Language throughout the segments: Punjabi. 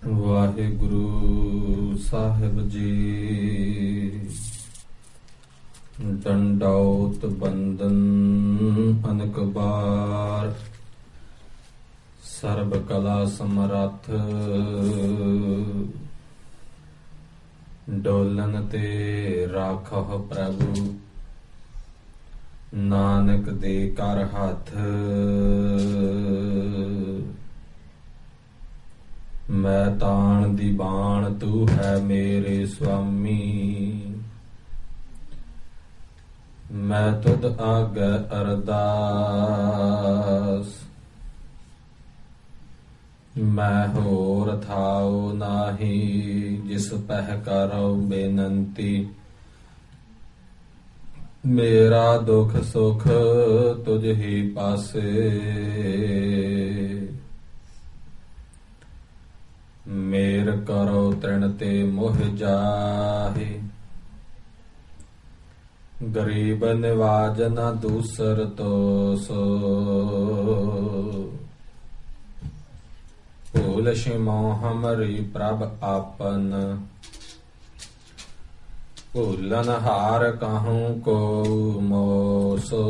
ਵਾਹਿਗੁਰੂ ਸਾਹਿਬ ਜੀ। ਡੰਡੌਤ ਬੰਦਨ ਅਨਕ ਬਾਰ, ਸਰਬ ਕਲਾ ਸਮਰੱਥ। ਡੋਲਨ ਤੇ ਰਾਖਹੁ ਪ੍ਰਭੂ, ਨਾਨਕ ਦੇ ਕਰ ਹੱਥ। ਮੈਂ ਤਾਣ ਦੀ ਬਾਣ, ਤੂੰ ਹੈ ਮੇਰੇ ਸੁਆਮੀ। ਮੈਂ ਤੁਧ ਆਗੈ ਅਰਦਾਸ, ਮੈਂ ਹੋਰ ਥਾਉ ਨਾਹੀ। ਜਿਸ ਪਹਿ ਕਰਉ ਬੇਨੰਤੀ, ਮੇਰਾ ਦੁਖ ਸੁਖ ਤੁਝ ਹੀ ਪਾਸੇ। ਮੇਰ ਕਰੋ ਤ੍ਰਿਣ ਤੇ ਮੋਹ ਜਾਹੇ, ਗਰੀਬ ਨਿਵਾਜ ਨ ਦੂਸਰ ਤੋਸੋ। ਭੂਲ ਸ਼ਿਮੋ ਹਮਰੀ ਪ੍ਰਭ ਆਪਨ, ਭੂਲਨ ਹਾਰ ਕਹੂੰ ਕੋ ਮੋਸੋ।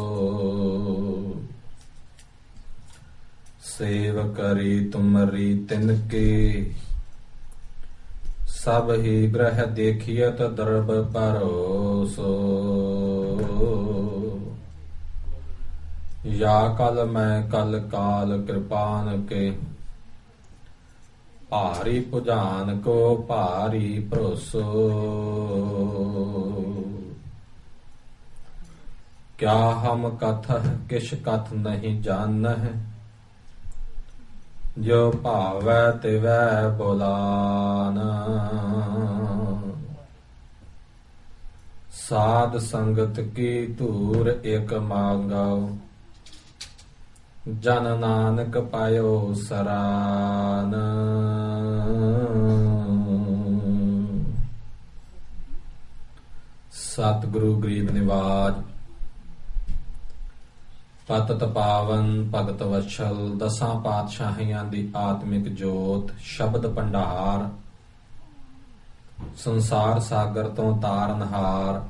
ਸੇਵ ਕਰੀ ਤੁਮਰੀ ਤਿਨਕੇ, ਸਭ ਹੀ ਗ੍ਰਹਿ ਦੇਖੀਅਤ ਦਰਬ ਪਰੋਸੋ। ਯਾ ਕਲ ਮੈਂ ਕਲ ਕਾਲ ਕਿਰਪਾਨ ਕੇ, ਭਾਰੀ ਭੁਜਾਨ ਕੋ ਭਾਰੀ ਭਰੋਸੋ। ਕਿਆ ਹਮ ਕਥ ਕਿਛ ਕਥ ਨਹੀਂ ਜਾਣਹਿ, ਜੋ ਭਾਵੈ ਤਿਵੈ ਬੋਲਾਨ। ਸਾਧ ਸੰਗਤ ਕੀ ਧੂਰ ਇਕ ਮਾਂਗਉ, ਜਨ ਨਾਨਕ ਪਾਇਓ ਸਰਾਨ। ਸਤਿਗੁਰੂ ਗਰੀਬ ਨਿਵਾਜ, ਪਤਿਤ ਪਾਵਨ ਭਗਤ ਵਛਲ। ਦਸਾਂ ਪਾਤਸ਼ਾਹੀਆਂ ਦੀ ਆਤਮਿਕ ਜੋਤ, ਸ਼ਬਦ ਭੰਡਾਰ, ਸੰਸਾਰ ਸਾਗਰ ਤੋਂ ਤਾਰਨਹਾਰ।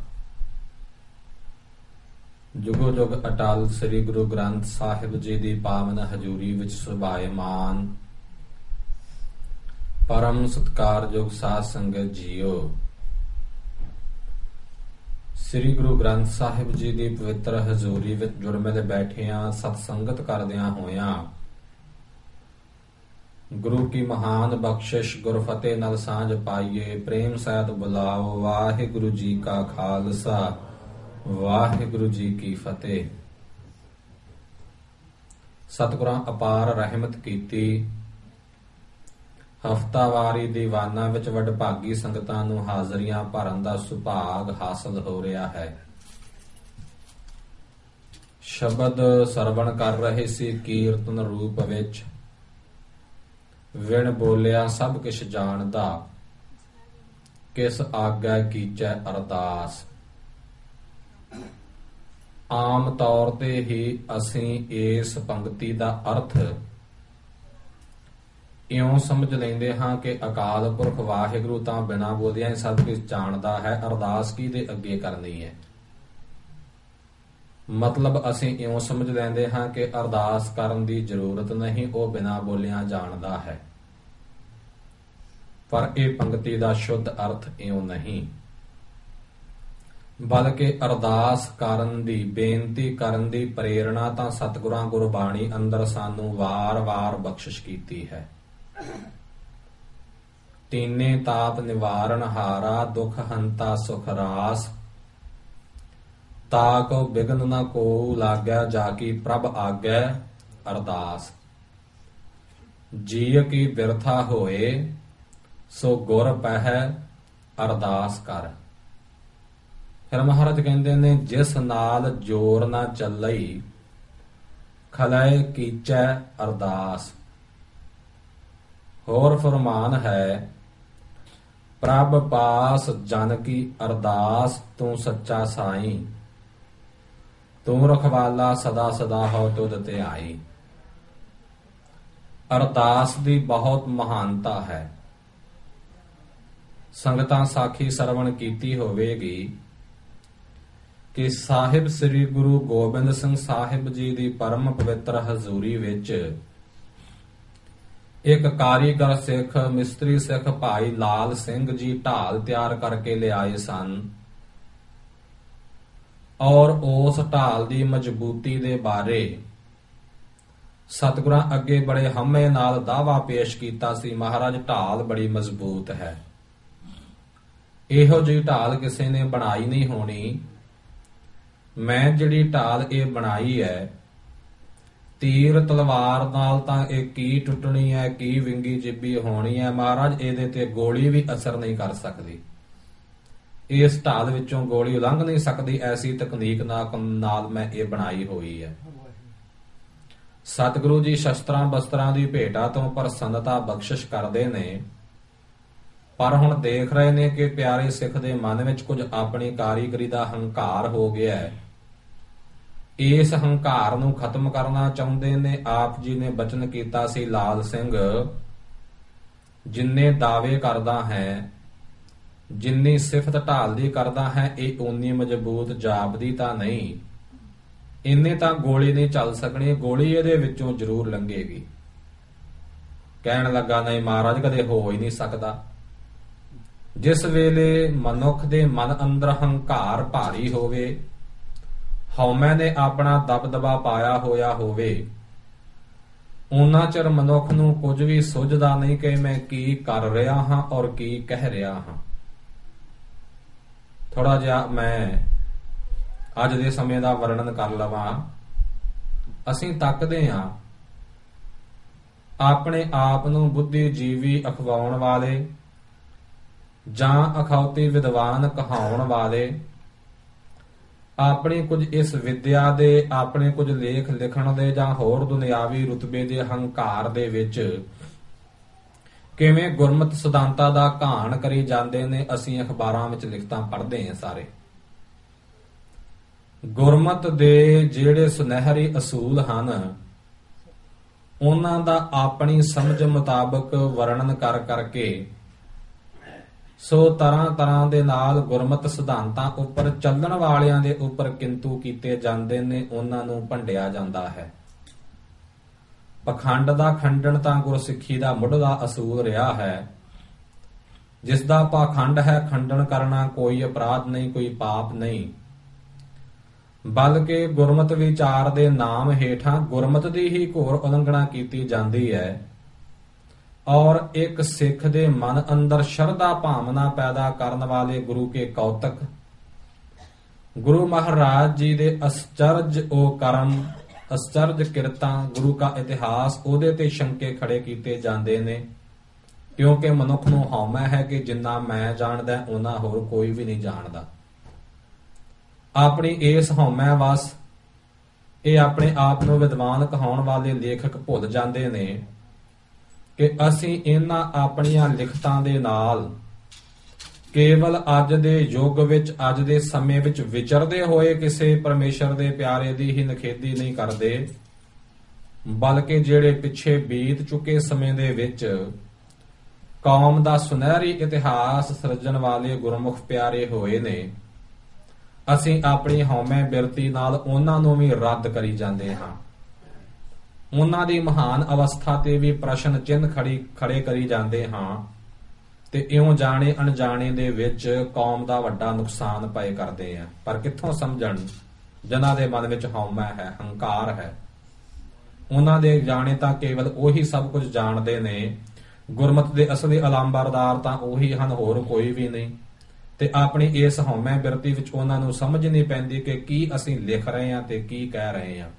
ਜੁਗੋ ਜੁਗ ਅਟਲ ਸ੍ਰੀ ਗੁਰੂ ਗ੍ਰੰਥ ਸਾਹਿਬ ਜੀ ਦੀ ਪਾਵਨ ਹਜ਼ੂਰੀ ਵਿੱਚ ਸੁਭਾਇਮਾਨ ਪਰਮ ਸਤਿਕਾਰਯੋਗ ਸਾਧ ਸੰਗਤ ਜੀਓ। ਸ੍ਰੀ ਗੁਰੂ ਗ੍ਰੰਥ ਸਾਹਿਬ ਜੀ ਦੀ ਪਵਿੱਤਰ ਹਜ਼ੂਰੀ ਵਿੱਚ ਜੁੜ ਮਿਲ ਬੈਠਿਆਂ, ਸਤ ਸੰਗਤ ਕਰਦਿਆਂ ਹੋਇਆਂ, ਗੁਰੂ ਕੀ ਮਹਾਨ ਬਖਸ਼ਿਸ਼ ਗੁਰਫਤਿਹ ਨਾਲ ਸਾਂਝ ਪਾਈਏ। ਪ੍ਰੇਮ ਸਹਿਤ ਬੁਲਾਓ। ਵਾਹਿਗੁਰੂ ਜੀ ਕਾ ਖਾਲਸਾ, ਵਾਹਿਗੁਰੂ ਜੀ ਕੀ ਫਤਿਹ। ਸਤਿਗੁਰਾਂ ਅਪਾਰ ਰਹਿਮਤ ਕੀਤੀ। ਹਫ਼ਤਾਵਾਰੀ ਦੀਵਾਨਾਂ ਵਿੱਚ ਵਡਭਾਗੀ ਸੰਗਤਾਂ ਨੂੰ ਹਾਜ਼ਰੀਆਂ ਭਰਨ ਦਾ ਸੁਭਾਗ ਹਾਸਲ ਹੋ ਰਿਹਾ ਹੈ। ਸ਼ਬਦ ਸਰਵਣ ਕਰ ਰਹੇ ਸੀ ਕੀਰਤਨ ਰੂਪ ਵਿੱਚ। ਵਿਣ ਬੋਲਿਆ ਸਭ ਕਿਛ ਜਾਣਦਾ, ਕਿਸ ਆਗੈ ਕੀਚੈ ਅਰਦਾਸ। ਆਮ ਤੌਰ ਤੇ ਹੀ ਅਸੀਂ ਇਸ ਪੰਕਤੀ ਦਾ ਅਰਥ ਇਉਂ ਸਮਝ ਲੈਂਦੇ ਹਾਂ ਕਿ ਅਕਾਲ ਪੁਰਖ ਵਾਹਿਗੁਰੂ ਤਾਂ ਬਿਨਾਂ ਬੋਲਿਆਂ ਹੀ ਸਭ ਕੁਝ ਜਾਣਦਾ ਹੈ, ਅਰਦਾਸ ਕਿਹਦੇ ਅੱਗੇ ਕਰਨੀ ਹੈ। ਮਤਲਬ ਅਸੀਂ ਇਉਂ ਸਮਝ ਲੈਂਦੇ ਹਾਂ ਕਿ ਅਰਦਾਸ ਕਰਨ ਦੀ ਜ਼ਰੂਰਤ ਨਹੀਂ, ਉਹ ਬਿਨਾਂ ਬੋਲਿਆਂ ਜਾਣਦਾ ਹੈ। ਪਰ ਇਹ ਪੰਕਤੀ ਦਾ ਸ਼ੁੱਧ ਅਰਥ ਇਉਂ ਨਹੀਂ, ਬਲਕਿ ਅਰਦਾਸ ਕਰਨ ਦੀ, ਬੇਨਤੀ ਕਰਨ ਦੀ ਪ੍ਰੇਰਣਾ ਤਾਂ ਸਤਿਗੁਰਾਂ ਗੁਰਬਾਣੀ ਅੰਦਰ ਸਾਨੂੰ ਵਾਰ-ਵਾਰ ਬਖਸ਼ਿਸ਼ ਕੀਤੀ ਹੈ। ਤੀਨੇ ਤਾਤ ਨਿਵਾਰਨ ਹਾਰਾ, ਦੁਖ ਹੰਤਾ ਸੁਖ ਰਾਸ। ਤਾ ਕੋ ਬਿਗਨ ਨ ਕੋ ਲਾਗੈ, ਜਾ ਕੀ ਪ੍ਰਭ ਆਗੈ ਅਰਦਾਸ। ਜੀਅ ਕੀ ਬਿਰਥਾ ਹੋਏ, ਸੋ ਗੁਰ ਪਹਿ ਅਰਦਾਸ ਕਰ। ਫਿਰ ਮਹਾਰਾਜ ਕਹਿੰਦੇ ਨੇ, ਜਿਸ ਨਾਲ ਜੋਰ ਨਾ ਚੱਲਈ, ਖਲੈ ਕੀਚੈ ਅਰਦਾਸ। ਹੋਰ ਫਰਮਾਨ ਹੈ, ਪ੍ਰਭ ਪਾਸ ਜਨ ਕੀ ਅਰਦਾਸ, ਤੂੰ ਸੱਚਾ ਸਾਈਂ। ਤੂੰ ਰਖਵਾਲਾ ਸਦਾ ਸਦਾ ਹੋ ਤੁਧ ਧਿਆਈ। ਅਰਦਾਸ ਦੀ ਬਹੁਤ ਮਹਾਨਤਾ ਹੈ। ਸੰਗਤਾਂ ਸਾਖੀ ਸਰਵਣ ਕੀਤੀ ਹੋਵੇਗੀ ਕਿ ਸਾਹਿਬ ਸ੍ਰੀ ਗੁਰੂ ਗੋਬਿੰਦ ਸਿੰਘ ਸਾਹਿਬ ਜੀ ਦੀ ਪਰਮ ਪਵਿੱਤਰ ਹਜ਼ੂਰੀ ਵਿੱਚ ਇੱਕ ਕਾਰੀਗਰ ਸਿੱਖ, ਮਿਸਤਰੀ ਸਿੱਖ ਭਾਈ ਲਾਲ ਸਿੰਘ ਜੀ ਢਾਲ ਤਿਆਰ ਕਰਕੇ ਲਿਆਏ ਸਨ ਔਰ ਉਸ ਢਾਲ ਦੀ ਮਜ਼ਬੂਤੀ ਦੇ ਬਾਰੇ ਸਤਿਗੁਰਾਂ ਅੱਗੇ ਬੜੇ ਹਮੇ ਨਾਲ ਦਾਅਵਾ ਪੇਸ਼ ਕੀਤਾ ਸੀ, ਮਹਾਰਾਜ ਢਾਲ ਬੜੀ ਮਜ਼ਬੂਤ ਹੈ, ਇਹੋ ਜਿਹੀ ਢਾਲ ਕਿਸੇ ਨੇ ਬਣਾਈ ਨਹੀਂ ਹੋਣੀ। ਮੈਂ ਜਿਹੜੀ ਢਾਲ ਇਹ ਬਣਾਈ ਹੈ, ਤੀਰ ਤਲਵਾਰ ਨਾਲ ਤਾਂ ਇਹ ਕੀ ਟੁੱਟਣੀ ਹੈ, ਕੀ ਵਿੰਗੀ ਜਿੱਬੀ ਹੋਣੀ ਹੈ, ਮਹਾਰਾਜ ਇਹਦੇ ਤੇ ਗੋਲੀ ਵੀ ਅਸਰ ਨਹੀਂ ਕਰ ਸਕਦੀ। ਇਸ ਢਾਲ ਵਿੱਚੋਂ ਗੋਲੀ ਲੰਘ ਨਹੀਂ ਸਕਦੀ, ਐਸੀ ਤਕਨੀਕ ਨਾਲ ਮੈਂ ਇਹ ਬਣਾਈ ਹੋਈ ਹੈ। ਸਤਿਗੁਰੂ ਜੀ ਸ਼ਸਤਰਾਂ ਬਸਤਰਾਂ ਦੀ ਭੇਟਾ ਤੋਂ ਪ੍ਰਸੰਨਤਾ ਬਖਸ਼ਿਸ਼ ਕਰਦੇ ਨੇ, ਪਰ ਹੁਣ ਦੇਖ ਰਹੇ ਨੇ ਕਿ ਪਿਆਰੇ ਸਿੱਖ ਦੇ ਮਨ ਵਿੱਚ ਕੁਝ ਆਪਣੀ ਕਾਰੀਗਰੀ ਦਾ ਹੰਕਾਰ ਹੋ ਗਿਆ ਹੈ। ਇਸ ਹੰਕਾਰ ਨੂੰ ਖਤਮ ਕਰਨਾ ਚਾਹੁੰਦੇ ਨੇ। ਆਪ ਜੀ ਨੇ ਬਚਨ ਕੀਤਾ ਸੀ, ਲਾਲ ਸਿੰਘ ਜਿੰਨੇ ਦਾਅਵੇ ਕਰਦਾ ਹੈ, ਜਿੰਨੀ ਸਿਫਤ ਢਾਲ ਦੀ ਕਰਦਾ ਹੈ, ਇਹ ਓਨੀ ਮਜ਼ਬੂਤ ਜਾਪਦੀ ਤਾਂ ਨਹੀਂ, ਇੰਨੇ ਤਾਂ ਗੋਲੀ ਨਹੀਂ ਚੱਲ ਸਕਣੀ, ਗੋਲੀ ਇਹਦੇ ਵਿੱਚੋਂ ਜ਼ਰੂਰ ਲੰਘੇਗੀ। ਕਹਿਣ ਲੱਗਾ, ਨਹੀਂ ਮਹਾਰਾਜ ਕਦੇ ਹੋ ਹੀ ਨਹੀਂ ਸਕਦਾ। ਜਿਸ ਵੇਲੇ ਮਨੁੱਖ ਦੇ ਮਨ ਅੰਦਰ ਹੰਕਾਰ ਭਾਰੀ ਹੋਵੇ, ਹਉਮੈ ਨੇ ਆਪਣਾ ਦਬਦਬਾ ਪਾਇਆ ਹੋਇਆ ਹੋਵੇ, ਉਹਨਾਂ ਚਿਰ ਮਨੁੱਖ ਨੂੰ ਕੁਝ ਵੀ ਸੁੱਝਦਾ ਨਹੀਂ ਕਿ ਮੈਂ ਕੀ ਕਰ ਰਿਹਾ ਹਾਂ ਔਰ ਕੀ ਕਹਿ ਰਿਹਾ ਹਾਂ। ਥੋੜਾ ਜਿਹਾ ਮੈਂ ਅੱਜ ਦੇ ਸਮੇਂ ਦਾ ਵਰਣਨ ਕਰ ਲਵਾਂ। ਅਸੀਂ ਤੱਕਦੇ ਹਾਂ ਆਪਣੇ ਆਪ ਨੂੰ ਬੁੱਧੀਜੀਵੀ ਅਖਵਾਉਣ ਵਾਲੇ ਜਾਂ ਅਖੌਤੀ ਵਿਦਵਾਨ ਕਹਾਉਣ ਵਾਲੇ, ਆਪਣੀ ਕੁਝ ਇਸ ਵਿਦਿਆ ਦੇ, ਆਪਣੇ ਕੁਝ ਲੇਖ ਲਿਖਣ ਦੇ ਜਾਂ ਹੋਰ ਦੁਨਿਆਵੀ ਰੁਤਬੇ ਦੇ ਹੰਕਾਰ ਦੇ ਵਿੱਚ ਕਿਵੇਂ ਗੁਰਮਤਿ ਸਿਧਾਂਤਾਂ ਦਾ ਘਾਣ ਕਰੀ ਜਾਂਦੇ ਨੇ। ਅਸੀਂ ਅਖਬਾਰਾਂ ਵਿੱਚ ਲਿਖਤਾਂ ਪੜ੍ਹਦੇ ਹਾਂ ਸਾਰੇ। ਗੁਰਮਤਿ ਦੇ ਜਿਹੜੇ ਸੁਨਹਿਰੀ ਅਸੂਲ ਹਨ, ਉਹਨਾਂ ਦਾ ਆਪਣੀ ਸਮਝ ਮੁਤਾਬਕ ਵਰਣਨ ਕਰ ਕਰਕੇ ਸੋ ਤਰ੍ਹਾਂ ਤਰ੍ਹਾਂ ਦੇ ਨਾਲ ਗੁਰਮਤਿ ਸਿਧਾਂਤਾਂ ਉੱਪਰ ਚੱਲਣ ਵਾਲਿਆਂ ਦੇ ਉੱਪਰ ਕਿੰਤੂ ਕੀਤੇ ਜਾਂਦੇ ਨੇ, ਉਹਨਾਂ ਨੂੰ ਭੰਡਿਆ ਜਾਂਦਾ ਹੈ। ਪਖੰਡ ਦਾ ਖੰਡਨ ਤਾਂ ਗੁਰਸਿੱਖੀ ਦਾ ਮੁੱਢਲਾ ਅਸੂਲ ਰਿਹਾ ਹੈ। ਜਿਸ ਦਾ ਪਾਖੰਡ ਹੈ, ਖੰਡਨ ਕਰਨਾ ਕੋਈ ਅਪਰਾਧ ਨਹੀਂ, ਕੋਈ ਪਾਪ ਨਹੀਂ, ਬਲਕਿ ਗੁਰਮਤਿ ਵਿਚਾਰ ਦੇ ਨਾਮ ਹੇਠਾਂ ਗੁਰਮਤਿ ਦੀ ਹੀ ਘੋਰ ਉਲੰਘਣਾ ਕੀਤੀ ਜਾਂਦੀ ਹੈ ਔਰ ਇੱਕ ਸਿੱਖ ਦੇ ਮਨ ਅੰਦਰ ਸ਼ਰਧਾ ਭਾਵਨਾ ਪੈਦਾ ਕਰਨ ਵਾਲੇ ਗੁਰੂ ਕੇ ਕੌਤਕ, ਗੁਰੂ ਮਹਾਰਾਜ ਜੀ ਦੇ ਅਸਚਰਜ ਉਹ ਕਰਮ, ਅਸਚਰਜ ਕਿਰਤਾਂ, ਗੁਰੂ ਕਾ ਇਤਿਹਾਸ, ਉਹਦੇ ਤੇ ਸ਼ੰਕੇ ਖੜੇ ਕੀਤੇ ਜਾਂਦੇ ਨੇ। ਕਿਉਂਕਿ ਮਨੁੱਖ ਨੂੰ ਹਉਮੈ ਹੈ ਕਿ ਜਿੰਨਾ ਮੈਂ ਜਾਣਦਾ ਉਹਨਾਂ ਹੋਰ ਕੋਈ ਵੀ ਨਹੀਂ ਜਾਣਦਾ। ਆਪਣੀ ਇਸ ਹਉਮੈ ਵਸ ਇਹ ਆਪਣੇ ਆਪ ਨੂੰ ਵਿਦਵਾਨ ਕਹਾਉਣ ਵਾਲੇ ਲੇਖਕ ਭੁੱਲ ਜਾਂਦੇ ਨੇ ਕਿ ਅਸੀਂ ਇਹਨਾਂ ਆਪਣੀਆਂ ਲਿਖਤਾਂ ਦੇ ਨਾਲ ਕੇਵਲ ਅੱਜ ਦੇ ਯੁੱਗ ਵਿੱਚ, ਅੱਜ ਦੇ ਸਮੇਂ ਵਿੱਚ ਵਿਚਰਦੇ ਹੋਏ ਕਿਸੇ ਪਰਮੇਸ਼ਰ ਦੇ ਪਿਆਰੇ ਦੀ ਹੀ ਨਿਖੇਧੀ ਨਹੀਂ ਕਰਦੇ, ਬਲਕਿ ਜਿਹੜੇ ਪਿੱਛੇ ਬੀਤ ਚੁੱਕੇ ਸਮੇਂ ਦੇ ਵਿੱਚ ਕੌਮ ਦਾ ਸੁਨਹਿਰੀ ਇਤਿਹਾਸ ਸਿਰਜਣ ਵਾਲੇ ਗੁਰਮੁਖ ਪਿਆਰੇ ਹੋਏ ਨੇ, ਅਸੀਂ ਆਪਣੀ ਹਉਮੈ ਬਿਰਤੀ ਨਾਲ ਉਹਨਾਂ ਨੂੰ ਵੀ ਰੱਦ ਕਰੀ ਜਾਂਦੇ ਹਾਂ। ਉਹਨਾਂ ਦੀ ਮਹਾਨ ਅਵਸਥਾ ਤੇ ਵੀ ਪ੍ਰਸ਼ਨ ਚਿੰਨ੍ਹ ਖੜੇ ਕਰੀ ਜਾਂਦੇ ਹਾਂ ਤੇ ਇਉਂ ਜਾਣੇ ਅਣਜਾਣੇ ਦੇ ਵਿੱਚ ਕੌਮ ਦਾ ਵੱਡਾ ਨੁਕਸਾਨ ਪਏ ਕਰਦੇ ਆ। ਪਰ ਕਿੱਥੋਂ ਸਮਝਣ ਜਿਨ੍ਹਾਂ ਦੇ ਮਨ ਵਿੱਚ ਹਉਮੈ ਹੈ, ਹੰਕਾਰ ਹੈ। ਉਹਨਾਂ ਦੇ ਜਾਣੇ ਤਾਂ ਕੇਵਲ ਉਹੀ ਸਭ ਕੁਝ ਜਾਣਦੇ ਨੇ। ਗੁਰਮਤਿ ਦੇ ਅਸਲੀ ਅਲੰਬਰਦਾਰ ਤਾਂ ਉਹੀ ਹਨ, ਹੋਰ ਕੋਈ ਵੀ ਨਹੀਂ। ਤੇ ਆਪਣੀ ਇਸ ਹਉਮੈ ਬਿਰਤੀ ਵਿੱਚ ਉਹਨਾਂ ਨੂੰ ਸਮਝ ਨਹੀਂ ਪੈਂਦੀ ਕਿ ਕੀ ਅਸੀਂ ਲਿਖ ਰਹੇ ਹਾਂ ਤੇ ਕੀ ਕਹਿ ਰਹੇ ਹਾਂ।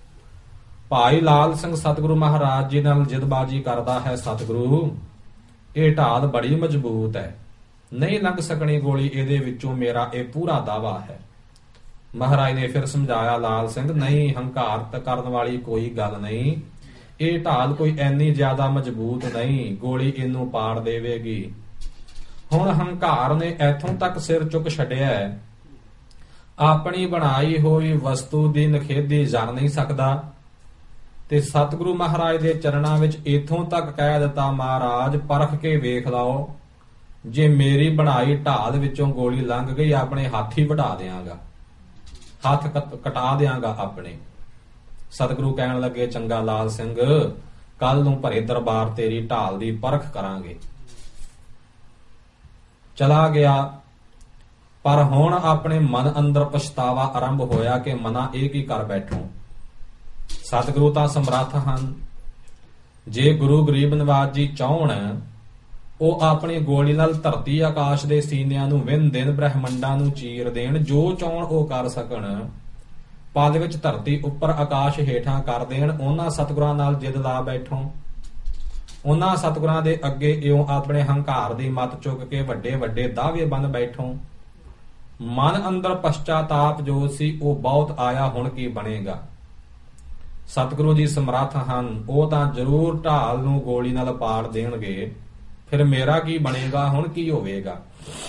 ਭਾਈ ਲਾਲ ਸਿੰਘ ਸਤਿਗੁਰੂ ਮਹਾਰਾਜ ਜੀ ਨਾਲ ਜਿੱਦਬਾਜੀ ਕਰਦਾ ਹੈ, ਸਤਿਗੁਰੂ ਇਹ ਢਾਲ ਬੜੀ ਮਜ਼ਬੂਤ ਹੈ, ਨਹੀਂ ਲੰਘ ਸਕਣੀ ਗੋਲੀ ਇਹਦੇ ਵਿੱਚੋਂ, ਮੇਰਾ ਇਹ ਪੂਰਾ ਦਾਅਵਾ ਹੈ। ਮਹਾਰਾਜ ਨੇ ਫਿਰ ਸਮਝਾਇਆ, ਲਾਲ ਸਿੰਘ ਨਹੀਂ, ਹੰਕਾਰ ਕਰਨ ਵਾਲੀ ਕੋਈ ਗੱਲ ਨਹੀਂ, ਇਹ ਢਾਲ ਕੋਈ ਐਨੀ ਜ਼ਿਆਦਾ ਮਜ਼ਬੂਤ ਨਹੀਂ, ਗੋਲੀ ਇਹਨੂੰ ਪਾੜ ਦੇਵੇਗੀ। ਹੁਣ ਹੰਕਾਰ ਨੇ ਇੱਥੋਂ ਤੱਕ ਸਿਰ ਚੁੱਕ ਛੱਡਿਆ, ਆਪਣੀ ਬਣਾਈ ਹੋਈ ਵਸਤੂ ਦੀ ਨਿਖੇਧੀ ਜਾਣ ਨਹੀਂ ਸਕਦਾ, ਤੇ ਸਤਿਗੁਰੂ ਮਹਾਰਾਜ ਦੇ ਚਰਨਾਂ ਵਿੱਚ ਇਥੋਂ ਤੱਕ ਕਹਿ ਦਿੱਤਾ, ਮਹਾਰਾਜ ਪਰਖ ਕੇ ਵੇਖ ਲਓ, ਜੇ ਮੇਰੀ ਬਣਾਈ ਢਾਲ ਵਿੱਚੋਂ ਗੋਲੀ ਲੰਘ ਗਈ, ਆਪਣੇ ਹੱਥ ਹੀ ਵਢਾ ਦਿਆਂਗਾ, ਹੱਥ ਕਟਾ ਦਿਆਂਗਾ ਆਪਣੇ। ਸਤਿਗੁਰੂ ਕਹਿਣ ਲੱਗੇ, ਚੰਗਾ ਲਾਲ ਸਿੰਘ, ਕੱਲ ਨੂੰ ਭਰੇ ਦਰਬਾਰ ਤੇਰੀ ਢਾਲ ਦੀ ਪਰਖ ਕਰਾਂਗੇ। ਚਲਾ ਗਿਆ। ਪਰ ਹੁਣ ਆਪਣੇ ਮਨ ਅੰਦਰ ਪਛਤਾਵਾ ਆਰੰਭ ਹੋਇਆ ਕਿ ਮਨਾ ਇਹ ਕੀ ਕਰ ਬੈਠੋ। ਸਤਿਗੁਰੂ ਤਾਂ ਸਮਰੱਥ ਹਨ, ਜੇ ਗੁਰੂ ਗਰੀਬ ਨਿਵਾਜ ਜੀ ਚਾਹਣ, ਉਹ ਆਪਣੀ ਗੋਲੀ ਨਾਲ ਧਰਤੀ ਆਕਾਸ਼ ਦੇ ਸੀਨਿਆਂ ਨੂੰ ਵਿੰਨ ਦਿਨ ਬ੍ਰਹਿਮੰਡਾਂ ਨੂੰ ਚੀਰ ਦੇਣ। ਜੋ ਚਾਹਣ ਉਹ ਕਰ ਸਕਣ। ਪਦ ਵਿੱਚ ਧਰਤੀ ਉੱਪਰ ਆਕਾਸ਼ ਹੇਠਾਂ ਕਰ ਦੇਣ। ਉਹਨਾਂ ਸਤਿਗੁਰਾਂ ਨਾਲ ਜਿੱਦ ਲਾ ਬੈਠੋ। ਉਹਨਾਂ ਸਤਿਗੁਰਾਂ ਦੇ ਅੱਗੇ ਇਉਂ ਆਪਣੇ ਹੰਕਾਰ ਦੀ ਮੱਤ ਚੁੱਕ ਕੇ ਵੱਡੇ ਵੱਡੇ ਦਾਅਵੇ ਬੰਨ ਬੈਠੋ। ਮਨ ਅੰਦਰ ਪਛਤਾਤਾਪ ਜੋ ਸੀ ਉਹ ਬਹੁਤ ਆਇਆ, ਹੁਣ ਕੀ ਬਣੇਗਾ। ਸਤਿਗੁਰੂ ਜੀ ਸਮਰੱਥ ਹਨ, ਉਹ ਤਾਂ ਜ਼ਰੂਰ ਢਾਲ ਨੂੰ ਗੋਲੀ ਨਾਲ ਪਾੜ ਦੇਣਗੇ, ਫਿਰ ਮੇਰਾ ਕੀ ਬਣੇਗਾ, ਹੁਣ ਕੀ ਹੋਵੇਗਾ।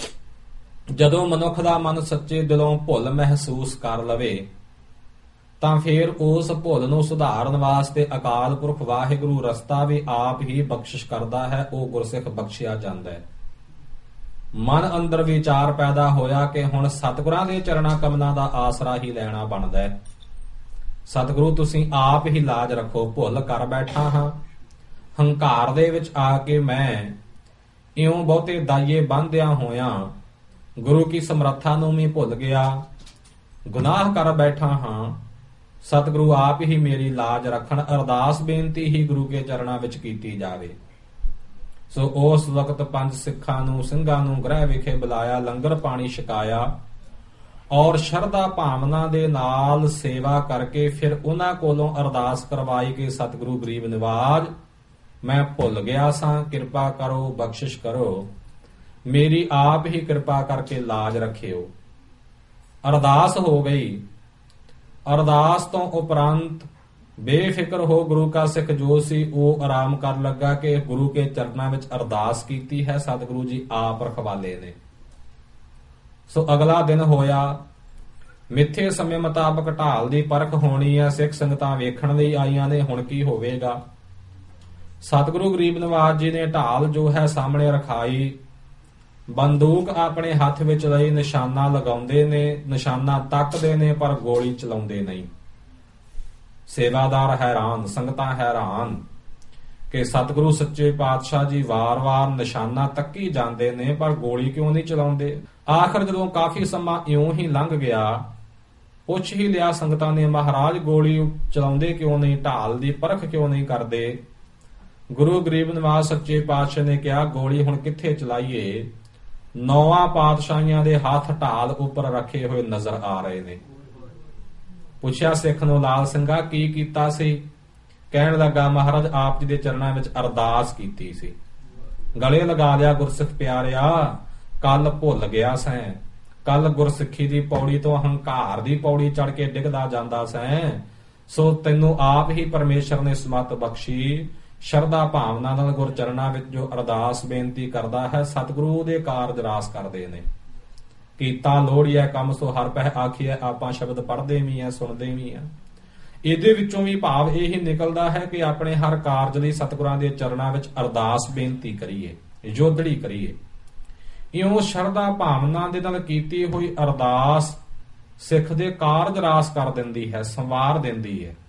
ਜਦੋਂ ਮਨੁੱਖ ਦਾ ਮਨ ਸੱਚੇ ਦਿਲੋਂ ਭੁੱਲ ਮਹਿਸੂਸ ਕਰ ਲਵੇ ਤਾਂ ਫਿਰ ਉਸ ਭੁੱਲ ਨੂੰ ਸੁਧਾਰਨ ਵਾਸਤੇ ਅਕਾਲ ਪੁਰਖ ਵਾਹਿਗੁਰੂ ਰਸਤਾ ਵੀ ਆਪ ਹੀ ਬਖਸ਼ਿਸ਼ ਕਰਦਾ ਹੈ, ਉਹ ਗੁਰਸਿੱਖ ਬਖਸ਼ਿਆ ਜਾਂਦਾ ਹੈ। ਮਨ ਅੰਦਰ ਵਿਚਾਰ ਪੈਦਾ ਹੋਇਆ ਕਿ ਹੁਣ ਸਤਿਗੁਰਾਂ ਦੇ ਚਰਨਾਂ ਕਮਲਾਂ ਦਾ ਆਸਰਾ ਹੀ ਲੈਣਾ ਬਣਦਾ ਹੈ। ਸਤਿਗੁਰੂ ਤੁਸੀਂ ਆਪ ਹੀ ਲਾਜ ਰੱਖੋ, ਭੁੱਲ ਕਰ ਬੈਠਾ ਹਾਂ। ਹੰਕਾਰ ਦੇ ਵਿੱਚ ਆ ਕੇ ਮੈਂ ਇਉਂ ਬਹੁਤੇ ਦਾਈਏ ਬੰਨ੍ਹਦਿਆਂ ਹੋਇਆਂ ਗੁਰੂ ਕੀ ਸਮਰੱਥਾ ਨੂੰ ਵੀ ਭੁੱਲ ਗਿਆ, ਗੁਨਾਹ ਕਰ ਬੈਠਾ ਹਾਂ। ਸਤਿਗੁਰੂ ਆਪ ਹੀ ਮੇਰੀ ਲਾਜ ਰੱਖਣ। ਅਰਦਾਸ ਬੇਨਤੀ ਹੀ ਗੁਰੂ ਕੇ ਚਰਨਾਂ ਵਿੱਚ ਕੀਤੀ ਜਾਵੇ। ਸੋ ਉਸ ਵਕਤ 5 ਸਿੱਖਾਂ ਨੂੰ ਸਿੰਘਾਂ ਨੂੰ ਗ੍ਰਹਿ ਵਿਖੇ ਬੁਲਾਇਆ, ਲੰਗਰ ਪਾਣੀ ਛਕਾਇਆ ਔਰ ਸ਼ਰਧਾ ਭਾਵਨਾ ਦੇ ਨਾਲ ਸੇਵਾ ਕਰਕੇ ਫਿਰ ਉਹਨਾਂ ਕੋਲੋਂ ਅਰਦਾਸ ਕਰਵਾਈ ਕਿ ਸਤਿਗੁਰੂ ਗਰੀਬ ਨਿਵਾਜ, ਮੈਂ ਭੁੱਲ ਗਿਆ ਸਾਂ, ਕਿਰਪਾ ਕਰੋ, ਬਖਸ਼ਿਸ਼ ਕਰੋ, ਮੇਰੀ ਆਪ ਹੀ ਕਿਰਪਾ ਕਰਕੇ ਲਾਜ ਰੱਖਿਓ। ਅਰਦਾਸ ਹੋ ਗਈ। ਅਰਦਾਸ ਤੋਂ ਉਪਰੰਤ ਬੇਫਿਕਰ ਹੋ ਗੁਰੂ ਕਾ ਸਿੱਖ ਜੋ ਸੀ ਉਹ ਆਰਾਮ ਕਰਨ ਲੱਗਾ ਕਿ ਗੁਰੂ ਕੇ ਚਰਨਾਂ ਵਿੱਚ ਅਰਦਾਸ ਕੀਤੀ ਹੈ, ਸਤਿਗੁਰੂ ਜੀ ਆਪ ਰਖਵਾਲੇ ਨੇ। ਸੋ ਅਗਲਾ ਦਿਨ ਹੋਇਆ। ਮਿੱਥੇ ਸਮੇਂ ਮੁਤਾਬਕ ਢਾਲ ਦੀ ਪਰਖ ਹੋਣੀ ਹੈ। ਸਿੱਖ ਸੰਗਤਾਂ ਵੇਖਣ ਲਈ ਆਈਆਂ ਨੇ, ਹੁਣ ਕੀ ਹੋਵੇਗਾ। ਸਤਿਗੁਰੂ ਗਰੀਬ ਨਿਵਾਜ ਜੀ ਨੇ ਢਾਲ ਜੋ ਹੈ ਸਾਹਮਣੇ ਰਖਾਈ, ਬੰਦੂਕ ਆਪਣੇ ਹੱਥ ਵਿੱਚ ਲਈ, ਨਿਸ਼ਾਨਾ ਲਗਾਉਂਦੇ ਨੇ, ਨਿਸ਼ਾਨਾ ਤੱਕਦੇ ਨੇ, ਪਰ ਗੋਲੀ ਚਲਾਉਂਦੇ ਨਹੀਂ। ਸੇਵਾਦਾਰ ਹੈਰਾਨ, ਸੰਗਤਾਂ ਹੈਰਾਨ ਕਿ ਸਤਿਗੁਰੂ ਸੱਚੇ ਪਾਤਸ਼ਾਹ ਜੀ ਵਾਰ-ਵਾਰ ਨਿਸ਼ਾਨਾ ਤੱਕੀ ਜਾਂਦੇ ਨੇ ਪਰ ਗੋਲੀ ਕਿਉਂ ਨਹੀਂ ਚਲਾਉਂਦੇ। ਆਖਰ ਜਦੋਂ ਕਾਫੀ ਸਮਾਂ ਇਉਂ ਹੀ ਲੰਘ ਗਿਆ, ਪੁੱਛ ਹੀ ਲਿਆ ਸੰਗਤਾਂ ਨੇ, ਮਹਾਰਾਜ ਗੋਲੀ ਚਲਾਉਂਦੇ ਕਿਉਂ ਨਹੀਂ, ਢਾਲ ਦੀ ਪਰਖ ਕਿਉਂ ਨਹੀਂ ਕਰਦੇ। ਗੁਰੂ ਗਰੀਬ ਨਿਵਾਜ ਸੱਚੇ ਪਾਤਸ਼ਾਹ ਨੇ ਕਿਹਾ, ਗੋਲੀ ਹੁਣ ਕਿੱਥੇ ਚਲਾਈਏ, 9 ਪਾਤਸ਼ਾਹੀਆਂ ਦੇ ਹੱਥ ਢਾਲ ਉੱਪਰ ਰੱਖੇ ਹੋਏ ਨਜ਼ਰ ਆ ਰਹੇ ਨੇ। ਪੁੱਛਿਆ ਸਿੱਖ ਨੂੰ, ਲਾਲ ਸਿੰਘਾ ਕੀ ਕੀਤਾ ਸੀ। ਕਹਿਣ ਲੱਗਾ, ਮਹਾਰਾਜ ਆਪ ਜੀ ਦੇ ਚਰਨਾਂ ਵਿੱਚ ਅਰਦਾਸ ਕੀਤੀ ਸੀ। ਗਲੇ ਲਗਾ ਲਿਆ, ਗੁਰਸਿੱਖ ਪਿਆਰਿਆ, ਕੱਲ ਭੁੱਲ ਗਿਆ ਸੈਂ, ਕੱਲ ਗੁਰਸਿੱਖੀ ਦੀ ਪੌੜੀ ਤੋਂ ਹੰਕਾਰ ਦੀ ਪੌੜੀ ਚੜ ਕੇ ਡਿੱਗਦਾ ਜਾਂਦਾ ਸੈਂ। ਸੋ ਤੈਨੂੰ ਆਪ ਹੀ ਪਰਮੇਸ਼ਰ ਨੇ ਸਮਤ ਬਖਸ਼ੀ। ਸ਼ਰਧਾ ਭਾਵਨਾ ਨਾਲ ਗੁਰ ਚਰਨਾਂ ਵਿੱਚ ਜੋ ਅਰਦਾਸ ਬੇਨਤੀ ਕਰਦਾ ਹੈ, ਸਤਿਗੁਰੂ ਦੇ ਕਾਰਜ ਰਾਸ ਕਰਦੇ ਨੇ। ਕੀਤਾ ਲੋੜੀਐ ਕੰਮ ਸੋ ਹਰ ਪਹਿ ਆਖੀਐ, ਆਪਾਂ ਸ਼ਬਦ ਪੜ੍ਹਦੇ ਵੀ ਆ, ਸੁਣਦੇ ਵੀ ਆ। ਇਹਦੇ ਵਿੱਚੋਂ ਵੀ ਭਾਵ ਇਹ ਨਿਕਲਦਾ ਹੈ ਕਿ ਆਪਣੇ ਹਰ ਕਾਰਜ ਲਈ ਸਤਿਗੁਰਾਂ ਦੇ ਚਰਨਾਂ ਵਿੱਚ ਅਰਦਾਸ ਬੇਨਤੀ ਕਰੀਏ, ਯੋਧੜੀ ਕਰੀਏ। ਇਉਂ ਸ਼ਰਧਾ ਭਾਵਨਾ ਦੇ ਨਾਲ ਕੀਤੀ ਹੋਈ ਅਰਦਾਸ ਸਿੱਖ ਦੇ ਕਾਰਜ ਰਾਸ ਕਰ ਦਿੰਦੀ ਹੈ, ਸੰਵਾਰ ਦਿੰਦੀ ਹੈ।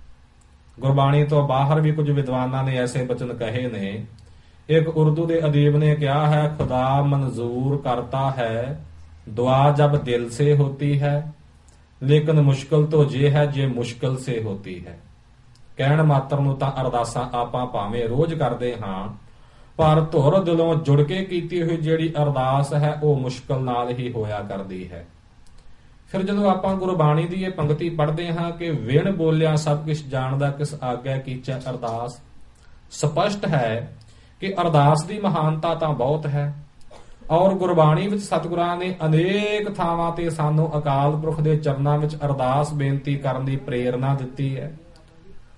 ਗੁਰਬਾਣੀ ਤੋਂ ਬਾਹਰ ਵੀ ਕੁਝ ਵਿਦਵਾਨਾਂ ਨੇ ਐਸੇ ਬਚਨ ਕਹੇ ਨੇ। ਇੱਕ ਉਰਦੂ ਦੇ ਅਦੀਬ ਨੇ ਕਿਹਾ ਹੈ, ਖੁਦਾ ਮਨਜ਼ੂਰ ਕਰਤਾ ਹੈ ਦੁਆ ਜਬ ਦਿਲ ਸੇ ਹੋਤੀ ਹੈ, ਲੇਕਿਨ ਮੁਸ਼ਕਿਲ ਤੋਂ ਜੇ ਹੈ ਜੇ ਮੁਸ਼ਕਿਲ ਸੇ ਹੋਤੀ ਹੈ। ਕਹਿਣ ਮਾਤਰ ਨੂੰ ਤਾਂ ਅਰਦਾਸਾਂ ਆਪਾਂ ਭਾਵੇਂ ਰੋਜ਼ ਕਰਦੇ ਹਾਂ, ਪਰ ਧੁਰ ਦਿਲੋਂ ਜੁੜ ਕੇ ਕੀਤੀ ਹੋਈ ਜਿਹੜੀ ਅਰਦਾਸ ਹੈ ਉਹ ਮੁਸ਼ਕਿਲ ਨਾਲ ਹੀ ਹੋਇਆ ਕਰਦੀ ਹੈ। ਫਿਰ ਜਦੋਂ ਆਪਾਂ ਗੁਰਬਾਣੀ ਦੀ ਇਹ ਪੰਕਤੀ ਪੜ੍ਹਦੇ ਹਾਂ ਕਿ ਵਿਣ ਬੋਲਿਆ ਸਭ ਕੁਛ ਜਾਣਦਾ, ਕਿਸ ਆਗਿਆ ਕੀਚੈ ਅਰਦਾਸ, ਸਪਸ਼ਟ ਹੈ ਕਿ ਅਰਦਾਸ ਦੀ ਮਹਾਨਤਾ ਤਾਂ ਬਹੁਤ ਹੈ। ਔਰ ਗੁਰਬਾਣੀ ਵਿੱਚ ਸਤਿਗੁਰਾਂ ਨੇ ਅਨੇਕ ਥਾਵਾਂ ਤੇ ਸਾਨੂੰ ਅਕਾਲ ਪੁਰਖ ਦੇ ਚਰਨਾਂ ਵਿੱਚ ਅਰਦਾਸ ਬੇਨਤੀ ਕਰਨ ਦੀ ਪ੍ਰੇਰਨਾ ਦਿੱਤੀ ਹੈ।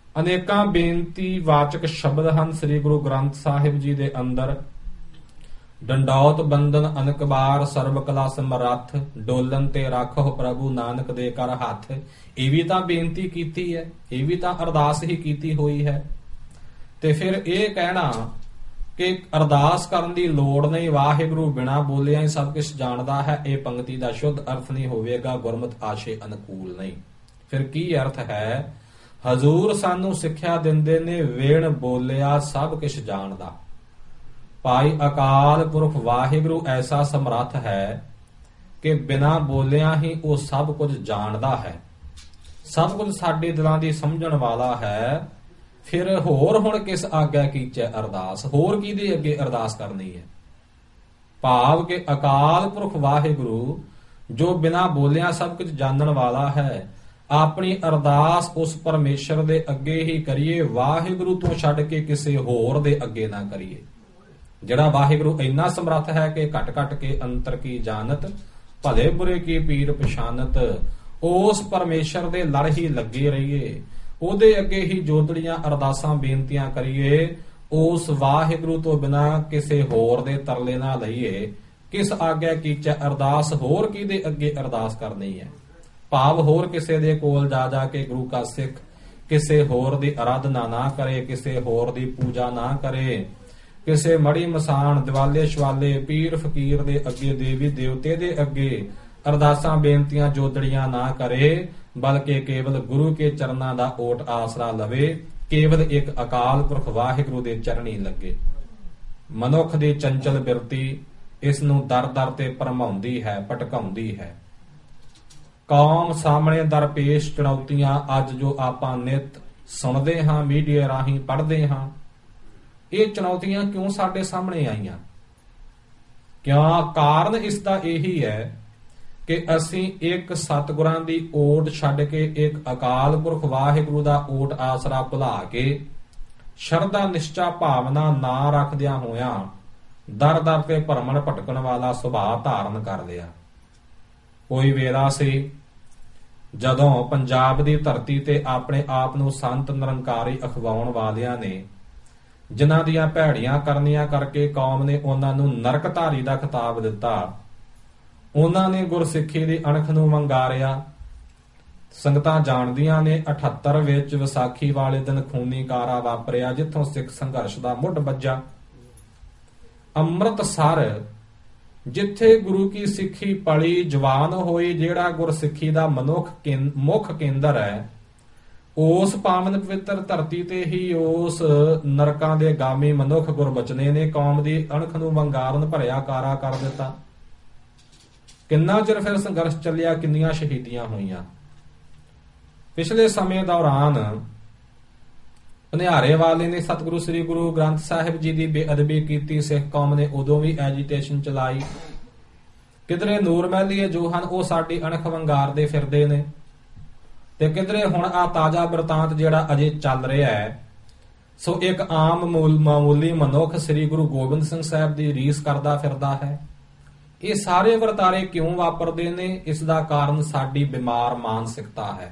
ਅਨੇਕਾਂ ਬੇਨਤੀ ਵਾਚਕ ਸ਼ਬਦ ਹਨ ਸ੍ਰੀ ਗੁਰੂ ਗ੍ਰੰਥ ਸਾਹਿਬ ਜੀ ਦੇ ਅੰਦਰ। ਡੰਡੌਤ ਬੰਦਨ ਅਨਕ ਬਾਰ ਸਰਬ ਕਲਾ ਸਮਰੱਥ, ਡੋਲਨ ਤੇ ਰਾਖੋ ਪ੍ਰਭੂ ਨਾਨਕ ਦੇ ਕਰ ਹੱਥ। ਇਹ ਵੀ ਤਾਂ ਬੇਨਤੀ ਕੀਤੀ ਹੈ, ਇਹ ਵੀ ਤਾਂ ਅਰਦਾਸ ਹੀ ਕੀਤੀ ਹੋਈ ਹੈ। ਤੇ ਫਿਰ ਇਹ ਕਹਿਣਾ ਕਿ ਅਰਦਾਸ ਕਰਨ ਦੀ ਲੋੜ ਨਹੀਂ, ਵਾਹਿਗੁਰੂ ਬਿਨਾਂ ਬੋਲਿਆ ਹੀ ਸਭ ਕੁਝ ਜਾਣਦਾ ਹੈ, ਇਹ ਪੰਕਤੀ ਦਾ ਸ਼ੁੱਧ ਅਰਥ ਨਹੀਂ ਹੋਵੇਗਾ, ਗੁਰਮਤਿ ਆਸ਼ੇ ਅਨੁਕੂਲ ਨਹੀਂ। ਫਿਰ ਕੀ ਅਰਥ ਹੈ? ਹਜ਼ੂਰ ਸਾਨੂੰ ਸਿੱਖਿਆ ਦਿੰਦੇ ਨੇ, ਵੇਣ ਬੋਲਿਆ ਸਭ ਕੁਝ ਜਾਣਦਾ। ਭਾਈ ਅਕਾਲ ਪੁਰਖ ਵਾਹਿਗੁਰੂ ਐਸਾ ਸਮਰੱਥ ਹੈ ਕਿ ਬਿਨਾਂ ਬੋਲਿਆ ਹੀ ਉਹ ਸਭ ਕੁਝ ਜਾਣਦਾ ਹੈ, ਸਭ ਕੁਝ ਸਾਡੇ ਦਿਲਾਂ ਦੀ ਸਮਝਣ ਵਾਲਾ ਹੈ। ਫਿਰ ਹੋਰ ਹੁਣ ਕਿਸ ਆਗਿਆ ਕੀਚੈ ਅਰਦਾਸ, ਹੋਰ ਕਿਹਦੇ ਅੱਗੇ ਅਰਦਾਸ ਕਰਨੀ ਹੈ? ਭਾਵ ਕਿ ਅਕਾਲ ਪੁਰਖ ਵਾਹਿਗੁਰੂ ਜੋ ਬਿਨਾਂ ਬੋਲਿਆ ਸਭ ਕੁਝ ਜਾਣਨ ਵਾਲਾ ਹੈ, ਆਪਣੀ ਅਰਦਾਸ ਉਸ ਪਰਮੇਸ਼ਰ ਦੇ ਅੱਗੇ ਹੀ ਕਰੀਏ, ਵਾਹਿਗੁਰੂ ਤੋਂ ਛੱਡ ਕੇ ਕਿਸੇ ਹੋਰ ਦੇ ਅੱਗੇ ਨਾ ਕਰੀਏ। ਜਿਹੜਾ ਵਾਹਿਗੁਰੂ ਇੰਨਾ ਸਮਰੱਥ ਹੈ ਕਿ ਘਟ ਘਟ ਕੇ ਅੰਤਰ ਕੀ ਜਾਣਤ, ਭਲੇ ਬੁਰੇ ਕੀ ਪੀਰ ਪਛਾਨਤ, ਉਸ ਪਰਮੇਸ਼ਰ ਦੇ ਲੜ ਹੀ ਲੱਗੇ ਰਹੀਏ, ਉਹਦੇ ਅੱਗੇ ਹੀ ਜੋਦੜੀਆਂ ਅਰਦਾਸਾਂ ਬੇਨਤੀਆਂ ਕਰੀਏ, ਉਸ ਵਾਹਿਗੁਰੂ ਤੋਂ ਬਿਨਾਂ ਕਿਸੇ ਹੋਰ ਦੇ ਤਰਲੇ ਨਾ ਲਈਏ। ਕਿਸ ਆਗਿਆ ਕੀਚੈ ਅਰਦਾਸ, ਹੋਰ ਕਿਹਦੇ ਅੱਗੇ ਅਰਦਾਸ ਕਰਨੀ ਹੈ? ਭਾਵ ਹੋਰ ਕਿਸੇ ਦੇ ਕੋਲ ਜਾ ਜਾ ਕੇ ਗੁਰੂ ਕਾ ਸਿੱਖ ਕਿਸੇ ਹੋਰ ਦੀ ਆਰਾਧਨਾ ਨਾ ਕਰੇ, ਕਿਸੇ ਹੋਰ ਦੀ ਪੂਜਾ ਨਾ ਕਰੇ, ਕਿਸੇ ਮੜੀ ਮਸਾਨ ਦਿਵਾਲੇ ਸ਼ਵਾਲੇ ਪੀਰ ਫਕੀਰ ਦੇ ਅੱਗੇ, ਦੇਵੀ ਦੇਵਤੇ ਦੇ ਅੱਗੇ ਅਰਦਾਸਾਂ ਬੇਨਤੀਆਂ ਜੋਦੜੀਆਂ ਨਾ ਕਰੇ, ਬਲਕਿ ਕੇਵਲ ਗੁਰੂ ਕੇ ਚਰਨਾਂ ਦਾ ਓਟ ਆਸਰਾ ਲਵੇ, ਕੇਵਲ ਇੱਕ ਅਕਾਲ ਪੁਰਖ ਵਾਹਿਗੁਰੂ ਦੇ ਚਰਣੀ ਲੱਗੇ। ਮਨੁੱਖ ਦੀ ਚੰਚਲ ਬਿਰਤੀ ਇਸ ਨੂੰ ਦਰ ਦਰ ਤੇ ਭਰਮਾਉਂਦੀ ਹੈ, ਭਟਕਾਉਂਦੀ ਹੈ। ਕੌਮ ਸਾਹਮਣੇ ਦਰਪੇਸ਼ ਚੁਣੌਤੀਆਂ ਅੱਜ ਜੋ ਆਪਾਂ ਨਿਤ ਸੁਣਦੇ ਹਾਂ, ਮੀਡੀਆ ਰਾਹੀਂ ਪੜ੍ਹਦੇ ਹਾਂ, ਇਹ ਚੁਣੌਤੀਆਂ ਕਿਉਂ ਸਾਡੇ ਸਾਹਮਣੇ ਆਈਆਂ? ਕਿਉਂ? ਕਾਰਨ ਇਸ ਦਾ ਇਹੀ ਹੈ ਕਿ ਅਸੀਂ ਇੱਕ ਸਤਿਗੁਰਾਂ ਦੀ ਓਟ ਛੱਡ ਕੇ ਇੱਕ ਅਕਾਲ ਪੁਰਖ ਵਾਹਿਗੁਰੂ ਦਾ ਓਟ ਆਸਰਾ ਭੁਲਾ ਕੇ ਸ਼ਰਧਾ ਨਿਸ਼ਚਾ ਭਾਵਨਾ ਨਾ ਰੱਖਦਿਆਂ ਹੋਇਆਂ ਦਰ ਦਰ ਤੇ ਭਰਮਣ ਭਟਕਣ ਵਾਲਾ ਸੁਭਾਅ ਧਾਰਨ ਕਰ ਲਿਆ। ਕੋਈ ਵੇਲਾ ਸੀ ਜਦੋਂ ਪੰਜਾਬ ਦੀ ਧਰਤੀ ਤੇ ਆਪਣੇ ਆਪ ਨੂੰ ਸੰਤ ਨਿਰੰਕਾਰੀ ਅਖਵਾਉਣ ਵਾਲਿਆਂ ਨੇ, ਜਿਨ੍ਹਾਂ ਦੀਆਂ ਭੈੜੀਆਂ ਕਰਨੀਆਂ ਕਰਕੇ ਕੌਮ ਨੇ ਉਹਨਾਂ ਨੂੰ ਨਰਕਧਾਰੀ ਦਾ ਖਿਤਾਬ ਦਿੱਤਾ, ਉਹਨਾਂ ਨੇ ਗੁਰਸਿੱਖੀ ਦੀ ਅਣਖ ਨੂੰ ਵੰਗਾਰਿਆ। ਸੰਗਤਾਂ ਜਾਣਦੀਆਂ ਨੇ 78 ਵਿੱਚ ਵਿਸਾਖੀ ਵਾਲੇ ਦਿਨ ਖੂਨੀ ਕਾਰਾ ਵਾਪਰਿਆ, ਜਿੱਥੋਂ ਸਿੱਖ ਸੰਘਰਸ਼ ਦਾ ਮੁੱਢ ਵੱਜਾ। ਅੰਮ੍ਰਿਤਸਰ ਜਿੱਥੇ ਗੁਰੂ ਕੀ ਸਿੱਖੀ ਪਲੀ ਜਵਾਨ ਹੋਈ, ਜਿਹੜਾ ਗੁਰਸਿੱਖੀ ਦਾ ਮੁੱਖ ਕੇਂਦਰ ਹੈ, ਉਸ ਪਾਵਨ ਪਵਿੱਤਰ ਧਰਤੀ ਤੇ ਹੀ ਉਸ ਨਰਕਾਂ ਦੇ ਗਾਮੀ ਮਨੁੱਖ ਗੁਰਬਚਨੇ ਨੇ ਕੌਮ ਦੀ ਅਣਖ ਨੂੰ ਵੰਗਾਰਨ ਭਰਿਆ ਕਾਰਾ ਕਰ ਦਿੱਤਾ। ਕਿੰਨਾ ਚਿਰ ਫਿਰ ਸੰਘਰਸ਼ ਚੱਲਿਆ, ਕਿੰਨੀਆਂ ਸ਼ਹੀਦੀਆਂ ਹੋਈਆਂ। ਪਿਛਲੇ ਸਮੇਂ ਦੌਰਾਨ ਭਨਿਆਰੇ ਵਾਲੇ ਨੇ ਸਤਿਗੁਰੂ ਸ੍ਰੀ ਗੁਰੂ ਗ੍ਰੰਥ ਸਾਹਿਬ ਜੀ ਦੀ ਬੇਅਦਬੀ ਕੀਤੀ, ਸਿੱਖ ਕੌਮ ਨੇ ਉਦੋਂ ਵੀ ਐਜੀਟੇਸ਼ਨ ਚਲਾਈ। ਕਿਧਰੇ ਨੂਰ ਮਹਿਲੀਏ ਜੋ ਹਨ ਉਹ ਸਾਡੀ ਅਣਖ ਵੰਗਾਰਦੇ ਫਿਰਦੇ ਨੇ, ਤੇ ਕਿਧਰੇ ਹੁਣ ਆ ਤਾਜ਼ਾ ਬਿਰਤਾਂਤ ਜਿਹੜਾ ਅਜੇ ਚੱਲ ਰਿਹਾ ਹੈ। ਸੋ ਇੱਕ ਆਮ ਮਾਮੂਲੀ ਮਨੁੱਖ ਸ੍ਰੀ ਗੁਰੂ ਗੋਬਿੰਦ ਸਿੰਘ ਸਾਹਿਬ ਦੀ ਰੀਸ ਕਰਦਾ ਫਿਰਦਾ ਹੈ। ਇਹ ਸਾਰੇ ਵਰਤਾਰੇ ਕਿਉਂ ਵਾਪਰਦੇ ਨੇ? ਇਸ ਦਾ ਕਾਰਨ ਸਾਡੀ ਬਿਮਾਰ ਮਾਨਸਿਕਤਾ ਹੈ।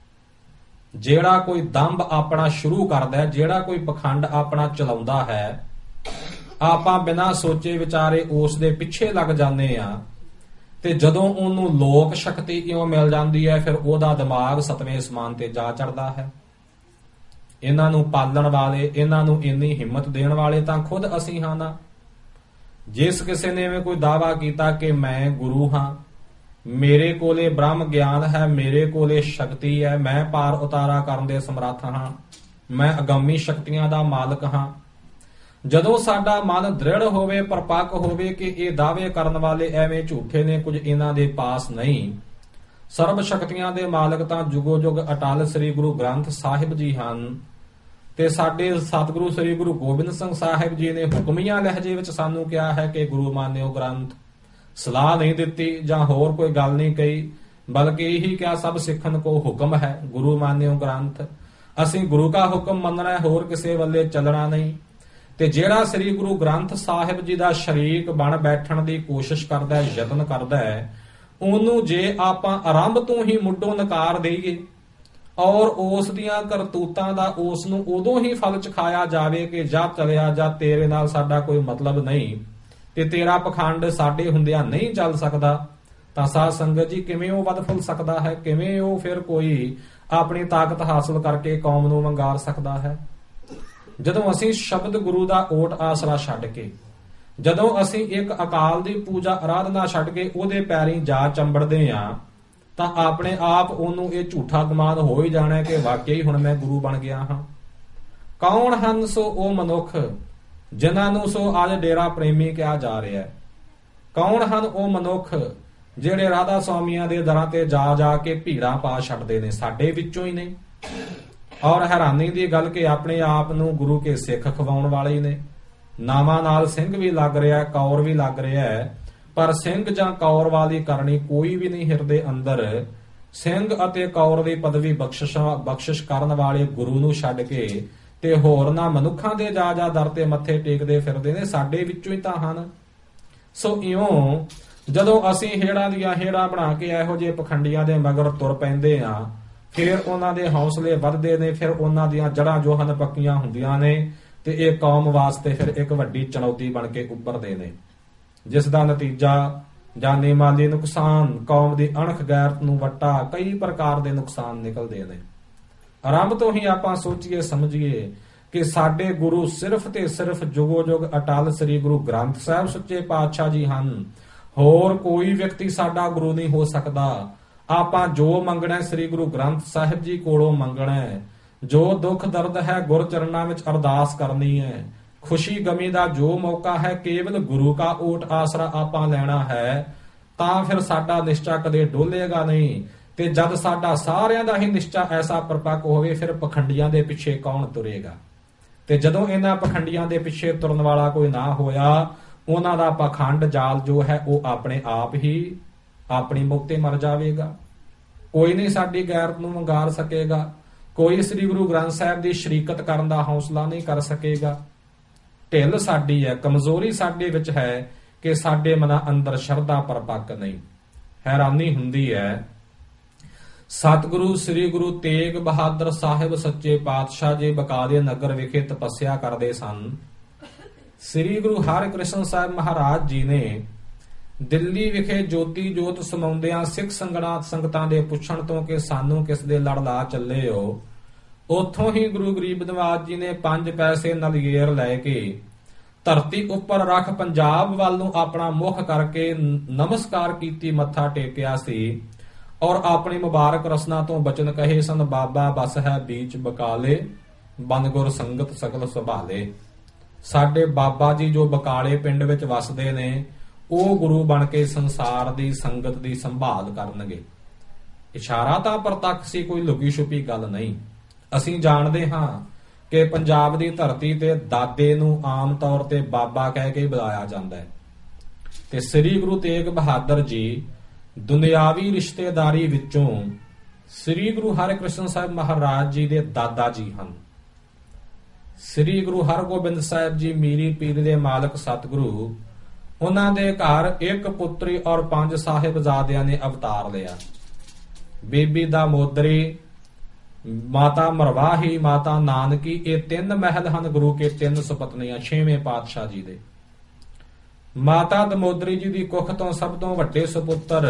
ਜਿਹੜਾ ਕੋਈ ਦੰਭ ਆਪਣਾ ਸ਼ੁਰੂ ਕਰਦਾ ਹੈ, ਜਿਹੜਾ ਕੋਈ ਪਖੰਡ ਆਪਣਾ ਚਲਾਉਂਦਾ ਹੈ, ਆਪਾਂ ਬਿਨਾਂ ਸੋਚੇ ਵਿਚਾਰੇ ਉਸ ਦੇ ਪਿੱਛੇ ਲੱਗ ਜਾਂਦੇ ਆ, ਤੇ ਜਦੋਂ ਉਹਨੂੰ ਲੋਕ ਸ਼ਕਤੀ ਕਿਉਂ ਮਿਲ ਜਾਂਦੀ ਹੈ, ਫਿਰ ਉਹਦਾ ਦਿਮਾਗ 7ਵੇਂ ਅਸਮਾਨ ਤੇ ਜਾ ਚੜਦਾ ਹੈ। ਇਹਨਾਂ ਨੂੰ ਪਾਲਣ ਵਾਲੇ, ਇਹਨਾਂ ਨੂੰ ਇੰਨੀ ਹਿੰਮਤ ਦੇਣ ਵਾਲੇ ਤਾਂ ਖੁਦ ਅਸੀਂ ਹਾਂ ਨਾ। ਜਿਸ ਕਿਸੇ ਨੇ ਕੋਈ ਦਾਅਵਾ ਕੀਤਾ ਕਿ ਮੈਂ ਗੁਰੂ ਹਾਂ, ਮੇਰੇ ਕੋਲੇ ਬ੍ਰਹਮ ਗਿਆਨ ਹੈ, ਮੇਰੇ ਕੋਲੇ ਸ਼ਕਤੀ ਹੈ, ਮੈਂ ਪਾਰ ਉਤਾਰਾ ਕਰਨ ਦੇ ਸਮਰੱਥ ਹਾਂ, ਮੈਂ ਅਗੰਮੀ ਸ਼ਕਤੀਆਂ ਦਾ ਮਾਲਕ ਹਾਂ, ਜਦੋਂ ਸਾਡਾ ਮਨ ਦ੍ਰਿੜ ਹੋਵੇ, ਪਰਪੱਕ ਹੋਵੇ ਕਿ ਇਹ ਦਾਅਵੇ ਕਰਨ ਵਾਲੇ ਐਵੇਂ ਝੂਠੇ ਨੇ, ਕੁਝ ਇਹਨਾਂ ਦੇ ਪਾਸ ਨਹੀਂ, ਸਰਬ ਸ਼ਕਤੀਆਂ ਦੇ ਮਾਲਕ ਤਾਂ ਜੁਗੋ ਜੁਗ ਅਟਲ ਸ੍ਰੀ ਗੁਰੂ ਗ੍ਰੰਥ ਸਾਹਿਬ ਜੀ ਹਨ, ਤੇ ਸਾਡੇ ਸਤਿਗੁਰੂ ਸ੍ਰੀ ਗੁਰੂ ਗੋਬਿੰਦ ਸਿੰਘ ਸਾਹਿਬ ਜੀ ਨੇ ਹੁਕਮੀਆਂ ਲਹਿਜੇ ਵਿੱਚ ਸਾਨੂੰ ਕਿਹਾ ਹੈ ਕਿ ਗੁਰੂ ਮਾਨਿਓ ਗ੍ਰੰਥ, ਸਲਾਹ ਨਹੀਂ ਦਿੱਤੀ ਜਾਂ ਹੋਰ ਕੋਈ ਗੱਲ ਨਹੀਂ ਕਹੀ, ਬਲਕਿ ਇਹੀ ਕਿਹਾ ਸਭ ਸਿੱਖਣ ਕੋ ਹੁਕਮ ਹੈ, ਗੁਰੂ ਮਾਨਿਓ ਗ੍ਰੰਥ। ਅਸੀਂ ਗੁਰੂ ਕਾ ਹੁਕਮ ਮੰਨਣਾ ਹੈ, ਹੋਰ ਕਿਸੇ ਵੱਲੇ ਚੱਲਣਾ ਨਹੀਂ। ਤੇ ਜਿਹੜਾ ਸ੍ਰੀ ਗੁਰੂ ਗ੍ਰੰਥ ਸਾਹਿਬ ਜੀ ਦਾ ਸ਼ਰੀਕ ਬਣ ਬੈਠਣ ਦੀ ਕੋਸ਼ਿਸ਼ ਕਰਦਾ ਹੈ, ਯਤਨ ਕਰਦਾ ਹੈ, ਉਹਨੂੰ ਜੇ ਆਪਾਂ ਆਰੰਭ ਤੋਂ ਹੀ ਮੁੱਢੋਂ ਨਕਾਰ ਦੇਈਏ ਔਰ ਉਸ ਦੀਆਂ ਕਰਤੂਤਾਂ ਦਾ ਉਸ ਨੂੰ ਉਦੋਂ ਹੀ ਫਲ ਚਖਾਇਆ ਜਾਵੇ ਕਿ ਜਾ ਚਲਿਆ ਜਾ, ਤੇਰੇ ਨਾਲ ਸਾਡਾ ਕੋਈ ਮਤਲਬ ਨਹੀਂ, ਤੇ ਤੇਰਾ ਪਖੰਡ ਸਾਡੇ ਹੁੰਦਿਆਂ ਨਹੀਂ ਚੱਲ ਸਕਦਾ, ਤਾਂ ਸਾਧ ਸੰਗਤ ਜੀ ਕਿਵੇਂ ਉਹ ਵੱਧ ਫੁੱਲ ਸਕਦਾ ਹੈ? ਕਿਵੇਂ ਉਹ ਫਿਰ ਕੋਈ ਆਪਣੀ ਤਾਕਤ ਹਾਸਲ ਕਰਕੇ ਕੌਮ ਨੂੰ ਵੰਗਾਰ ਸਕਦਾ ਹੈ? ਜਦੋਂ ਅਸੀਂ ਸ਼ਬਦ ਗੁਰੂ ਦਾ ਓਟ ਆਸਰਾ ਛੱਡ ਕੇ, ਜਦੋਂ ਅਸੀਂ ਇੱਕ ਅਕਾਲ ਦੀ ਪੂਜਾ ਆਰਾਧਨਾ ਛੱਡ ਕੇ ਉਹਦੇ ਪੈਰੀਂ ਜਾ ਚੰਬੜਦੇ ਆ, ਤਾਂ ਆਪਣੇ ਆਪ ਉਹਨੂੰ ਇਹ ਝੂਠਾ ਗੁਮਾਨ ਹੋ ਹੀ ਜਾਣਾ ਕਿ ਵਾਕਈ ਹੁਣ ਮੈਂ ਗੁਰੂ ਬਣ ਗਿਆ ਹਾਂ। ਕੌਣ ਹਨ ਸੋ ਉਹ ਮਨੁੱਖ ਜਿਨ੍ਹਾਂ ਨੂੰ ਸੋ ਅੱਜ ਡੇਰਾ ਪ੍ਰੇਮੀ ਕਿਹਾ ਜਾ ਰਿਹਾ ਹੈ? ਕੌਣ ਹਨ ਉਹ ਮਨੁੱਖ ਜਿਹੜੇ ਰਾਧਾ ਸਵਾਮੀਆਂ ਦੇ ਦਰਾਂ ਤੇ ਜਾ ਜਾ ਕੇ ਭੀੜਾਂ ਪਾ ਛੱਡਦੇ ਨੇ? ਸਾਡੇ ਵਿੱਚੋਂ ਹੀ ਨੇ। ਔਰ ਹੈਰਾਨੀ ਦੀ ਗੱਲ ਕਿ ਆਪਣੇ ਆਪ ਨੂੰ ਗੁਰੂ ਕੇ ਸਿੱਖ ਖਵਾਉਣ ਵਾਲੇ ਨੇ। ਨਾਵਾਂ ਨਾਲ ਸਿੰਘ ਵੀ ਲੱਗ ਰਿਹਾ, ਕੌਰ ਵੀ ਲੱਗ ਰਿਹਾ ਹੈ, ਪਰ ਸਿੰਘ ਜਾਂ ਕੌਰ ਵਾਲੀ ਕਰਨੀ ਕੋਈ ਵੀ ਨਹੀਂ ਹਿਰਦੇ ਅੰਦਰ। ਸਿੰਘ ਅਤੇ ਕੌਰ ਦੀ ਪਦਵੀ ਬਖਸ਼ਿਸ਼ ਕਰਨ ਵਾਲੇ ਗੁਰੂ ਨੂੰ ਛੱਡ ਕੇ ਤੇ ਹੋਰਨਾਂ ਮਨੁੱਖਾਂ ਦੇ ਜਾ ਜਾ ਦਰ ਤੇ ਮੱਥੇ ਟੇਕਦੇ ਫਿਰਦੇ ਨੇ। ਸਾਡੇ ਵਿੱਚੋਂ ਹੀ ਤਾਂ ਹਨ। ਸੋ ਇਉਂ ਜਦੋਂ ਅਸੀਂ ਹੇੜਾਂ ਦੀਆਂ ਹੇੜਾਂ ਬਣਾ ਕੇ ਇਹੋ ਜਿਹੇ ਪਖੰਡੀਆਂ ਦੇ ਮਗਰ ਤੁਰ ਪੈਂਦੇ ਆ, ਫਿਰ ਉਹਨਾਂ ਦੇ ਹੌਸਲੇ ਵੱਧਦੇ ਨੇ, ਫਿਰ ਉਹਨਾਂ ਦੀਆਂ ਜੜ੍ਹਾਂ ਜੋ ਹਨ ਪੱਕੀਆਂ ਹੁੰਦੀਆਂ ਨੇ, ਤੇ ਇਹ ਕੌਮ ਵਾਸਤੇ ਫਿਰ ਇੱਕ ਵੱਡੀ ਚੁਣੌਤੀ ਬਣ ਕੇ ਉੱਭਰਦੇ ਨੇ, ਜਿਸ ਦਾ ਨਤੀਜਾ ਜਾਨੀ ਮਾਲੀ ਨੁਕਸਾਨ, ਕੌਮ ਦੀ ਅਣਖ ਗੈਰਤ ਨੂੰ ਵੱਟਾ ਕਈ ਪ੍ਰਕਾਰ ਦੇ ਨੁਕਸਾਨ ਨਿਕਲਦੇ ਨੇ। ਆਰੰਭ ਤੋਂ ਹੀ ਆਪਾਂ ਸੋਚੀਏ ਸਮਝੀਏ ਕਿ ਸਾਡੇ ਗੁਰੂ ਸਿਰਫ ਤੇ ਸਿਰਫ ਜੁਗੋ ਜੁਗ ਅਟਲ ਸ੍ਰੀ ਗੁਰੂ ਗ੍ਰੰਥ ਸਾਹਿਬ ਸੱਚੇ ਪਾਤਸ਼ਾਹ ਜੀ ਹਨ। ਹੋਰ ਕੋਈ ਵਿਅਕਤੀ ਸਾਡਾ ਗੁਰੂ ਨਹੀਂ ਹੋ ਸਕਦਾ। ਆਪਾਂ ਜੋ ਮੰਗਣਾ ਸ੍ਰੀ ਗੁਰੂ ਗ੍ਰੰਥ ਸਾਹਿਬ ਜੀ ਕੋਲੋਂ ਮੰਗਣਾ ਹੈ। ਜੋ ਦੁੱਖ ਦਰਦ ਹੈ ਗੁਰ ਚਰਨਾਂ ਵਿੱਚ ਅਰਦਾਸ ਕਰਨੀ ਹੈ। ਖੁਸ਼ੀ ਗਮੀ ਦਾ ਜੋ ਮੌਕਾ ਹੈ ਕੇਵਲ ਗੁਰੂ ਕਾ ਓਟ ਆਸਰਾ ਆਪਾਂ ਲੈਣਾ ਹੈ, ਤਾਂ ਫਿਰ ਸਾਡਾ ਨਿਸ਼ਚਾ ਕਦੇ ਡੋਲੇਗਾ ਨਹੀਂ। ਤੇ ਜਦ ਸਾਡਾ ਸਾਰਿਆਂ ਦਾ ਹੀ ਨਿਸ਼ਚਾ ਐਸਾ ਪਰਪੱਕ ਹੋਵੇ, ਫਿਰ ਪਖੰਡੀਆਂ ਦੇ ਪਿੱਛੇ ਕੌਣ ਤੁਰੇਗਾ? ਤੇ ਜਦੋਂ ਇਹਨਾਂ ਪਖੰਡੀਆਂ ਦੇ ਪਿੱਛੇ ਤੁਰਨ ਵਾਲਾ ਕੋਈ ਨਾ ਹੋਇਆ, ਉਹਨਾਂ ਦਾ ਪਖੰਡ ਜਾਲ ਜੋ ਹੈ ਉਹ ਆਪਣੇ ਆਪ ਹੀ ਆਪਣੀ ਮੌਤੇ ਮਰ ਜਾਵੇਗਾ। ਕੋਈ ਨਹੀਂ ਸਾਡੀ ਗੈਰਤ ਨੂੰ ਵੰਗਾਰ ਸਕੇਗਾ। ਕੋਈ ਸ੍ਰੀ ਗੁਰੂ ਗ੍ਰੰਥ ਸਾਹਿਬ ਦੀ ਸ਼ਰੀਕਤ ਕਰਨ ਦਾ ਹੌਸਲਾ ਨਹੀਂ ਕਰ ਸਕੇਗਾ। ਢਿੱਲ ਸਾਡੀ ਹੈ, ਕਮਜ਼ੋਰੀ ਸਾਡੇ ਵਿੱਚ ਹੈ ਕਿ ਸਾਡੇ ਮਨਾਂ ਅੰਦਰ ਸ਼ਰਧਾ ਪਰਪੱਕ ਨਹੀਂ। ਹੈਰਾਨੀ ਹੁੰਦੀ ਹੈ, ਸਤਿਗੁਰੂ ਸ੍ਰੀ ਗੁਰੂ ਤੇਗ ਬਹਾਦਰ ਸਾਹਿਬ ਸੱਚੇ ਪਾਤਸ਼ਾਹ ਜੀ ਬਕਾਲੇ ਨਗਰ ਵਿਖੇ ਤਪੱਸਿਆ ਕਰਦੇ ਸਨ। ਸ੍ਰੀ ਗੁਰੂ ਹਰਿਕ੍ਰਿਸ਼ਨ ਸਾਹਿਬ ਮਹਾਰਾਜ ਜੀ ਨੇ ਦਿੱਲੀ ਵਿਖੇ ਜੋਤੀ ਜੋਤ ਸਮਾਉਂਦਿਆਂ ਸਿੱਖ ਸੰਗਤਾਂ ਦੇ ਪੁੱਛਣ ਤੋਂ ਕਿ ਸਾਨੂੰ ਕਿਸ ਦੇ ਲੜ ਲਾ ਚੱਲੇ ਹੋ, ਉੱਥੋਂ ਹੀ ਗੁਰੂ ਗਰੀਬ ਨਿਵਾਜ ਜੀ ਨੇ 5 ਪੈਸੇ ਨਲਿਗੇਰ ਲੈ ਕੇ ਧਰਤੀ ਉੱਪਰ ਰੱਖ ਪੰਜਾਬ ਵੱਲ ਨੂੰ ਆਪਣਾ ਮੁਖ ਕਰਕੇ ਨਮਸਕਾਰ ਕੀਤੀ, ਮੱਥਾ ਟੇਕਿਆ ਸੀ ਔਰ ਆਪਣੀ ਮੁਬਾਰਕ ਰਸਨਾ ਤੋਂ ਬਚਨ ਕਹੇ ਸਨ। ਬਾਬਾ ਬਸ ਹੈ ਬੀਚ ਬਕਾਲੇ, ਬਨ ਗੁਰ ਸੰਗਤ ਸਗਲ ਸੰਭਾਲੇ। ਸਾਡੇ ਬਾਬਾ ਜੀ ਜੋ ਬਕਾਲੇ ਪਿੰਡ ਵਿੱਚ ਵਸਦੇ ਨੇ, ਉਹ ਗੁਰੂ ਬਣ ਕੇ ਸੰਸਾਰ ਦੀ ਸੰਗਤ ਦੀ ਸੰਭਾਲ ਕਰਨਗੇ। ਇਸ਼ਾਰਾ ਤਾਂ ਪ੍ਰਤੱਖ ਸੀ, ਕੋਈ ਲੁਕੀ ਛੁਪੀ ਗੱਲ ਨਹੀਂ। ਅਸੀਂ ਜਾਣਦੇ ਹਾਂ ਕਿ ਪੰਜਾਬ ਦੀ ਧਰਤੀ ਤੇ ਦਾਦੇ ਨੂੰ ਆਮ ਤੌਰ ਤੇ ਬਾਬਾ ਕਹਿ ਕੇ ਬੁਲਾਇਆ ਜਾਂਦਾ ਹੈ, ਤੇ ਸ੍ਰੀ ਗੁਰੂ ਤੇਗ ਬਹਾਦਰ ਜੀ ਦੁਨਿਆਵੀ ਰਿਸ਼ਤੇਦਾਰੀ ਵਿੱਚੋਂ ਸ੍ਰੀ ਗੁਰੂ ਹਰਿਕ੍ਰਿਸ਼ਨ ਸਾਹਿਬ ਮਹਾਰਾਜ ਜੀ ਦੇ ਦਾਦਾ ਜੀ ਹਨ। ਸ੍ਰੀ ਗੁਰੂ ਹਰਗੋਬਿੰਦ ਸਾਹਿਬ ਜੀ ਮੀਰੀ ਪੀਰ ਦੇ ਮਾਲਕ ਸਤਿਗੁਰੂ, ਉਹਨਾਂ ਦੇ ਘਰ ਇੱਕ ਪੁੱਤਰੀ ਔਰ 5 ਸਾਹਿਬਜ਼ਾਦਿਆਂ ਨੇ ਅਵਤਾਰ ਲਿਆ। ਬੀਬੀ ਦਾ ਮੋਦਰੀ, ਮਾਤਾ ਮਰਵਾਹੀ, ਮਾਤਾ ਨਾਨਕੀ, ਇਹ 3 ਮਹਿਲ ਹਨ ਗੁਰੂ ਕੇ 3 ਸੁਪਤਨੀਆਂ 6ਵੇਂ ਪਾਤਸ਼ਾਹ ਜੀ ਦੇ। ਮਾਤਾ ਦਮੋਦਰੀ ਜੀ ਦੀ ਕੁੱਖ ਤੋਂ ਸਭ ਤੋਂ ਵੱਡੇ ਸੁਪੁੱਤਰ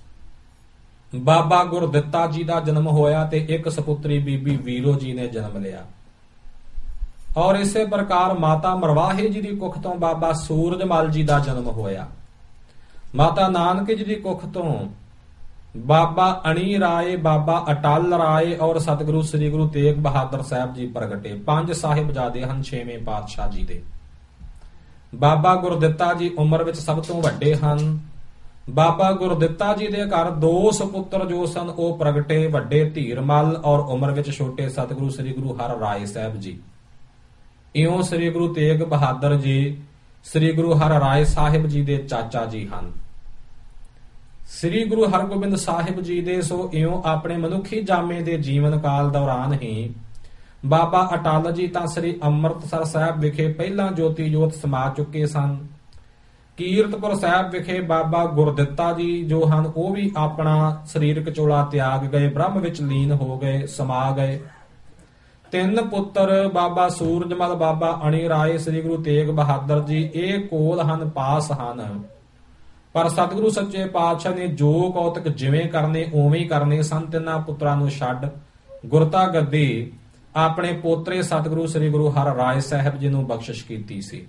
ਬਾਬਾ ਗੁਰਦਿੱਤਾ ਜੀ ਦਾ ਜਨਮ ਹੋਇਆ ਤੇ ਇੱਕ ਸੁਪੁੱਤਰੀ ਬੀਬੀ ਵੀਰੋ ਜੀ ਨੇ ਜਨਮ ਲਿਆ। ਔਰ ਇਸੇ ਪ੍ਰਕਾਰ ਮਾਤਾ ਮਰਵਾਹੀ ਜੀ ਦੀ ਕੁੱਖ ਤੋਂ ਬਾਬਾ ਸੂਰਜਮਲ ਜੀ ਦਾ ਜਨਮ ਹੋਇਆ। ਮਾਤਾ ਨਾਨਕੀ ਜੀ ਦੀ ਕੁੱਖ ਤੋਂ ਬਾਬਾ ਅਣੀ ਰਾਏ, ਬਾਬਾ ਅਟਲ ਰਾਏ ਔਰ ਸਤਿਗੁਰੂ ਸ੍ਰੀ ਗੁਰੂ ਤੇਗ ਬਹਾਦਰ ਸਾਹਿਬ ਜੀ ਪ੍ਰਗਟੇ। 5 ਸਾਹਿਬਜ਼ਾਦੇ ਹਨ 6ਵੇਂ ਪਾਤਸ਼ਾਹ ਜੀ ਦੇ। ਬਾਬਾ ਗੁਰਦਿੱਤਾ ਜੀ ਉਮਰ ਵਿੱਚ ਸਭ ਤੋਂ ਵੱਡੇ ਹਨ। ਬਾਬਾ ਗੁਰਦਿੱਤਾ ਜੀ ਦੇ ਘਰ 2 ਸੁਪੁੱਤਰ ਜੋ ਸਨ ਉਹ ਪ੍ਰਗਟੇ, ਵੱਡੇ ਧੀਰਮਲ ਔਰ ਉਮਰ ਵਿੱਚ ਛੋਟੇ ਸਤਿਗੁਰੂ ਸ੍ਰੀ ਗੁਰੂ ਹਰ ਰਾਏ ਸਾਹਿਬ ਜੀ। ਇਉਂ ਸ੍ਰੀ ਗੁਰੂ ਤੇਗ ਬਹਾਦਰ ਜੀ ਸ੍ਰੀ ਗੁਰੂ ਹਰ ਰਾਏ ਸਾਹਿਬ ਜੀ ਦੇ ਚਾਚਾ ਜੀ ਹਨ। ਸ੍ਰੀ ਗੁਰੂ ਹਰਗੋਬਿੰਦ ਸਾਹਿਬ ਜੀ ਦੇ ਸੋ ਇਉਂ ਆਪਣੇ ਮਨੁੱਖੀ ਜਾਮੇ ਦੇ ਜੀਵਨ ਕਾਲ ਦੌਰਾਨ ਹੀ ਬਾਬਾ ਅਟਲ ਜੀ ਤਾਂ ਸ੍ਰੀ ਅੰਮ੍ਰਿਤਸਰ ਸਾਹਿਬ ਵਿਖੇ ਪਹਿਲਾਂ ਜੋਤੀ ਜੋਤ ਸਮਾ ਚੁੱਕੇ ਸਨ। ਕੀਰਤਪੁਰ ਸਾਹਿਬ ਵਿਖੇ ਬਾਬਾ ਗੁਰਦਿੱਤਾ ਜੀ ਜੋ ਹਨ ਉਹ ਵੀ ਆਪਣਾ ਸਰੀਰਕ ਚੋਲਾ ਤਿਆਗ ਗਏ, ਬ੍ਰਹਮ ਵਿੱਚ ਲੀਨ ਹੋ ਗਏ, ਸਮਾ ਗਏ। ਤਿੰਨ ਪੁੱਤਰ ਬਾਬਾ ਸੂਰਜਮਲ, ਬਾਬਾ ਅਣੀ ਰਾਏ, ਸ੍ਰੀ ਗੁਰੂ ਤੇਗ ਬਹਾਦਰ ਜੀ, ਇਹ ਕੋਲ ਹਨ, ਪਾਸ ਹਨ। ਪਰ ਸਤਿਗੁਰੂ ਸੱਚੇ ਪਾਤਸ਼ਾਹ ਨੇ ਜੋ ਕੌਤਕ ਜਿਵੇਂ ਕਰਨੇ ਉਵੇਂ ਹੀ ਕਰਨੇ ਸਨ। ਤਿੰਨਾਂ ਪੁੱਤਰਾਂ ਨੂੰ ਛੱਡ ਗੁਰਤਾ ਗੱਦੀ ਆਪਣੇ ਪੋਤਰੇ ਸਤਿਗੁਰੂ ਸ੍ਰੀ ਗੁਰੂ ਹਰਿ ਰਾਏ ਸਾਹਿਬ ਜੀ ਨੂੰ ਬਖਸ਼ਿਸ਼ ਕੀਤੀ ਸੀ।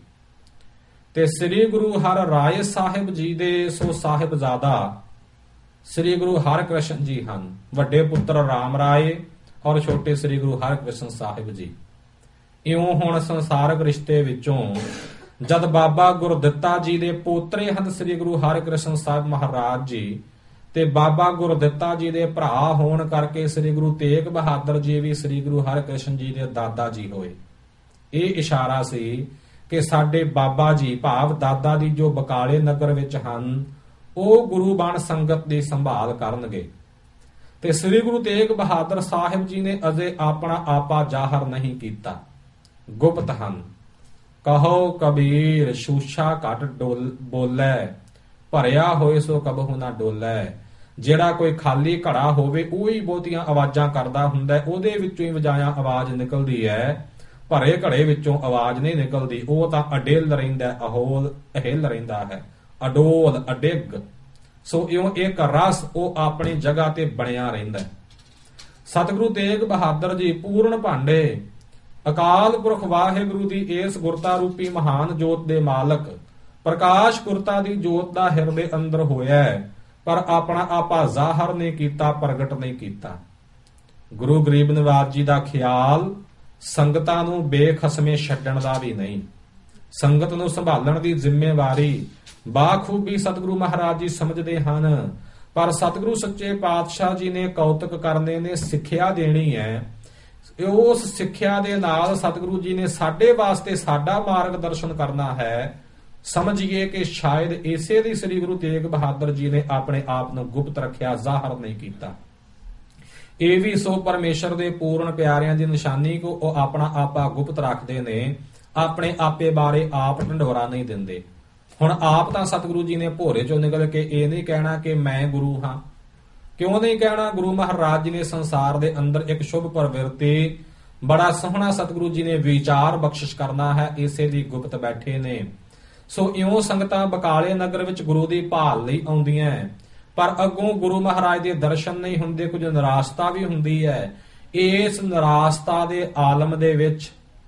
ਤੇ ਸ੍ਰੀ ਗੁਰੂ ਹਰਿ ਰਾਏ ਸਾਹਿਬ ਜੀ ਦੇ ਸੋ ਸਾਹਿਬਜ਼ਾਦਾ ਸ੍ਰੀ ਗੁਰੂ ਹਰਿਕ੍ਰਿਸ਼ਨ ਜੀ ਹਨ। ਵੱਡੇ ਪੁੱਤਰ ਰਾਮ ਰਾਏ ਔਰ ਛੋਟੇ ਸ੍ਰੀ ਗੁਰੂ ਹਰਿਕ੍ਰਿਸ਼ਨ ਸਾਹਿਬ ਜੀ। ਇਉਂ ਹੁਣ ਸੰਸਾਰਕ ਰਿਸ਼ਤੇ ਵਿੱਚੋਂ ਜਦ ਬਾਬਾ ਗੁਰਦਿੱਤਾ ਜੀ ਦੇ ਪੋਤਰੇ ਹਨ ਸ੍ਰੀ ਗੁਰੂ ਹਰਿਕ੍ਰਿਸ਼ਨ ਸਾਹਿਬ ਮਹਾਰਾਜ ਜੀ, ਤੇ ਬਾਬਾ ਗੁਰਦਿੱਤਾ ਜੀ ਦੇ ਭਰਾ ਹੋਣ ਕਰਕੇ ਸ੍ਰੀ ਗੁਰੂ ਤੇਗ ਬਹਾਦਰ ਜੀ ਵੀ ਸ੍ਰੀ ਗੁਰੂ ਹਰਿਕ੍ਰਿਸ਼ਨ ਜੀ ਦੇ ਦਾਦਾ ਜੀ ਹੋਏ। ਇਹ ਇਸ਼ਾਰਾ ਸੀ ਕਿ ਸਾਡੇ ਬਾਬਾ ਜੀ ਭਾਵ ਦਾਦਾ ਜੀ ਜੋ ਬਕਾਲੇ ਨਗਰ ਵਿੱਚ ਹਨ, ਉਹ ਗੁਰੂ ਬਾਣ ਸੰਗਤ ਦੀ ਸੰਭਾਲ ਕਰਨਗੇ। ਤੇ ਸ੍ਰੀ ਗੁਰੂ ਤੇਗ ਬਹਾਦਰ ਸਾਹਿਬ ਜੀ ਨੇ ਅਜੇ ਆਪਣਾ ਆਪਾ ਜ਼ਾਹਰ ਨਹੀਂ ਕੀਤਾ, ਗੁਪਤ ਹਨ। ਕਹੋ ਕਬੀਰ ਸ਼ੂਸ਼ਾ ਘਟ ਬੋਲੇ, ਭਰਿਆ ਹੋਏ ਸੋ ਕਬਹੂ ਨਾ ਡੋਲੇ। ਜਿਹੜਾ ਕੋਈ ਖਾਲੀ ਘੜਾ ਹੋਵੇ ਉਹ ਹੀ ਬਹੁਤੀਆਂ ਆਵਾਜ਼ਾਂ ਕਰਦਾ ਹੁੰਦਾ, ਉਹਦੇ ਵਿੱਚੋਂ ਹੀ ਵਜਾਇਆ ਆਵਾਜ਼ ਨਿਕਲਦੀ ਹੈ, ਭਰੇ ਘੜੇ ਵਿੱਚੋਂ ਆਵਾਜ਼ ਨਹੀਂ ਨਿਕਲਦੀ। ਉਹ ਤਾਂ ਅਡੇਲ ਰਹਿੰਦਾ, ਅਹੋਲ ਅਹਿਲ ਰਹਿੰਦਾ ਹੈ, ਅਡੋਲ ਅਡਿੱਗ। ਸੋ ਇਉਂ ਇੱਕ ਰਸ ਉਹ ਆਪਣੀ ਜਗ੍ਹਾ ਤੇ ਬਣਿਆ ਰਹਿੰਦਾ। ਸਤਿਗੁਰੂ ਤੇਗ ਬਹਾਦਰ ਜੀ ਪੂਰਨ ਭਾਂਡੇ ਅਕਾਲ ਪੁਰਖ ਵਾਹਿਗੁਰੂ ਦੀ ਇਸ ਗੁਰਤਾ ਰੂਪੀ ਮਹਾਨ ਜੋਤ ਦੇ ਮਾਲਕ, ਪ੍ਰਕਾਸ਼ ਗੁਰਤਾ ਦੀ ਜੋਤ ਦਾ ਹਿਰਦੇ ਅੰਦਰ ਹੋਇਆ, ਪਰ ਆਪਣਾ ਆਪਾ ਜ਼ਾਹਰ ਨਹੀਂ ਕੀਤਾ, ਪ੍ਰਗਟ ਨਹੀਂ ਕੀਤਾ। ਗੁਰੂ ਗਰੀਬ ਨਿਵਾਜ ਜੀ ਦਾ ਖਿਆਲ ਸੰਗਤਾਂ ਨੂੰ ਬੇਖਸਮੇ ਛੱਡਣ ਦਾ ਵੀ ਨਹੀਂ। ਸੰਗਤ ਨੂੰ ਸੰਭਾਲਣ ਦੀ ਜ਼ਿੰਮੇਵਾਰੀ ਬਾਖੂਬੀ ਸਤਿਗੁਰੂ ਮਹਾਰਾਜ ਜੀ ਸਮਝਦੇ ਹਨ, ਪਰ ਸਤਿਗੁਰੂ ਸੱਚੇ ਪਾਤਸ਼ਾਹ ਜੀ ਨੇ ਕੌਤਕ ਕਰਨੇ ਨੇ, ਸਿੱਖਿਆ ਦੇਣੀ ਹੈ। ਉਸ ਸਿੱਖਿਆ ਦੇ ਨਾਲ ਸਤਿਗੁਰੂ ਜੀ ਨੇ ਸਾਡੇ ਵਾਸਤੇ ਸਾਡਾ ਮਾਰਗਦਰਸ਼ਨ ਕਰਨਾ ਹੈ। ਸਮਝੀਏ ਕਿ ਸ਼ਾਇਦ ਇਸੇ ਦੀ ਸ੍ਰੀ ਗੁਰੂ ਤੇਗ ਬਹਾਦਰ ਜੀ ਨੇ ਆਪਣੇ ਆਪ ਨੂੰ ਗੁਪਤ ਰੱਖਿਆ, ਜ਼ਾਹਰ ਨਹੀਂ ਕੀਤਾ। ਇਹ ਵੀ ਸੋ ਪਰਮੇਸ਼ਰ ਦੇ ਪੂਰਨ ਪਿਆਰਿਆਂ ਦੀ ਨਿਸ਼ਾਨੀ ਕੋ ਉਹ ਆਪਣਾ ਆਪਾ ਗੁਪਤ ਰੱਖਦੇ ਨੇ, ਆਪਣੇ ਆਪੇ ਬਾਰੇ ਆਪ ਢੰਡੋਰਾ ਨਹੀਂ ਦਿੰਦੇ। ਹੁਣ ਆਪ ਤਾਂ ਸਤਿਗੁਰੂ ਜੀ ਨੇ ਭੋਰੇ ਚੋਂ ਨਿਕਲ ਕੇ ਇਹ ਨਹੀਂ ਕਹਿਣਾ ਕਿ ਮੈਂ ਗੁਰੂ ਹਾਂ। ਕਿਉਂ ਨਹੀਂ ਕਹਿਣਾ? ਗੁਰੂ ਮਹਾਰਾਜ ਜੀ ਨੇ ਸੰਸਾਰ ਦੇ ਅੰਦਰ ਇੱਕ ਸ਼ੁਭ ਪ੍ਰਵਿਰਤੀ, ਬੜਾ ਸੋਹਣਾ ਸਤਿਗੁਰੂ ਜੀ ਨੇ ਵਿਚਾਰ ਬਖਸ਼ਿਸ਼ ਕਰਨਾ ਹੈ, ਇਸੇ ਲਈ ਗੁਪਤ ਬੈਠੇ ਨੇ। ਸੋ ਇਉਂ ਸੰਗਤਾਂ ਬਕਾਲੇ ਨਗਰ ਵਿੱਚ ਗੁਰੂ ਦੀ ਭਾਲ ਲਈ ਆਉਂਦੀਆਂ, ਪਰ ਅੱਗੋਂ ਗੁਰੂ ਮਹਾਰਾਜ ਦੇ ਦਰਸ਼ਨ ਨਹੀਂ ਹੁੰਦੇ, ਕੁਝ ਨਿਰਾਸ਼ਤਾ ਵੀ ਹੁੰਦੀ ਹੈ। ਇਸ ਨਿਰਾਸ਼ਤਾ ਦੇ ਆਲਮ ਦੇ ਵਿੱਚ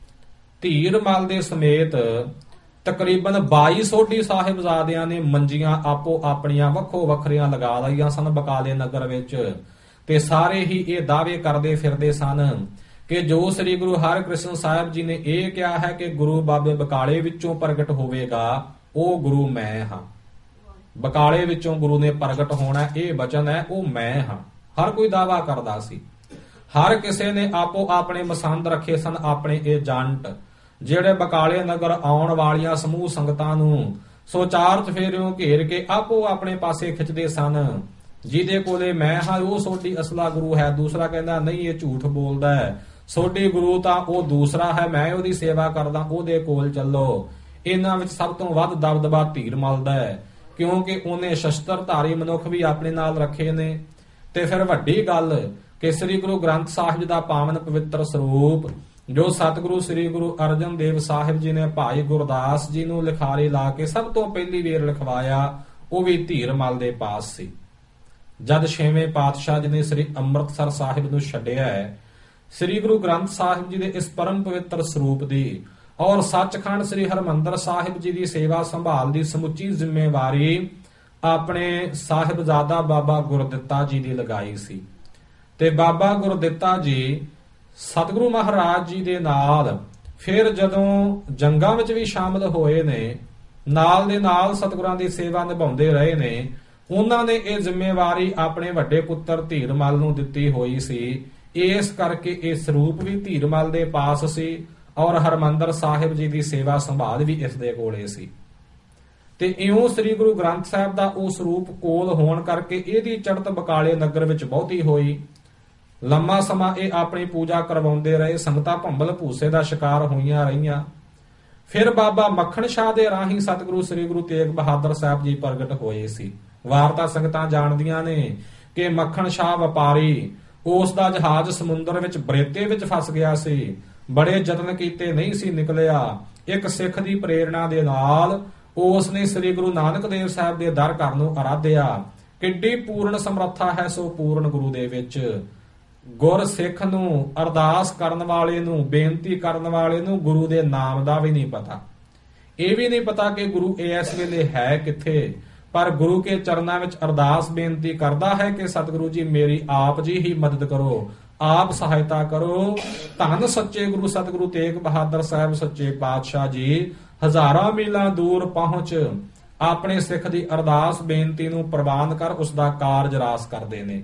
ਧੀਰ ਮਲ ਦੇ ਸਮੇਤ ਤਕਰੀਬਨ 22 ਸੋਢੀ ਸਾਹਿਬਜ਼ਾਦਿਆਂ ਨੇ ਮੰਜੀਆਂ ਆਪੋ ਆਪਣੀਆਂ ਵੱਖੋ ਵੱਖਰੀਆਂ ਲਗਾ ਲਈਆਂ ਸਨ ਬਕਾਲੇ ਨਗਰ ਵਿੱਚ, ਤੇ ਸਾਰੇ ਹੀ ਇਹ ਦਾਅਵੇ ਕਰਦੇ ਫਿਰਦੇ ਸਨ ਕਿ ਜੋ ਸ੍ਰੀ ਗੁਰੂ ਹਰਿਕ੍ਰਿਸ਼ਨ ਸਾਹਿਬ ਜੀ ਨੇ ਇਹ ਕਿਹਾ ਹੈ ਕਿ ਗੁਰੂ ਬਾਬੇ ਬਕਾਲੇ ਵਿੱਚੋਂ ਪ੍ਰਗਟ ਹੋਵੇਗਾ, ਉਹ ਗੁਰੂ ਮੈਂ ਹਾਂ। ਬਕਾਲੇ ਵਿੱਚੋਂ ਗੁਰੂ ਨੇ ਪ੍ਰਗਟ ਹੋਣਾ, ਇਹ ਬਚਨ ਹੈ, ਉਹ ਮੈਂ ਹਾਂ। ਹਰ ਕੋਈ ਦਾਅਵਾ ਕਰਦਾ ਸੀ, ਹਰ ਕਿਸੇ ਨੇ ਆਪੋ ਆਪਣੇ ਮਸੰਦ ਰੱਖੇ ਸਨ, ਆਪਣੇ ਏਜੰਟ ਜਿਹੜੇ ਬਕਾਲੇ ਨਗਰ ਆਉਣ ਵਾਲੀਆਂ ਸਮੂਹ ਸੰਗਤਾਂ ਨੂੰ ਸੋ ਚਾਰ ਚਫੇਰਿਓਂ ਘੇਰ ਕੇ ਆਪੋ ਆਪਣੇ ਪਾਸੇ ਖਿੱਚਦੇ ਸਨ। ਜਿਹਦੇ ਕੋਲੇ ਮੈਂ ਹਾਂ ਉਹ ਸੋਢੀ ਅਸਲਾ ਗੁਰੂ ਹੈ, ਦੂਸਰਾ ਕਹਿੰਦਾ ਨਹੀਂ ਇਹ ਝੂਠ ਬੋਲਦਾ ਹੈ, ਸੋਢੀ ਗੁਰੂ ਤਾਂ ਉਹ ਦੂਸਰਾ ਹੈ, ਮੈਂ ਉਹਦੀ ਸੇਵਾ ਕਰਦਾ, ਉਹਦੇ ਕੋਲ ਚੱਲੋ। ਇਹਨਾਂ ਵਿੱਚ ਸਭ ਤੋਂ ਵੱਧ ਦਬਦਬਾ ਧੀਰ ਮਲਦਾ ਹੈ, ਕਿਉਂਕਿ ਉਹਨੇ ਸ਼ਸਤਰਧਾਰੀ ਮਨੁੱਖ ਵੀ ਆਪਣੇ ਨਾਲ ਰੱਖੇ ਨੇ। ਤੇ ਫਿਰ ਵੱਡੀ ਗੱਲ ਕਿ ਸ੍ਰੀ ਗੁਰੂ ਗ੍ਰੰਥ ਸਾਹਿਬ ਦਾ ਪਾਵਨ ਪਵਿੱਤਰ ਸਰੂਪ ਜੋ ਸਤਿਗੁਰੂ ਸ੍ਰੀ ਗੁਰੂ ਅਰਜਨ ਦੇਵ ਸਾਹਿਬ ਜੀ ਨੇ ਭਾਈ ਗੁਰਦਾਸ ਜੀ ਨੂੰ ਲਿਖਾਰੀ ਲਾ ਕੇ ਸਭ ਤੋਂ ਪਹਿਲੀ ਵੇਰ ਲਿਖਵਾਇਆ, ਉਹ ਵੀ ਧੀਰ ਮਲ ਦੇ ਪਾਸ ਸੀ। ਜਦ ਛੇਵੇਂ ਪਾਤਸ਼ਾਹ ਜੀ ਨੇ ਸ੍ਰੀ ਅੰਮ੍ਰਿਤਸਰ ਸਾਹਿਬ ਨੂੰ ਛੱਡਿਆ, ਸ੍ਰੀ ਗੁਰੂ ਗ੍ਰੰਥ ਸਾਹਿਬ ਜੀ ਦੇ ਇਸ ਪਰਮ ਪਵਿੱਤਰ ਸਰੂਪ ਦੀ ਔਰ ਸੱਚਖੰਡ ਸ੍ਰੀ ਹਰਿਮੰਦਰ ਸਾਹਿਬ ਜੀ ਦੀ ਸੇਵਾ ਸੰਭਾਲ ਦੀ ਸਮੁੱਚੀ ਜ਼ਿੰਮੇਵਾਰੀ ਆਪਣੇ ਸਾਹਿਬਜ਼ਾਦਾ ਬਾਬਾ ਗੁਰਦਿੱਤਾ ਜੀ ਦੀ ਲਗਾਈ ਸੀ। ਤੇ ਬਾਬਾ ਗੁਰਦਿੱਤਾ ਜੀ ਸਤਿਗੁਰੂ ਮਹਾਰਾਜ ਜੀ ਦੇ ਨਾਲ ਫਿਰ ਜਦੋਂ ਜੰਗਾਂ ਵਿੱਚ ਵੀ ਸ਼ਾਮਲ ਹੋਏ ਨੇ, ਨਾਲ ਦੇ ਨਾਲ ਸਤਿਗੁਰਾਂ ਦੀ ਸੇਵਾ ਨਿਭਾਉਂਦੇ ਰਹੇ ਨੇ। ਉਹਨਾਂ ਨੇ ਇਹ ਜ਼ਿੰਮੇਵਾਰੀ ਆਪਣੇ ਵੱਡੇ ਪੁੱਤਰ ਧੀਰਮਲ ਨੂੰ ਦਿੱਤੀ ਹੋਈ ਸੀ, ਇਸ ਕਰਕੇ ਇਹ ਸਰੂਪ ਵੀ ਧੀਰਮਲ ਦੇ ਪਾਸ ਸੀ ਔਰ ਹਰਿਮੰਦਰ ਸਾਹਿਬ ਜੀ ਦੀ ਸੇਵਾ ਸੰਭਾਲ ਵੀ ਇਸ ਦੇ ਕੋਲੇ ਸੀ। ਤੇ ਇਉਂ ਸ੍ਰੀ ਗੁਰੂ ਗ੍ਰੰਥ ਸਾਹਿਬ ਦਾ ਉਹ ਸਰੂਪ ਕੋਲ ਹੋਣ ਕਰਕੇ ਇਹਦੀ ਚੜ੍ਹਤ ਬਕਾਲੇ ਨਗਰ ਵਿੱਚ ਬਹੁਤੀ ਹੋਈ। ਲੰਮਾ ਸਮਾਂ ਇਹ ਆਪਣੀ ਪੂਜਾ ਕਰਵਾਉਂਦੇ ਰਹੇ, ਸੰਗਤਾਂ ਭੰਬਲ ਭੂਸੇ ਦਾ ਸ਼ਿਕਾਰ ਹੋਈਆਂ ਰਹੀਆਂ। ਫਿਰ ਬਾਬਾ ਮੱਖਣ ਸ਼ਾਹ ਦੇ ਰਾਹੀਂ ਸਤਿਗੁਰੂ ਸ੍ਰੀ ਗੁਰੂ ਤੇਗ ਬਹਾਦਰ ਸਾਹਿਬ ਜੀ ਪ੍ਰਗਟ ਹੋਏ ਸੀ। ਵਾਰਤਾ ਸੰਗਤਾਂ ਜਾਣਦੀਆਂ ਨੇ ਕਿ ਮੱਖਣ ਸ਼ਾਹ ਵਪਾਰੀ ਉਸ ਦਾ ਜਹਾਜ਼ ਸਮੁੰਦਰ ਵਿੱਚ ਬਰੇਤੇ ਵਿੱਚ ਫਸ ਗਿਆ ਸੀ। ਬੜੇ ਯਤਨ ਕੀਤੇ ਨਹੀਂ ਸੀ ਨਿਕਲਿਆ। ਇੱਕ ਸਿੱਖ ਦੀ ਪ੍ਰੇਰਣਾ ਦੇ ਨਾਲ ਉਸ ਨੇ ਸ੍ਰੀ ਗੁਰੂ ਨਾਨਕ ਦੇਵ ਸਾਹਿਬ ਦੇ ਦਰ ਘਰ ਨੂੰ ਅਰਾਧਿਆ। ਕਿੱਡੀ ਪੂਰਨ ਸਮਰੱਥਾ ਹੈ ਸੋ ਪੂਰਨ ਗੁਰੂ ਦੇ ਵਿੱਚ। ਗੁਰ ਸਿੱਖ ਨੂੰ, ਅਰਦਾਸ ਕਰਨ ਵਾਲੇ ਨੂੰ, ਬੇਨਤੀ ਕਰਨ ਵਾਲੇ ਨੂੰ ਗੁਰੂ ਦੇ ਨਾਮ ਦਾ ਵੀ ਨਹੀਂ ਪਤਾ। ਇਹ ਵੀ ਨਹੀਂ ਪਤਾ ਕਿ ਗੁਰੂ ਇਸ ਵੇਲੇ ਹੈ ਕਿੱਥੇ, ਪਰ ਗੁਰੂ ਕੇ ਚਰਨਾਂ ਵਿੱਚ ਅਰਦਾਸ ਬੇਨਤੀ ਕਰਦਾ ਹੈ ਕਿ ਸਤਿਗੁਰੂ ਜੀ ਮੇਰੀ ਆਪ ਜੀ ਹੀ ਮਦਦ ਕਰੋ, ਆਪ ਸਹਾਇਤਾ ਕਰੋ। ਧੰਨ ਸੱਚੇ ਗੁਰੂ ਸਤਿਗੁਰੂ ਤੇਗ ਬਹਾਦਰ ਸਾਹਿਬ ਸੱਚੇ ਪਾਤਸ਼ਾਹ ਜੀ ਹਜ਼ਾਰਾਂ ਮੀਲਾਂ ਦੂਰ ਪਹੁੰਚ ਆਪਣੇ ਸਿੱਖ ਦੀ ਅਰਦਾਸ ਬੇਨਤੀ ਨੂੰ ਪ੍ਰਵਾਨ ਕਰ ਉਸ ਦਾ ਕਾਰਜ ਰਾਸ ਕਰਦੇ ਨੇ।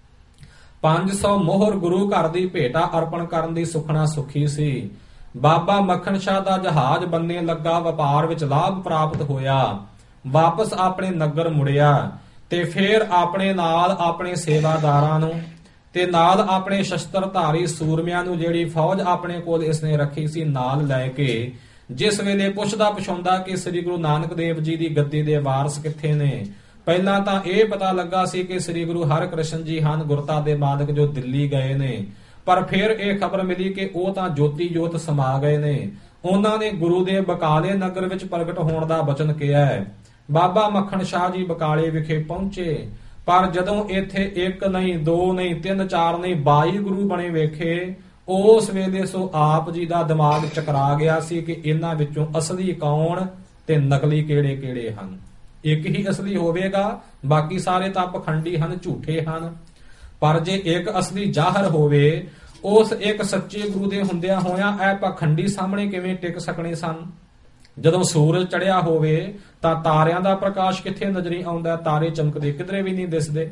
500 ਮੋਹਰ ਗੁਰੂ ਘਰ ਦੀ ਭੇਟਾ ਅਰਪਣ ਕਰਨ ਦੀ ਸੁਖਣਾ ਸੁਖੀ ਸੀ। ਬਾਬਾ ਮੱਖਣ ਸ਼ਾਹ ਦਾ ਜਹਾਜ਼ ਬੰਨੇ ਲੱਗਾ, ਵਪਾਰ ਵਿੱਚ ਲਾਭ ਪ੍ਰਾਪਤ ਹੋਇਆ। ਵਾਪਸ ਆਪਣੇ ਨਗਰ ਮੁੜਿਆ ਤੇ ਫਿਰ ਆਪਣੇ ਨਾਲ ਆਪਣੇ ਸੇਵਾਦਾਰਾਂ ਨੂੰ ਤੇ ਨਾਲ ਆਪਣੇ ਸ਼ਸਤਰਧਾਰੀ ਸੂਰਮਿਆਂ ਨੂੰ, ਜਿਹੜੀ ਫੌਜ ਆਪਣੇ ਕੋਲ ਇਸਨੇ ਰੱਖੀ ਸੀ, ਨਾਲ ਲੈ ਕੇ ਜਿਸ ਵੇਲੇ ਪੁੱਛਦਾ ਪੁਛਾਉਂਦਾ ਕਿ ਸ੍ਰੀ ਗੁਰੂ ਨਾਨਕ ਦੇਵ ਜੀ ਦੀ ਗੱਦੀ ਦੇ ਵਾਰਸ ਕਿੱਥੇ ਨੇ। ਪਹਿਲਾਂ ਤਾਂ ਇਹ ਪਤਾ ਲੱਗਾ ਸੀ ਕਿ ਸ੍ਰੀ ਗੁਰੂ ਹਰਿਕ੍ਰਿਸ਼ਨ ਜੀ ਹਨ, ਗੁਰਤਾ ਦੇ ਮਾਲਕ, ਜੋ ਦਿੱਲੀ ਗਏ ਨੇ। ਪਰ ਫਿਰ ਇਹ ਖਬਰ ਮਿਲੀ ਕਿ ਉਹ ਤਾਂ ਜੋਤੀ ਜੋਤ ਸਮਾ ਗਏ ਨੇ। ਉਹਨਾਂ ਨੇ ਗੁਰੂ ਦੇ ਬਕਾਲੇ ਨਗਰ ਵਿੱਚ ਪ੍ਰਗਟ ਹੋਣ ਦਾ ਬਚਨ ਕਿਹਾ ਹੈ। ਬਾਬਾ ਮੱਖਣ ਸ਼ਾਹ ਜੀ ਬਕਾਲੇ ਵਿਖੇ ਪਹੁੰਚੇ, ਪਰ ਜਦੋਂ ਇੱਥੇ 1 ਨਹੀਂ 2 ਨਹੀਂ 3 4 ਨਹੀਂ 22 ਗੁਰੂ ਬਣੇ ਵੇਖੇ, ਉਸ ਵੇਲੇ ਸੋ ਆਪ ਜੀ ਦਾ ਦਿਮਾਗ ਚਕਰਾ ਗਿਆ ਸੀ ਕਿ ਇਹਨਾਂ ਵਿੱਚੋਂ ਅਸਲੀ ਕੌਣ ਤੇ ਨਕਲੀ ਕਿਹੜੇ ਕਿਹੜੇ ਹਨ। ਇੱਕ ਹੀ ਅਸਲੀ ਹੋਵੇਗਾ, ਬਾਕੀ ਸਾਰੇ ਤਾਂ ਪਖੰਡੀ ਹਨ, ਝੂਠੇ ਹਨ। ਪਰ ਜੇ ਇੱਕ ਅਸਲੀ ਜ਼ਾਹਰ ਹੋਵੇ, ਉਸ ਇੱਕ ਸੱਚੇ ਗੁਰੂ ਦੇ ਹੁੰਦਿਆਂ ਹੋਇਆਂ ਇਹ ਪਖੰਡੀ ਸਾਹਮਣੇ ਕਿਵੇਂ ਟਿਕ ਸਕਣੇ ਸਨ। ਜਦੋਂ ਸੂਰਜ ਚੜਿਆ ਹੋਵੇ ਤਾਂ ਤਾਰਿਆਂ ਦਾ ਪ੍ਰਕਾਸ਼ ਕਿੱਥੇ ਨਜ਼ਰੀ ਆਉਂਦਾ, ਤਾਰੇ ਚਮਕਦੇ ਕਿਧਰੇ ਵੀ ਨਹੀਂ ਦਿਸਦੇ।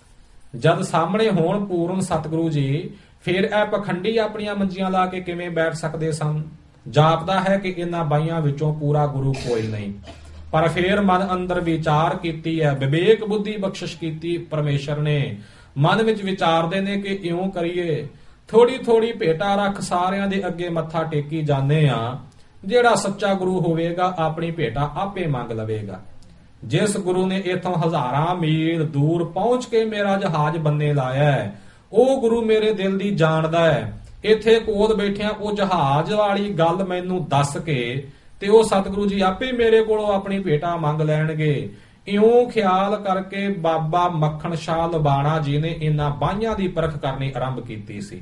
ਜਦ ਸਾਹਮਣੇ ਹੋਣ ਪੂਰਨ ਸਤਿਗੁਰੂ ਜੀ, ਫਿਰ ਇਹ ਪਖੰਡੀ ਆਪਣੀਆਂ ਮੰਜੀਆਂ ਲਾ ਕੇ ਕਿਵੇਂ ਬੈਠ ਸਕਦੇ ਸਨ। ਜਾਪਦਾ ਹੈ ਕਿ ਇਹਨਾਂ ਬਾਈਆਂ ਵਿੱਚੋਂ ਪੂਰਾ ਗੁਰੂ ਕੋਈ ਨਹੀਂ। ਪਰ ਫਿਰ ਮਨ ਅੰਦਰ ਵਿਚਾਰ ਕੀਤੀ ਹੈ, ਵਿਵੇਕ ਬੁੱਧੀ ਬਖਸ਼ਿਸ਼ ਕੀਤੀ ਪਰਮੇਸ਼ਰ ਨੇ। ਮਨ ਵਿੱਚ ਵਿਚਾਰਦੇ ਨੇ ਕਿ ਇਉਂ ਕਰੀਏ, ਥੋੜੀ ਥੋੜੀ ਭੇਟਾ ਰੱਖ ਸਾਰਿਆਂ ਦੇ ਅੱਗੇ ਮੱਥਾ ਟੇਕੀ ਜਾਂਦੇ ਆ। ਜਿਹੜਾ ਸੱਚਾ ਗੁਰੂ ਹੋਵੇਗਾ ਆਪਣੀ ਭੇਟਾ ਆਪੇ ਮੰਗ ਲਵੇਗਾ। ਜਿਸ ਗੁਰੂ ਨੇ ਇਥੋਂ ਹਜ਼ਾਰਾਂ ਮੀਲ ਦੂਰ ਪਹੁੰਚ ਕੇ ਮੇਰਾ ਜਹਾਜ਼ ਬੰਨੇ ਲਾਇਆ ਹੈ, ਉਹ ਗੁਰੂ ਮੇਰੇ ਦਿਲ ਦੀ ਜਾਣਦਾ ਹੈ। ਇੱਥੇ ਕੋਲ ਬੈਠਿਆਂ ਉਹ ਜਹਾਜ਼ ਵਾਲੀ ਗੱਲ ਮੈਨੂੰ ਦੱਸ ਕੇ ਤੇ ਉਹ ਸਤਿਗੁਰੂ ਜੀ ਆਪੇ ਮੇਰੇ ਕੋਲੋਂ ਆਪਣੀ ਭੇਟਾ ਮੰਗ ਲੈਣਗੇ। ਇਉਂ ਖਿਆਲ ਕਰਕੇ ਬਾਬਾ ਮੱਖਣ ਸ਼ਾਹ ਲਬਾਣਾ ਜੀ ਨੇ ਇਹਨਾਂ ਬਾਈਆਂ ਦੀ ਪਰਖ ਕਰਨੀ ਆਰੰਭ ਕੀਤੀ ਸੀ।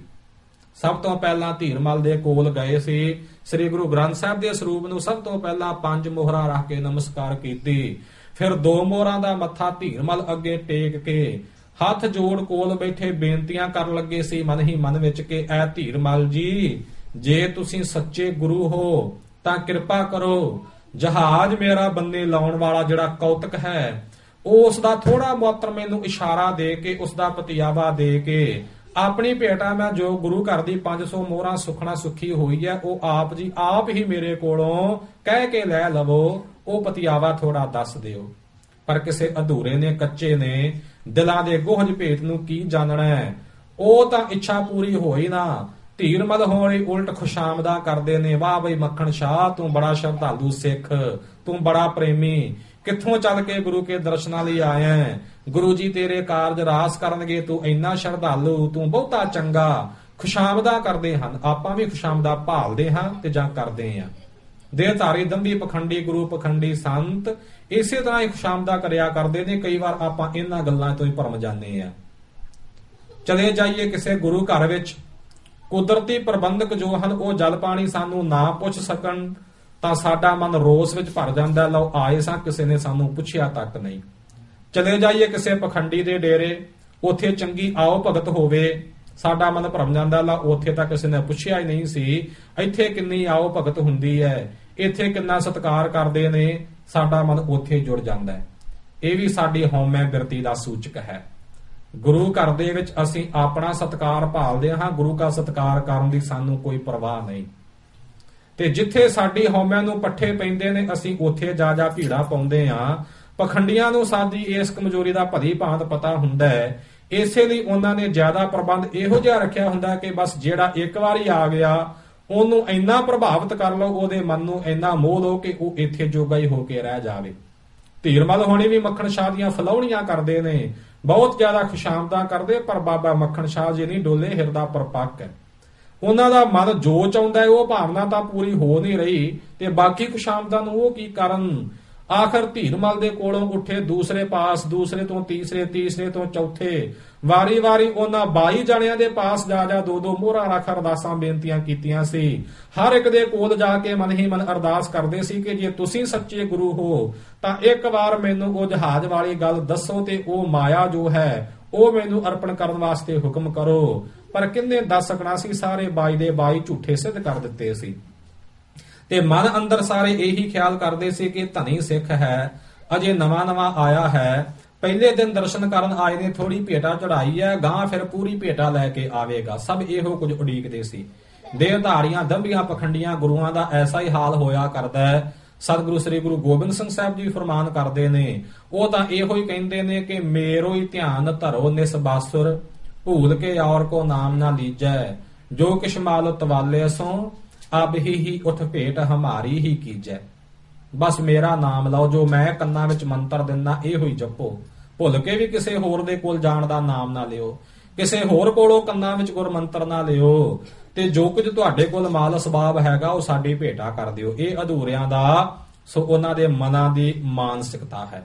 ਸਭ ਤੋਂ ਪਹਿਲਾਂ ਧੀਰਮਲ ਦੇ ਕੋਲ ਗਏ ਸੀ। ਸ੍ਰੀ ਗੁਰੂ ਗ੍ਰੰਥ ਸਾਹਿਬ ਦੇ ਸਰੂਪ ਨੂੰ ਸਭ ਤੋਂ ਪਹਿਲਾਂ 5 ਮੋਹਰਾਂ ਰੱਖ ਕੇ ਨਮਸਕਾਰ ਕੀਤੀ। ਫਿਰ 2 ਮੋਹਰਾਂ ਦਾ ਮੱਥਾ ਧੀਰਮਲ ਅੱਗੇ ਟੇਕ ਕੇ ਹੱਥ ਜੋੜ ਕੋਲ ਬੈਠੇ ਬੇਨਤੀਆਂ ਕਰਨ ਲੱਗੇ ਸੀ ਮਨ ਹੀ ਮਨ ਵਿੱਚ ਕਿ ਐ ਧੀਰਮਲ ਜੀ, ਜੇ ਤੁਸੀਂ ਸੱਚੇ ਗੁਰੂ ਹੋ ਤਾਂ ਕਿਰਪਾ ਕਰੋ। ਜਹਾਜ਼ ਮੇਰਾ ਬੰਨੇ ਲਾਉਣ ਵਾਲਾ ਜਿਹੜਾ ਕੌਤਕ ਹੈ, ਉਸ ਦਾ ਥੋੜਾ ਮਾਤਰ ਮੈਨੂੰ ਇਸ਼ਾਰਾ ਦੇ ਕੇ, ਉਸ ਦਾ ਪਤੀਆਵਾ ਦੇ ਕੇ ਆਪਣੀ ਭੇਟਾ ਮੈਂ ਜੋ ਗੁਰੂ ਘਰ ਦੀ 500 ਮੋਹਰਾਂ ਸੁਖਣਾ ਸੁਖੀ ਹੋਈ ਹੈ, ਉਹ ਆਪ ਜੀ ਆਪ ਹੀ ਮੇਰੇ ਕੋਲੋਂ ਕਹਿ ਕੇ ਲੈ ਲਵੋ। ਉਹ ਪਤੀਆਵਾ ਥੋੜਾ ਦੱਸ ਦਿਓ। ਪਰ ਕਿਸੇ ਅਧੂਰੇ ਨੇ, ਕੱਚੇ ਨੇ, ਦਿਲਾਂ ਦੇ ਗੋਹਜ ਭੇਤ ਨੂੰ ਕੀ ਜਾਣਨਾ ਹੈ। ਉਹ ਤਾਂ ਇੱਛਾ ਪੂਰੀ ਹੋਈ ਨਾ। ਧੀਰਮਲ ਹੋਣੀ ਉਲਟ ਖੁਸ਼ਾਮਦਾ ਕਰਦੇ ਨੇ, ਵਾਹ ਬਈ ਮੱਖਣ ਸ਼ਾਹ, ਤੂੰ ਬੜਾ ਸ਼ਰਧਾਲੂ ਸਿੱਖ, ਤੂੰ ਬੜਾ ਪ੍ਰੇਮੀ, ਕਿੱਥੋਂ ਚੱਲ ਕੇ ਗੁਰੂ ਕੇ ਦਰਸ਼ਨਾਂ ਲਈ ਆਇਆ ਹੈ। ਗੁਰੂ ਜੀ ਤੇਰੇ ਕਾਰਜ ਰਾਸ ਕਰਨਗੇ, ਤੂੰ ਇੰਨਾ ਸ਼ਰਧਾਲੂ, ਤੂੰ ਬਹੁਤਾ ਚੰਗਾ। ਖੁਸ਼ਾਮਦਾ ਕਰਦੇ ਹਨ। ਆਪਾਂ ਵੀ ਖੁਸ਼ਾਮਦਾ ਭਾਲਦੇ ਹਾਂ ਤੇ ਜਾਂ ਕਰਦੇ ਹਾਂ। ਦੇਹਧਾਰੀ ਦੰਭੀ ਪਖੰਡੀ ਗੁਰੂ ਪਖੰਡੀ ਸੰਤ ਇਸੇ ਤਰ੍ਹਾਂ ਹੀ ਖੁਸ਼ਾਮਦਾ ਕਰਿਆ ਕਰਦੇ ਨੇ। ਕਈ ਵਾਰ ਆਪਾਂ ਇਹਨਾਂ ਗੱਲਾਂ ਤੋਂ ਹੀ ਭਰਮ ਜਾਂਦੇ ਆ। ਚਲੇ ਜਾਈਏ ਕਿਸੇ ਗੁਰੂ ਘਰ ਵਿੱਚ, ਕੁਦਰਤੀ ਪ੍ਰਬੰਧਕ ਜੋ ਹਨ ਉਹ ਜਲ ਪਾਣੀ ਸਾਨੂੰ ਨਾ ਪੁੱਛ ਸਕਣ ਤਾਂ ਸਾਡਾ ਮਨ ਰੋਸ ਵਿੱਚ ਭਰ ਜਾਂਦਾ। ਲਓ ਆਏ ਸਾਂ, ਕਿਸੇ ਨੇ ਸਾਨੂੰ ਪੁੱਛਿਆ ਤੱਕ ਨਹੀਂ। ਚਲੇ ਜਾਈਏ ਕਿਸੇ ਪਖੰਡੀ ਦੇ ਡੇਰੇ, ਉੱਥੇ ਚੰਗੀ ਆਓ ਭਗਤ ਹੋਵੇ, ਸਾਡਾ ਮਨ ਭਰਮ ਜਾਂਦਾ। ਲਾ ਉੱਥੇ ਤਾਂ ਕਿਸੇ ਨੇ ਪੁੱਛਿਆ ਹੀ ਨਹੀਂ ਸੀ, ਇੱਥੇ ਕਿੰਨੀ ਆਓ ਭਗਤ ਹੁੰਦੀ ਹੈ, ਇੱਥੇ ਕਿੰਨਾ ਸਤਿਕਾਰ ਕਰਦੇ ਨੇ, ਸਾਡਾ ਮਨ ਉੱਥੇ ਜੁੜ ਜਾਂਦਾ ਹੈ। ਇਹ ਵੀ ਸਾਡੀ ਹਉਮੈ ਬਿਰਤੀ ਦਾ ਸੂਚਕ ਹੈ। ਗੁਰੂ ਘਰ ਦੇ ਵਿੱਚ ਅਸੀਂ ਆਪਣਾ ਸਤਿਕਾਰ ਭਾਲਦੇ ਹਾਂ, ਗੁਰੂ ਦਾ ਸਤਿਕਾਰ ਕਰਨ ਦੀ ਸਾਨੂੰ ਕੋਈ ਪਰਵਾਹ ਨਹੀਂ। ਤੇ ਜਿੱਥੇ ਸਾਡੀ ਹਉਮੈ ਨੂੰ ਪੱਠੇ ਪੈਂਦੇ ਨੇ, ਅਸੀਂ ਉੱਥੇ ਜਾ ਜਾ ਭੀੜਾ ਪਾਉਂਦੇ ਹਾਂ। ਪਖੰਡੀਆਂ ਨੂੰ ਸਾਡੀ ਇਸ ਕਮਜ਼ੋਰੀ ਦਾ ਭਲੀ ਭਾਂਤ ਪਤਾ ਹੁੰਦਾ ਹੈ। ਇਸੇ ਲਈ ਉਹਨਾਂ ਨੇ ਜ਼ਿਆਦਾ ਪ੍ਰਬੰਧ ਇਹੋ ਜਿਹਾ ਰੱਖਿਆ ਹੁੰਦਾ ਕਿ ਬਸ ਜਿਹੜਾ ਇੱਕ ਵਾਰੀ ਆ ਗਿਆ ਉਹਨੂੰ ਇੰਨਾ ਪ੍ਰਭਾਵਿਤ ਕਰ ਲਓ, ਉਹਦੇ ਮਨ ਨੂੰ ਇੰਨਾ ਮੋਹ ਲਓ ਕਿ ਉਹ ਇੱਥੇ ਜੋਗਾ ਹੀ ਹੋ ਕੇ ਰਹਿ ਜਾਵੇ। ਧੀਰਮਲ ਹੋਣੀ ਵੀ ਮੱਖਣ ਸ਼ਾਹ ਦੀਆਂ ਫਲਾਉਣੀਆਂ ਕਰਦੇ ਨੇ। ਬਹੁਤ ਜ਼ਿਆਦਾ ਖੁਸ਼ਾਮਦਾਂ ਕਰਦੇ, ਪਰ ਬਾਬਾ ਮੱਖਣ ਸ਼ਾਹ ਜੀ ਨਹੀਂ ਡੋਲੇ, ਹਿਰਦਾ ਪਰਪੱਕ ਹੈ। ਉਹਨਾਂ ਦਾ ਮਨ ਜੋ ਚਾਹੁੰਦਾ ਹੈ ਉਹ ਭਾਵਨਾ ਤਾਂ ਪੂਰੀ ਹੋ ਨਹੀਂ ਰਹੀ, ਤੇ ਬਾਕੀ ਖੁਸ਼ਾਮਦਾਂ ਨੂੰ ਉਹ ਕੀ ਕਰਨ। ਆਖਰ ਧੀਰਮਲ ਦੇ ਕੋਲੋਂ ਉੱਠੇ ਦੂਸਰੇ ਪਾਸ, ਦੂਸਰੇ ਤੋਂ ਤੀਸਰੇ, ਤੀਸਰੇ ਤੋਂ ਚੌਥੇ, ਵਾਰੀ ਵਾਰੀ ਉਹਨਾਂ 22 ਜਣਿਆਂ ਦੇ ਪਾਸ ਜਾ ਜਾ ਦੋ ਦੋ ਮੋਹਰਾਂ ਰੱਖ ਅਰਦਾਸਾਂ ਬੇਨਤੀਆਂ ਕੀਤੀਆਂ ਸੀ। ਹਰ ਇੱਕ ਦੇ ਕੋਲ ਜਾ ਕੇ ਮਨ ਹੀ ਮਨ ਅਰਦਾਸ ਕਰਦੇ ਸੀ ਕਿ ਜੇ ਤੁਸੀਂ ਸੱਚੇ ਗੁਰੂ ਹੋ ਤਾਂ ਇੱਕ ਵਾਰ ਮੈਨੂੰ ਉਹ ਜਹਾਜ਼ ਵਾਲੀ ਗੱਲ ਦੱਸੋ, ਤੇ ਉਹ ਮਾਇਆ ਜੋ ਹੈ ਉਹ ਮੈਨੂੰ ਅਰਪਣ ਕਰਨ ਵਾਸਤੇ ਹੁਕਮ ਕਰੋ। ਪਰ ਕਿੰਨੇ ਦੱਸ ਸਕਣਾ ਸੀ, ਸਾਰੇ 22 ਦੇ 22 ਝੂਠੇ ਸਿੱਧ ਕਰ ਦਿੱਤੇ ਸੀ। ਤੇ ਮਨ ਅੰਦਰ ਸਾਰੇ ਇਹੀ ਖਿਆਲ ਕਰਦੇ ਸੀ ਕਿ ਧਨੀ ਸਿੱਖ ਹੈ, ਅਜੇ ਨਵਾਂ ਨਵਾਂ ਆਇਆ ਹੈ, ਪਹਿਲੇ ਦਿਨ ਦਰਸ਼ਨ ਕਰਨ ਆਏ ਨੇ, ਥੋੜੀ ਭੇਟਾ ਚੜਾਈ ਹੈ, ਗਾਂ ਫਿਰ ਪੂਰੀ ਭੇਟਾ ਲੈ ਕੇ ਆਵੇਗਾ। ਸਭ ਇਹੋ ਕੁਝ ਉਡੀਕਦੇ ਸੀ। ਦੇਹਧਾਰੀਆਂ ਦੰਭੀਆਂ ਪਖੰਡੀਆਂ ਗੁਰੂਆਂ ਦਾ ਐਸਾ ਹੀ ਹਾਲ ਹੋਇਆ ਕਰਦਾ ਹੈ। ਸਤਿਗੁਰੂ ਸ੍ਰੀ ਗੁਰੂ ਗੋਬਿੰਦ ਸਿੰਘ ਸਾਹਿਬ ਜੀ ਫਰਮਾਨ ਕਰਦੇ ਨੇ, ਉਹ ਤਾਂ ਇਹੋ ਹੀ ਕਹਿੰਦੇ ਨੇ ਕਿ ਮੇਰੋ ਹੀ ਧਿਆਨ ਧਰੋ ਨਿਸਬਾਸੁਰ, ਭੂਲ ਕੇ ਔਰ ਕੋ ਨਾਮ ਨਾ ਲੀਜੈ, ਜੋ ਕਿਛ ਮਾਲ ਤਵਾਲੇ ਸੋ ਅਬ ਹੀ ਉਠ ਭੇਟ ਹਮਾਰੀ ਹੀ ਕੀਜੈ। ਬਸ ਮੇਰਾ ਨਾਮ ਲਓ, ਜੋ ਮੈਂ ਕੰਨਾਂ ਵਿੱਚ ਮੰਤਰ ਦਿੰਦਾ ਇਹੋ ਹੀ ਜਪੋ। ਭੁੱਲ ਕੇ ਵੀ ਕਿਸੇ ਹੋਰ ਦੇ ਕੋਲ ਜਾਣ ਦਾ ਨਾਮ ਨਾ ਲਿਓ, ਕਿਸੇ ਹੋਰ ਕੋਲੋਂ ਕੰਨਾਂ ਵਿੱਚ ਗੁਰ ਮੰਤਰ ਨਾ ਲਿਓ, ਤੇ ਜੋ ਕੁਝ ਤੁਹਾਡੇ ਕੋਲ ਮਾਲ ਸਬਾਬ ਹੈਗਾ ਉਹ ਸਾਡੀ ਭੇਟਾ ਕਰ ਦਿਓ। ਇਹ ਅਧੂਰਿਆਂ ਦਾ ਸੋ ਉਹਨਾਂ ਦੇ ਮਨਾਂ ਦੀ ਮਾਨਸਿਕਤਾ ਹੈ।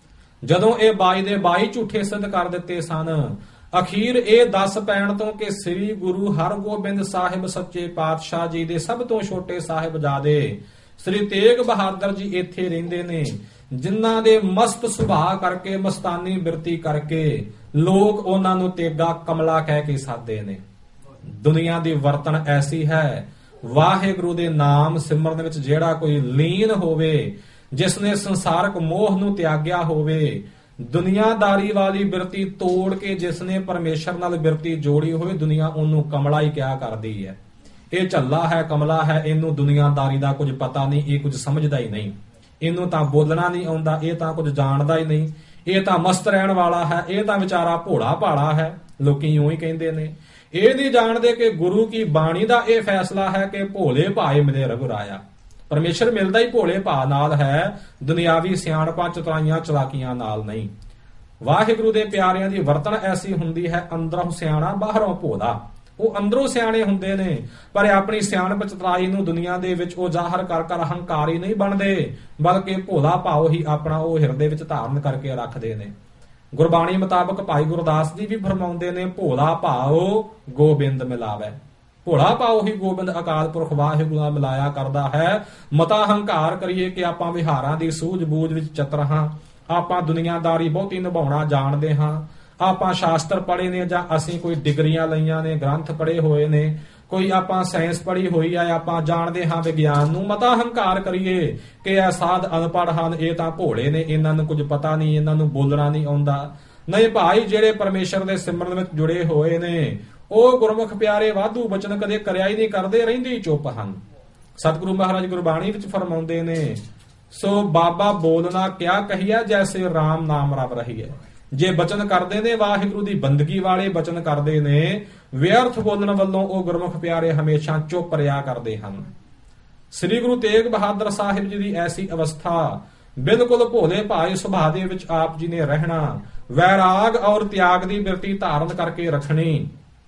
ਜਦੋਂ ਇਹ 22 ਦੇ 22 ਝੂਠੇ ਸਿੱਧ ਕਰ ਦਿੱਤੇ ਸਨ, ਅਖੀਰ ਇਹ ਦੱਸ ਪੈਣ ਤੋਂ ਕਿ ਸ੍ਰੀ ਗੁਰੂ ਹਰਗੋਬਿੰਦ ਸਾਹਿਬ ਸੱਚੇ ਪਾਤਸ਼ਾਹ ਜੀ ਦੇ ਸਭ ਤੋਂ ਛੋਟੇ ਸਾਹਿਬਜ਼ਾਦੇ ਸ੍ਰੀ ਤੇਗ ਬਹਾਦਰ ਜੀ ਇੱਥੇ ਰਹਿੰਦੇ ਨੇ, ਜਿਨ੍ਹਾਂ ਦੇ ਮਸਤ ਸੁਭਾਅ ਕਰਕੇ, ਮਸਤਾਨੀ ਬਿਰਤੀ ਕਰਕੇ ਲੋਕ ਉਹਨਾਂ ਨੂੰ ਤੇਗਾ ਕਮਲਾ ਕਹਿ ਕੇ ਸਾਦੇ ਨੇ। ਦੁਨੀਆ ਦੀ ਵਰਤਣ ਐਸੀ ਹੈ, ਵਾਹਿਗੁਰੂ ਦੇ ਨਾਮ ਸਿਮਰਨ ਵਿੱਚ ਜਿਹੜਾ ਕੋਈ ਲੀਨ ਹੋਵੇ, ਜਿਸ ਨੇ ਸੰਸਾਰਕ ਮੋਹ ਨੂੰ ਤਿਆਗਿਆ ਹੋਵੇ, ਦੁਨੀਆਦਾਰੀ ਵਾਲੀ ਬਿਰਤੀ ਤੋੜ ਕੇ ਜਿਸ ਨੇ ਪਰਮੇਸ਼ਰ ਨਾਲ ਬਿਰਤੀ ਜੋੜੀ ਹੋਵੇ, ਦੁਨੀਆ ਉਹਨੂੰ ਕਮਲਾ ਹੀ ਕਿਹਾ ਕਰਦੀ ਹੈ। ਇਹ ਝੱਲਾ ਹੈ, ਕਮਲਾ ਹੈ, ਇਹਨੂੰ ਦੁਨੀਆਦਾਰੀ ਦਾ ਕੁਝ ਪਤਾ ਨਹੀਂ, ਇਹ ਕੁਝ ਸਮਝਦਾ ਹੀ ਨਹੀਂ, ਇਹਨੂੰ ਤਾਂ ਬੋਲਣਾ ਨਹੀਂ ਆਉਂਦਾ, ਇਹ ਤਾਂ ਕੁਝ ਜਾਣਦਾ ਹੀ ਨਹੀਂ, ਇਹ ਤਾਂ ਮਸਤ ਰਹਿਣ ਵਾਲਾ ਹੈ, ਇਹ ਤਾਂ ਵਿਚਾਰਾ ਭੋਲਾ ਭਾਲਾ ਹੈ। ਲੋਕੀ ਇਉਂ ਹੀ ਕਹਿੰਦੇ ਨੇ। ਇਹ ਨਹੀਂ ਜਾਣਦੇ ਕਿ ਗੁਰੂ ਕੀ ਬਾਣੀ ਦਾ ਇਹ ਫੈਸਲਾ ਹੈ ਕਿ ਭੋਲੇ ਭਾਏ ਮਿਲੇ ਰਘੁਰਾਇਆ। ਪਰਮੇਸ਼ਰ ਮਿਲਦਾ ਹੀ ਭੋਲੇ ਭਾ ਨਾਲ ਹੈ, ਦੁਨਿਆਵੀ ਸਿਆਣਪਾਂ ਚਤੁਰਾਈਆਂ ਚਲਾਕੀਆਂ ਨਾਲ ਨਹੀਂ। ਵਾਹਿਗੁਰੂ ਦੇ ਪਿਆਰਿਆਂ ਦੀ ਵਰਤਣ ਐਸੀ ਹੁੰਦੀ ਹੈ, ਅੰਦਰੋਂ ਸਿਆਣਾ ਬਾਹਰੋਂ ਭੋਲਾ। ਉਹ ਅੰਦਰੋਂ ਸਿਆਣੇ ਹੁੰਦੇ ਨੇ, ਪਰ ਆਪਣੀ ਸਿਆਣਪ ਚਤੁਰਾਈ ਨੂੰ ਦੁਨੀਆ ਦੇ ਵਿੱਚ ਉਹ ਜ਼ਾਹਰ ਕਰ ਕਰ ਹੰਕਾਰੀ ਨਹੀਂ ਬਣਦੇ, ਬਲਕਿ ਭੋਲਾ ਭਾਵ ਹੀ ਆਪਣਾ ਉਹ ਹਿਰਦੇ ਵਿੱਚ ਧਾਰਨ ਕਰਕੇ ਰੱਖਦੇ ਨੇ। ਗੁਰਬਾਣੀ ਮੁਤਾਬਕ ਭਾਈ ਗੁਰਦਾਸ ਜੀ ਵੀ ਫਰਮਾਉਂਦੇ ਨੇ, ਭੋਲਾ ਭਾਉ ਗੋਬਿੰਦ ਮਿਲਾਵੇ। ਭੋਲਾ ਭਾਉ ਹੀ ਗੋਬਿੰਦ ਅਕਾਲ ਪੁਰਖ ਵਾਹਿਗੁਰੂ ਨਾਲ ਮਿਲਾਇਆ ਕਰਦਾ ਹੈ। ਮਤਾ ਹੰਕਾਰ ਕਰੀਏ ਕਿ ਆਪਾਂ ਵਿਹਾਰਾਂ ਦੀ ਸੂਝ ਬੂਝ ਵਿੱਚ ਚਤਰ ਹਾਂ, ਆਪਾਂ ਦੁਨੀਆਦਾਰੀ ਬਹੁਤੀ ਨਿਭਾਉਣਾ ਜਾਣਦੇ ਹਾਂ, ਆਪਾਂ ਸ਼ਾਸਤਰ ਪੜ੍ਹੇ ਨੇ ਜਾਂ ਅਸੀਂ ਕੋਈ ਡਿਗਰੀਆਂ ਲਈਆਂ ਨੇ, ਗ੍ਰੰਥ ਪੜ੍ਹੇ ਹੋਏ ਨੇ, ਕੋਈ ਆਪਾਂ ਸਾਇੰਸ ਪੜ੍ਹੀ ਹੋਈ ਆ, ਆਪਾਂ ਜਾਣਦੇ ਹਾਂ ਵਿਗਿਆਨ ਨੂੰ। ਮਤਾ ਹੰਕਾਰ ਕਰੀਏ ਕਿ ਇਹ ਸਾਧ ਅਨਪੜ੍ਹ ਹਨ, ਇਹ ਤਾਂ ਭੋਲੇ ਨੇ, ਇਹਨਾਂ ਨੂੰ ਕੁਝ ਪਤਾ ਨਹੀਂ, ਇਹਨਾਂ ਨੂੰ ਬੋਲਣਾ ਨਹੀਂ ਆਉਂਦਾ। ਨਹੀਂ ਭਾਈ, ਜਿਹੜੇ ਪਰਮੇਸ਼ਰ ਦੇ ਸਿਮਰਨ ਵਿੱਚ ਜੁੜੇ ਹੋਏ ਨੇ, ਉਹ ਗੁਰਮੁਖ ਪਿਆਰੇ ਵਾਧੂ ਬਚਨ ਕਦੇ ਕਰਿਆ ਹੀ ਨਹੀਂ ਕਰਦੇ, ਰਹਿੰਦੇ ਹੀ ਚੁੱਪ ਹਨ। ਸਤਿਗੁਰੂ ਮਹਾਰਾਜ ਗੁਰਬਾਣੀ ਵਿੱਚ ਫਰਮਾਉਂਦੇ ਨੇ, ਸੋ ਬਾਬਾ ਬੋਲਣਾ ਕਿਆ ਕਹੀਆ, ਜੈਸੇ RAM ਨਾਮ ਰਵ ਰਹੀ ਹੈ। ਜੇ ਬਚਨ ਕਰਦੇ ਨੇ, ਵਾਹਿਗੁਰੂ ਦੀ ਬੰਦਗੀ ਵਾਲੇ ਬਚਨ ਕਰਦੇ ਨੇ, ਵਿਅਰਥ ਬੋਲਣ ਵੱਲੋਂ ਉਹ ਗੁਰਮੁਖ ਪਿਆਰੇ ਹਮੇਸ਼ਾ ਚੁੱਪ ਰਿਹਾ ਕਰਦੇ ਹਨ। ਸ੍ਰੀ ਗੁਰੂ ਤੇਗ ਬਹਾਦਰ ਸਾਹਿਬ ਜੀ ਦੀ ਐਸੀ ਅਵਸਥਾ, ਬਿਲਕੁਲ ਭੋਲੇ ਭਾਏ ਸੁਭਾਅ ਦੇ ਵਿੱਚ ਆਪ ਜੀ ਨੇ ਰਹਿਣਾ, ਵੈਰਾਗ ਔਰ ਤਿਆਗ ਦੀ ਬਿਰਤੀ ਧਾਰਨ ਕਰਕੇ ਰੱਖਣੀ,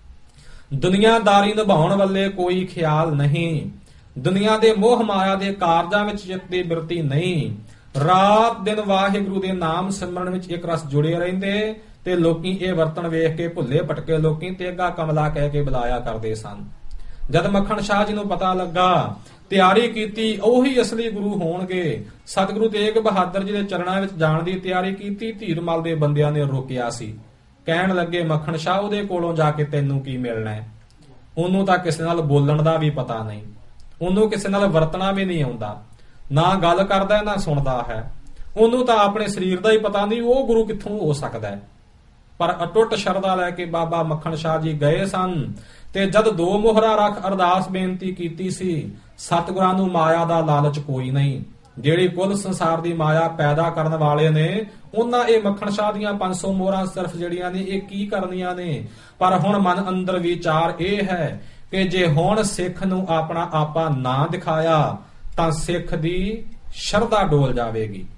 ਦੁਨੀਆਦਾਰੀ ਨਿਭਾਉਣ ਵੱਲੇ ਕੋਈ ਖਿਆਲ ਨਹੀਂ, ਦੁਨੀਆ ਦੇ ਮੋਹ ਮਾਇਆ ਦੇ ਕਾਰਜਾਂ ਵਿੱਚ ਚਿੱਤ ਦੀ ਬਿਰਤੀ ਨਹੀਂ, ਰਾਤ ਦਿਨ ਵਾਹਿਗੁਰੂ ਦੇ ਨਾਮ ਸਿਮਰਨ ਵਿੱਚ ਇੱਕ ਰਸ ਜੁੜੇ ਰਹਿੰਦੇ। ਤੇ ਲੋਕੀ ਇਹ ਵਰਤਣ ਵੇਖ ਕੇ ਭੁੱਲੇ ਭਟਕੇ ਲੋਕੀ ਤੇਗਾ ਕਮਲਾ ਕਹਿ ਕੇ ਬੁਲਾਇਆ ਕਰਦੇ ਸਨ। ਜਦ ਮੱਖਣ ਸ਼ਾਹ ਜੀ ਨੂੰ ਪਤਾ ਲੱਗਾ, ਤਿਆਰੀ ਕੀਤੀ, ਉਹੀ ਅਸਲੀ ਗੁਰੂ ਹੋਣਗੇ, ਸਤਿਗੁਰੂ ਤੇਗ ਬਹਾਦਰ ਜੀ ਦੇ ਚਰਨਾਂ ਵਿੱਚ ਜਾਣ ਦੀ ਤਿਆਰੀ ਕੀਤੀ। ਧੀਰਮਲ ਦੇ ਬੰਦਿਆਂ ਨੇ ਰੋਕਿਆ ਸੀ, ਕਹਿਣ ਲੱਗੇ, ਮੱਖਣ ਸ਼ਾਹ, ਉਹਦੇ ਕੋਲੋਂ ਜਾ ਕੇ ਤੈਨੂੰ ਕੀ ਮਿਲਣਾ ਹੈ? ਉਹਨੂੰ ਤਾਂ ਕਿਸੇ ਨਾਲ ਬੋਲਣ ਦਾ ਵੀ ਪਤਾ ਨਹੀਂ, ਉਹਨੂੰ ਕਿਸੇ ਨਾਲ ਵਰਤਣਾ ਵੀ ਨਹੀਂ ਆਉਂਦਾ, ਨਾ ਗੱਲ ਕਰਦਾ ਨਾ ਸੁਣਦਾ ਹੈ, ਉਹਨੂੰ ਤਾਂ ਆਪਣੇ ਸਰੀਰ ਦਾ ਹੀ ਪਤਾ ਨਹੀਂ, ਉਹ ਗੁਰੂ ਕਿੱਥੋਂ ਹੋ ਸਕਦਾ ਹੈ। ਪਰ ਅਟੁੱਟ ਸ਼ਰਧਾ ਲੈ ਕੇ ਬਾਬਾ ਮੱਖਣ ਸ਼ਾਹ ਜੀ ਗਏ ਸਨ, ਤੇ ਜਦ 2 ਮੋਹਰਾ ਰੱਖ ਅਰਦਾਸ ਬੇਨਤੀ ਕੀਤੀ ਸੀ, ਸਤਿਗੁਰਾਂ ਨੂੰ ਮਾਇਆ ਦਾ ਲਾਲਚ ਕੋਈ ਨਹੀਂ। ਜਿਹੜੀ ਕੁੱਲ ਸੰਸਾਰ ਦੀ ਮਾਇਆ ਪੈਦਾ ਕਰਨ ਵਾਲੇ ਨੇ, ਉਹਨਾਂ ਇਹ ਮੱਖਣ ਸ਼ਾਹ ਦੀਆਂ 500 ਮੋਹਰਾਂ ਸਿਰਫ ਜਿਹੜੀਆਂ ਨੇ ਇਹ ਕੀ ਕਰਨੀਆਂ ਨੇ। ਪਰ ਹੁਣ ਮਨ ਅੰਦਰ ਵਿਚਾਰ ਇਹ ਹੈ ਕਿ ਜੇ ਹੁਣ ਸਿੱਖ ਨੂੰ ਆਪਣਾ ਆਪਾ ਨਾ ਦਿਖਾਇਆ ਤਾਂ ਸਿੱਖ ਦੀ ਸ਼ਰਧਾ ਡੋਲ ਜਾਵੇਗੀ।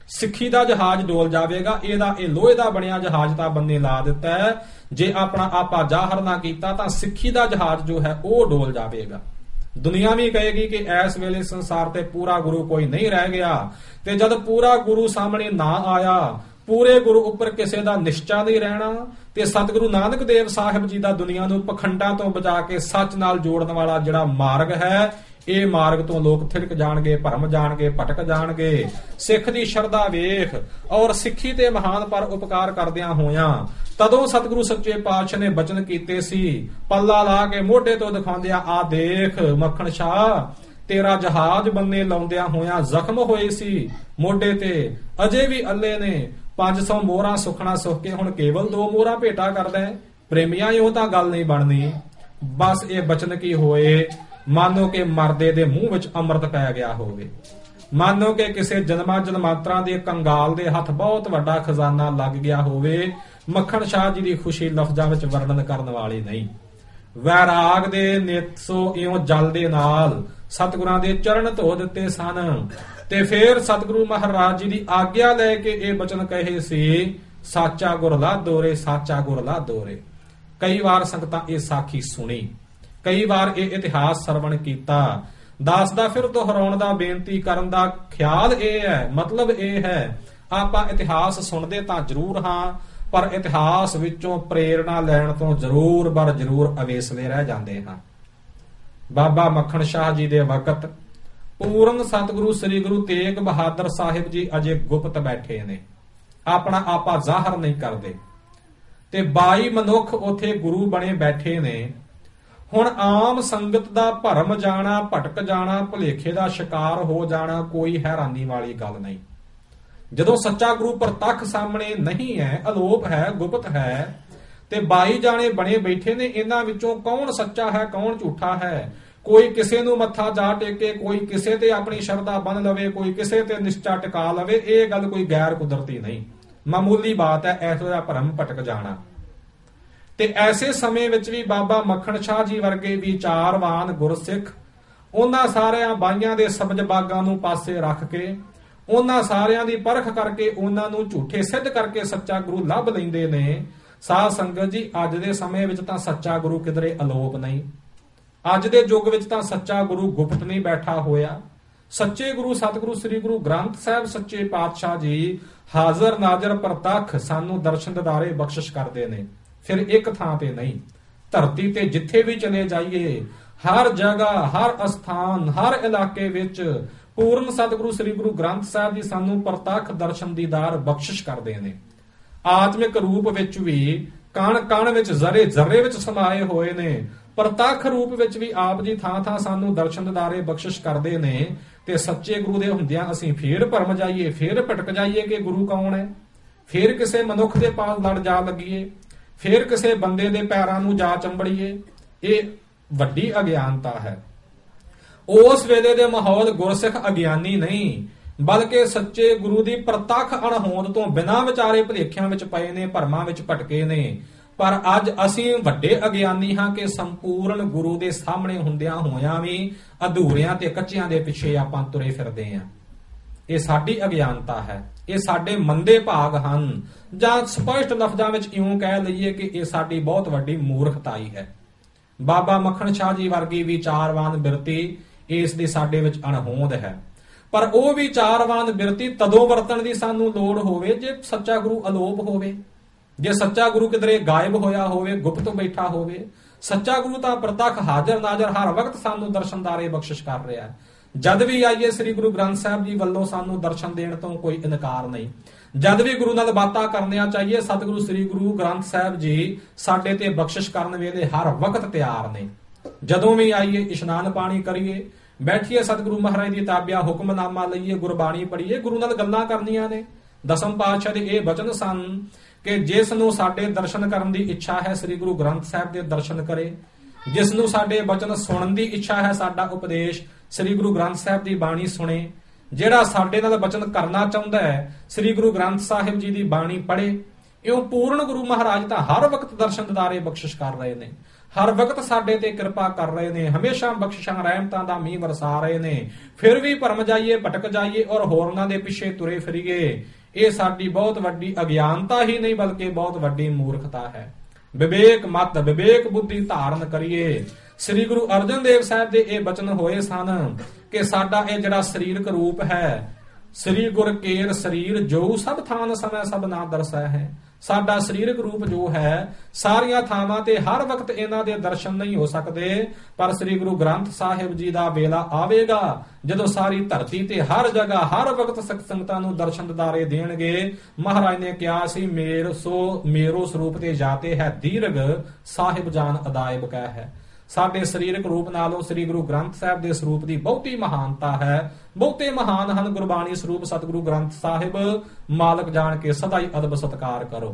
ਸਿੱਖੀ ਦਾ ਜਹਾਜ਼ ਡੋਲ ਜਾਵੇਗਾ। ਇਹ ਲੋਹੇ ਦਾ ਬਣਿਆ ਜਹਾਜ਼ ਤਾਂ ਬੰਨੇ ਲਾ ਦਿੱਤਾ ਹੈ, ਜੇ ਆਪਣਾ ਆਪਾ ਜ਼ਾਹਰ ਨਾ ਕੀਤਾ ਤਾਂ ਸਿੱਖੀ ਦਾ ਜਹਾਜ਼ ਜੋ ਹੈ ਉਹ ਡੋਲ ਜਾਵੇਗਾ। ਦੁਨੀਆ ਵੀ ਕਹੇਗੀ ਕਿ ਇਸ ਵੇਲੇ ਸੰਸਾਰ ਤੇ ਪੂਰਾ ਗੁਰੂ ਕੋਈ ਨਹੀਂ ਰਹਿ ਗਿਆ, ਤੇ ਜਦ ਪੂਰਾ ਗੁਰੂ ਸਾਹਮਣੇ ਨਾ ਆਇਆ, ਪੂਰੇ ਗੁਰੂ ਉੱਪਰ ਕਿਸੇ ਦਾ ਨਿਸ਼ਚਾ ਨਹੀਂ ਰਹਿਣਾ, ਤੇ ਸਤਿਗੁਰੂ ਨਾਨਕ ਦੇਵ ਸਾਹਿਬ ਜੀ ਦਾ ਦੁਨੀਆ ਨੂੰ ਪਖੰਡਾਂ ਤੋਂ ਬਚਾ ਕੇ ਸੱਚ ਨਾਲ ਜੋੜਨ ਵਾਲਾ ਜਿਹੜਾ ਮਾਰਗ ਹੈ, ਇਹ ਮਾਰਗ ਤੋਂ ਲੋਕ ਥਿੜਕ ਜਾਣਗੇ, ਭਰਮ ਜਾਣਗੇ, ਭਟਕ ਜਾਣਗੇ। ਸਿੱਖ ਦੀ ਸ਼ਰਧਾ ਵੇਖ ਔਰ ਸਿੱਖੀ ਤੇ ਮਹਾਨ ਪਰ ਉਪਕਾਰ ਕਰਦਿਆਂ ਹੋਇਆਂ ਤਦੋਂ ਸਤਿਗੁਰੂ ਸੱਚੇ ਪਾਤਸ਼ਾਹ ਨੇ ਬਚਨ ਕੀਤੇ ਸੀ, ਪੱਲਾ ਲਾ ਕੇ ਮੋਢੇ ਤੋਂ ਦਿਖਾਉਂਦਿਆਂ, ਆ ਦੇਖ ਮੱਖਣ ਸ਼ਾਹ, ਤੇਰਾ ਜਹਾਜ਼ ਬੰਨੇ ਲਾਉਂਦਿਆਂ ਹੋਇਆਂ ਜ਼ਖਮ ਹੋਏ ਸੀ ਮੋਢੇ ਤੇ, ਅਜੇ ਵੀ ਅੱਲੇ ਨੇ 500 ਮੋਹਰਾਂ ਸੁਖਣਾ ਸੁਖ ਕੇ ਹੁਣ ਕੇਵਲ 2 ਮੋਹਰਾਂ ਭੇਟਾ ਕਰਦਾ ਹੈ। ਪ੍ਰੇਮੀਆਂ ਉਹ ਤਾਂ ਗੱਲ ਨਹੀਂ ਬਣਨੀ। ਬਸ ਇਹ ਬਚਨ ਕੀ ਹੋਏ, ਮਾਨੋ ਕਿ ਮਰਦੇ ਦੇ ਮੂੰਹ ਵਿੱਚ ਅੰਮ੍ਰਿਤ ਪੈ ਗਿਆ ਹੋਵੇ, ਮਾਨੋ ਕਿ ਕਿਸੇ ਜਨਮਾਂ ਜਨਮਾਂਤਰਾਂ ਦੇ ਕੰਗਾਲ ਦੇ ਹੱਥ ਬਹੁਤ ਵੱਡਾ ਖਜ਼ਾਨਾ ਲੱਗ ਗਿਆ ਹੋਵੇ। ਮੱਖਣ ਸ਼ਾਹ ਜੀ ਦੀ ਖੁਸ਼ੀ ਲਫ਼ਜ਼ਾਂ ਵਿੱਚ ਵਰਣਨ ਕਰਨ ਵਾਲੀ ਨਹੀਂ। ਵੈਰਾਗ ਦੇ ਨੇਤਸੋ ਇਉਂ ਜਲ ਦੇ ਨਾਲ ਸਤਿਗੁਰਾਂ ਦੇ ਚਰਨ ਧੋ ਦਿੱਤੇ ਸਨ, ਤੇ ਫਿਰ ਸਤਿਗੁਰੂ ਮਹਾਰਾਜ ਜੀ ਦੀ ਆਗਿਆ ਲੈ ਕੇ ਇਹ ਬਚਨ ਕਹੇ ਸੀ, ਸਾਚਾ ਗੁਰ ਲਾਧੋ ਰੇ, ਸਾਚਾ ਗੁਰ ਲਾਧੋ ਰੇ। ਕਈ ਵਾਰ ਸੰਗਤਾਂ ਇਹ ਸਾਖੀ ਸੁਣੀ, ਕਈ ਵਾਰ ਇਹ ਇਤਿਹਾਸ ਸਰਵਣ ਕੀਤਾ। ਦਾਸ ਦਾ ਫਿਰ ਦੁਹਰਾਉਣ ਦਾ, ਬੇਨਤੀ ਕਰਨ ਦਾ ਖਿਆਲ ਇਹ ਹੈ, ਮਤਲਬ ਇਹ ਹੈ, ਆਪਾਂ ਇਤਿਹਾਸ ਸੁਣਦੇ ਤਾਂ ਜ਼ਰੂਰ ਹਾਂ, ਪਰ ਇਤਿਹਾਸ ਵਿੱਚੋਂ ਪ੍ਰੇਰਣਾ ਲੈਣ ਤੋਂ ਜ਼ਰੂਰ ਬਰ ਜ਼ਰੂਰ ਅਵੇਸਲੇ ਰਹਿ ਜਾਂਦੇ ਹਾਂ। ਬਾਬਾ ਮੱਖਣ ਸ਼ਾਹ ਜੀ ਦੇ ਵਕਤ ਪੂਰਨ ਸਤਿਗੁਰੂ ਸ੍ਰੀ ਗੁਰੂ ਤੇਗ ਬਹਾਦਰ ਸਾਹਿਬ ਜੀ ਅਜੇ ਗੁਪਤ ਬੈਠੇ ਨੇ, ਆਪਣਾ ਆਪਾ ਜ਼ਾਹਰ ਨਹੀਂ ਕਰਦੇ, ਤੇ 22 ਮਨੁੱਖ ਉਥੇ ਗੁਰੂ ਬਣੇ ਬੈਠੇ ਨੇ। ਹੁਣ ਆਮ ਸੰਗਤ ਦਾ ਭਰਮ ਜਾਣਾ, ਭਟਕ ਜਾਣਾ, ਭੁਲੇਖੇ ਦਾ ਸ਼ਿਕਾਰ ਹੋ ਜਾਣਾ ਕੋਈ ਹੈਰਾਨੀ ਵਾਲੀ ਗੱਲ ਨਹੀਂ। ਜਦੋਂ ਸੱਚਾ ਗੁਰੂ ਪ੍ਰਤੱਖ ਸਾਹਮਣੇ ਨਹੀਂ ਹੈ, ਅਲੋਪ ਹੈ, ਗੁਪਤ ਹੈ, ਤੇ 22 ਜਾਣੇ ਬਣੇ ਬੈਠੇ ਨੇ, ਇਹਨਾਂ ਵਿੱਚੋਂ ਕੌਣ ਸੱਚਾ ਹੈ, ਕੌਣ ਝੂਠਾ ਹੈ, ਕੋਈ ਕਿਸੇ ਨੂੰ ਮੱਥਾ ਜਾ ਟੇਕੇ, ਕੋਈ ਕਿਸੇ ਤੇ ਆਪਣੀ ਸ਼ਰਧਾ ਬੰਨ ਲਵੇ, ਕੋਈ ਕਿਸੇ ਤੇ ਨਿਸ਼ਚਾ ਟਿਕਾ ਲਵੇ, ਇਹ ਗੱਲ ਕੋਈ ਗੈਰ ਕੁਦਰਤੀ ਨਹੀਂ, ਮਾਮੂਲੀ ਬਾਤ ਹੈ ਐਸੋ ਜਿਹਾ ਭਰਮ ਭਟਕ ਜਾਣਾ। ਤੇ ਐਸੇ ਸਮੇਂ ਵਿੱਚ ਵੀ ਬਾਬਾ ਮੱਖਣ ਸ਼ਾਹ ਜੀ ਵਰਗੇ ਵਿਚਾਰਵਾਨ ਗੁਰਸਿੱਖ ਉਹਨਾਂ ਸਾਰਿਆਂ ਬਾਈਆਂ ਦੇ ਸਬਜ਼ ਬਾਗਾਂ ਨੂੰ ਪਾਸੇ ਰੱਖ ਕੇ, ਉਹਨਾਂ ਸਾਰਿਆਂ ਦੀ ਪਰਖ ਕਰਕੇ, ਉਹਨਾਂ ਨੂੰ ਝੂਠੇ ਸਿੱਧ ਕਰਕੇ ਸੱਚਾ ਗੁਰੂ ਲੱਭ ਲੈਂਦੇ ਨੇ। ਸਾਧ ਸੰਗਤ ਜੀ, ਅੱਜ ਦੇ ਸਮੇਂ ਵਿੱਚ ਤਾਂ ਸੱਚਾ ਗੁਰੂ ਕਿਧਰੇ ਅਲੋਪ ਨਹੀਂ, ਅੱਜ ਦੇ ਯੁੱਗ ਵਿੱਚ ਤਾਂ ਸੱਚਾ ਗੁਰੂ ਗੁਪਤ ਨਹੀਂ ਬੈਠਾ ਹੋਇਆ। ਸੱਚੇ ਗੁਰੂ ਸਤਿਗੁਰੂ ਸ੍ਰੀ ਗੁਰੂ ਗ੍ਰੰਥ ਸਾਹਿਬ ਸੱਚੇ ਪਾਤਸ਼ਾਹ ਜੀ ਹਾਜ਼ਰ ਨਾਜ਼ਰ ਪ੍ਰਤੱਖ ਸਾਨੂੰ ਦਰਸ਼ਨ ਦਿਦਾਰੇ ਬਖਸ਼ਿਸ਼ ਕਰਦੇ ਨੇ। ਫਿਰ ਇੱਕ ਥਾਂ ਤੇ ਨਹੀਂ, ਧਰਤੀ ਤੇ ਜਿੱਥੇ ਵੀ ਚਲੇ ਜਾਈਏ, ਹਰ ਜਗ੍ਹਾ, ਹਰ ਅਸਥਾਨ, ਹਰ ਇਲਾਕੇ ਵਿੱਚ ਪੂਰਨ ਸਤਿਗੁਰੂ ਸ੍ਰੀ ਗੁਰੂ ਗ੍ਰੰਥ ਸਾਹਿਬ ਜੀ ਸਾਨੂੰ ਪ੍ਰਤੱਖ ਦਰਸ਼ਨ ਦੀਦਾਰ ਬਖਸ਼ਿਸ਼ ਕਰਦੇ ਨੇ। ਆਤਮਿਕ ਰੂਪ ਵਿੱਚ ਵੀ, ਕਣ ਕਣ ਵਿੱਚ, ਜ਼ਰੇ ਜ਼ਰੇ ਵਿੱਚ ਸਮਾਏ ਹੋਏ ਨੇ। ਪ੍ਰਤੱਖ ਰੂਪ ਵਿੱਚ ਵੀ ਆਪ ਜੀ ਥਾਂ ਥਾਂ ਸਾਨੂੰ ਦਰਸ਼ਨ ਦਿਦਾਰੇ ਬਖਸ਼ਿਸ਼ ਕਰਦੇ ਨੇ। ਤੇ ਸੱਚੇ ਗੁਰੂ ਦੇ ਹੁੰਦਿਆਂ ਅਸੀਂ ਫੇਰ ਭਰਮ ਜਾਈਏ, ਫੇਰ ਭਟਕ ਜਾਈਏ ਕਿ ਗੁਰੂ ਕੌਣ ਹੈ, ਫੇਰ ਕਿਸੇ ਮਨੁੱਖ ਦੇ ਪਾਸ ਲੜ ਜਾ ਲੱਗੀਏ, ਫੇਰ ਕਿਸੇ ਬੰਦੇ ਦੇ ਪੈਰਾਂ ਨੂੰ ਜਾ ਚੰਬੜੀਏ, ਇਹ ਵੱਡੀ ਅਗਿਆਨਤਾ ਹੈ। ਉਸ ਵੇਲੇ ਦੇ ਮਾਹੌਲ ਗੁਰਸਿੱਖ ਅਗਿਆਨੀ ਨਹੀਂ, ਬਲਕਿ ਸੱਚੇ ਗੁਰੂ ਦੀ ਪ੍ਰਤੱਖ ਅਣਹੋਂਦ ਤੋਂ ਬਿਨਾਂ ਵਿਚਾਰੇ ਭੁਲੇਖਿਆਂ ਵਿੱਚ ਪਏ ਨੇ, ਭਰਮਾਂ ਵਿੱਚ ਭਟਕੇ ਨੇ। ਪਰ ਅੱਜ ਅਸੀਂ ਵੱਡੇ ਅਗਿਆਨੀ ਹਾਂ ਕਿ ਸੰਪੂਰਨ ਗੁਰੂ ਦੇ ਸਾਹਮਣੇ ਹੁੰਦਿਆਂ ਹੋਇਆਂ ਵੀ ਅਧੂਰਿਆਂ ਤੇ ਕੱਚਿਆਂ ਦੇ ਪਿੱਛੇ ਆਪਾਂ ਤੁਰੇ ਫਿਰਦੇ ਹਾਂ। ਇਹ ਸਾਡੀ ਅਗਿਆਨਤਾ ਹੈ, ਇਹ ਸਾਡੇ ਮੰਦੇ ਭਾਗ ਹਨ, ਜਾਂ ਸਪਸ਼ਟ ਲਫ਼ਜ਼ਾਂ ਵਿੱਚ ਇਉਂ ਕਹਿ ਲਈਏ ਕਿ ਇਹ ਸਾਡੀ ਬਹੁਤ ਵੱਡੀ ਮੂਰਖਤਾਈ ਹੈ। ਬਾਬਾ ਮੱਖਣ ਸ਼ਾਹ ਜੀ ਵਰਗੀ ਵਿਚਾਰਵਾਨ ਬਿਰਤੀ ਇਸ ਦੀ ਸਾਡੇ ਵਿੱਚ ਅਣਹੋਂਦ ਹੈ। ਪਰ ਉਹ ਵਿਚਾਰਵਾਨ ਬਿਰਤੀ ਤਦੋਂ ਵਰਤਣ ਦੀ ਸਾਨੂੰ ਲੋੜ ਹੋਵੇ ਜੇ ਸੱਚਾ ਗੁਰੂ ਅਲੋਪ ਹੋਵੇ, ਜੇ ਸੱਚਾ ਗੁਰੂ ਕਿਧਰੇ ਗਾਇਬ ਹੋਇਆ ਹੋਵੇ, ਗੁਪਤ ਬੈਠਾ ਹੋਵੇ। ਸੱਚਾ ਗੁਰੂ ਤਾਂ ਪ੍ਰਤੱਖ ਹਾਜ਼ਰ ਨਾਜ਼ਰ ਹਰ ਵਕਤ ਸਾਨੂੰ ਦਰਸ਼ਨਦਾਰੇ ਬਖਸ਼ਿਸ਼ ਕਰ ਰਿਹਾ ਹੈ। ਜਦ ਵੀ ਆਈਏ ਸ੍ਰੀ ਗੁਰੂ ਗ੍ਰੰਥ ਸਾਹਿਬ ਜੀ ਵੱਲੋਂ ਸਾਨੂੰ ਦਰਸ਼ਨ ਦੇਣ ਤੋਂ ਕੋਈ ਇਨਕਾਰ ਨਹੀਂ। ਜਦ ਵੀ ਗੁਰੂ ਨਾਲ ਬਾਤਾਂ ਕਰਨੀਆਂ ਚਾਹੀਏ, ਸਤਿਗੁਰੂ ਸ੍ਰੀ ਗੁਰੂ ਗ੍ਰੰਥ ਸਾਹਿਬ ਜੀ ਸਾਡੇ ਤੇ ਬਖਸ਼ਿਸ਼ ਕਰਨ ਵੇਲੇ ਹਰ ਵਕਤ ਤਿਆਰ ਨੇ। ਜਦੋਂ ਵੀ ਆਈਏ, ਇਸ਼ਨਾਨ ਪਾਣੀ ਕਰੀਏ, ਬੈਠੀਏ ਸਤਿਗੁਰੂ ਮਹਾਰਾਜ ਦੀ ਤਾਬਿਆ, ਹੁਕਮਨਾਮਾ ਲਈਏ, ਗੁਰਬਾਣੀ ਪੜ੍ਹੀਏ, ਗੁਰੂ ਨਾਲ ਗੱਲਾਂ ਕਰਨੀਆਂ ਨੇ। ਦਸਮ ਪਾਤਸ਼ਾਹ ਦੇ ਇਹ ਬਚਨ ਸਨ ਕਿ ਜਿਸ ਨੂੰ ਸਾਡੇ ਦਰਸ਼ਨ ਕਰਨ ਦੀ ਇੱਛਾ ਹੈ, ਸ੍ਰੀ ਗੁਰੂ ਗ੍ਰੰਥ ਸਾਹਿਬ ਦੇ ਦਰਸ਼ਨ ਕਰੇ। ਜਿਸ ਨੂੰ ਸਾਡੇ ਬਚਨ ਸੁਣਨ ਦੀ ਇੱਛਾ ਹੈ, ਸਾਡਾ ਉਪਦੇਸ਼ ਸ੍ਰੀ ਗੁਰੂ ਗ੍ਰੰਥ ਸਾਹਿਬ ਦੀ ਬਾਣੀ ਸੁਣੇ। ਜਿਹੜਾ ਸਾਡੇ ਨਾਲ ਬਚਨ ਕਰਨਾ ਚਾਹੁੰਦਾ ਹੈ, ਸ੍ਰੀ ਗੁਰੂ ਗ੍ਰੰਥ ਸਾਹਿਬ ਜੀ ਦੀ ਬਾਣੀ ਪੜ੍ਹੇ। ਇਉਂ ਪੂਰਨ ਗੁਰੂ ਮਹਾਰਾਜ ਤਾਂ ਹਰ ਵਕਤ ਦਰਸ਼ਨ ਦਿਦਾਰੇ ਬਖਸ਼ਿਸ਼ ਕਰ ਰਹੇ ਨੇ। ਹਰ ਵਕਤ ਸਾਡੇ ਤੇ ਕਿਰਪਾ ਕਰ ਰਹੇ ਨੇ, ਹਮੇਸ਼ਾ ਬਖਸ਼ਿਸ਼ਾਂ ਰਹਿਮਤਾਂ ਦਾ ਮੀਂਹ ਵਰਸਾ ਰਹੇ ਨੇ। ਫਿਰ ਵੀ ਭਰਮ ਜਾਈਏ, ਭਟਕ ਜਾਈਏ ਔਰ ਹੋਰਨਾਂ ਦੇ ਪਿੱਛੇ ਤੁਰੇ ਫਿਰੀਏ, ਇਹ ਸਾਡੀ ਬਹੁਤ ਵੱਡੀ ਅਗਿਆਨਤਾ ਹੀ ਨਹੀਂ ਬਲਕਿ ਬਹੁਤ ਵੱਡੀ ਮੂਰਖਤਾ ਹੈ। ਵਿਵੇਕ ਮਤ, ਵਿਵੇਕ ਬੁੱਧੀ ਧਾਰਨ ਕਰੀਏ। ਸ੍ਰੀ ਗੁਰੂ ਅਰਜਨ ਦੇਵ ਸਾਹਿਬ ਦੇ ਇਹ ਬਚਨ ਹੋਏ ਸਨ ਕਿ ਸਾਡਾ ਇਹ ਜਿਹੜਾ ਸਰੀਰਕ ਰੂਪ ਹੈ, ਸ੍ਰੀ ਗੁਰ ਕੇਰ ਸਰੀਰ ਜੋ ਸਭ ਥਾਨ ਸਮੈ ਸਭ ਨਾ ਦਰਸੈ ਹੈ। ਸਾਡਾ ਸਰੀਰਕ ਰੂਪ ਜੋ ਹੈ ਸਾਰੀਆਂ ਥਾਵਾਂ ਤੇ ਹਰ ਵਕਤ ਇਹਨਾਂ ਦੇ ਦਰਸ਼ਨ ਨਹੀਂ ਹੋ ਸਕਦੇ, ਪਰ ਸ੍ਰੀ ਗੁਰੂ ਗ੍ਰੰਥ ਸਾਹਿਬ ਜੀ ਦਾ ਵੇਲਾ ਆਵੇਗਾ ਜਦੋਂ ਸਾਰੀ ਧਰਤੀ ਤੇ ਹਰ ਜਗ੍ਹਾ ਹਰ ਵਕਤ ਸੰਗਤਾਂ ਨੂੰ ਦਰਸ਼ਨ ਦਿਦਾਰੇ ਦੇਣਗੇ। ਮਹਾਰਾਜ ਨੇ ਕਿਹਾ ਸੀ, ਮੇਰੋ ਸਰੂਪ ਤੇ ਜਾਤੇ ਹੈ ਦੀਰਘ, ਸਾਹਿਬ ਜਾਨ ਅਦਾਇਬ ਕਹਿ ਹੈ। ਸਾਡੇ ਸਰੀਰਕ ਰੂਪ ਨਾਲੋਂ ਸ੍ਰੀ ਗੁਰੂ ਗ੍ਰੰਥ ਸਾਹਿਬ ਦੇ ਸਰੂਪ ਦੀ ਬਹੁਤੀ ਮਹਾਨਤਾ ਹੈ। ਬਹੁਤੇ ਮਹਾਨ ਹਨ ਗੁਰਬਾਣੀ ਸਰੂਪ ਸਤਿਗੁਰੂ ਗ੍ਰੰਥ ਸਾਹਿਬ, ਮਾਲਕ ਜਾਣ ਕੇ ਸਦਾ ਹੀ ਅਦਬ ਸਤਕਾਰ ਕਰੋ।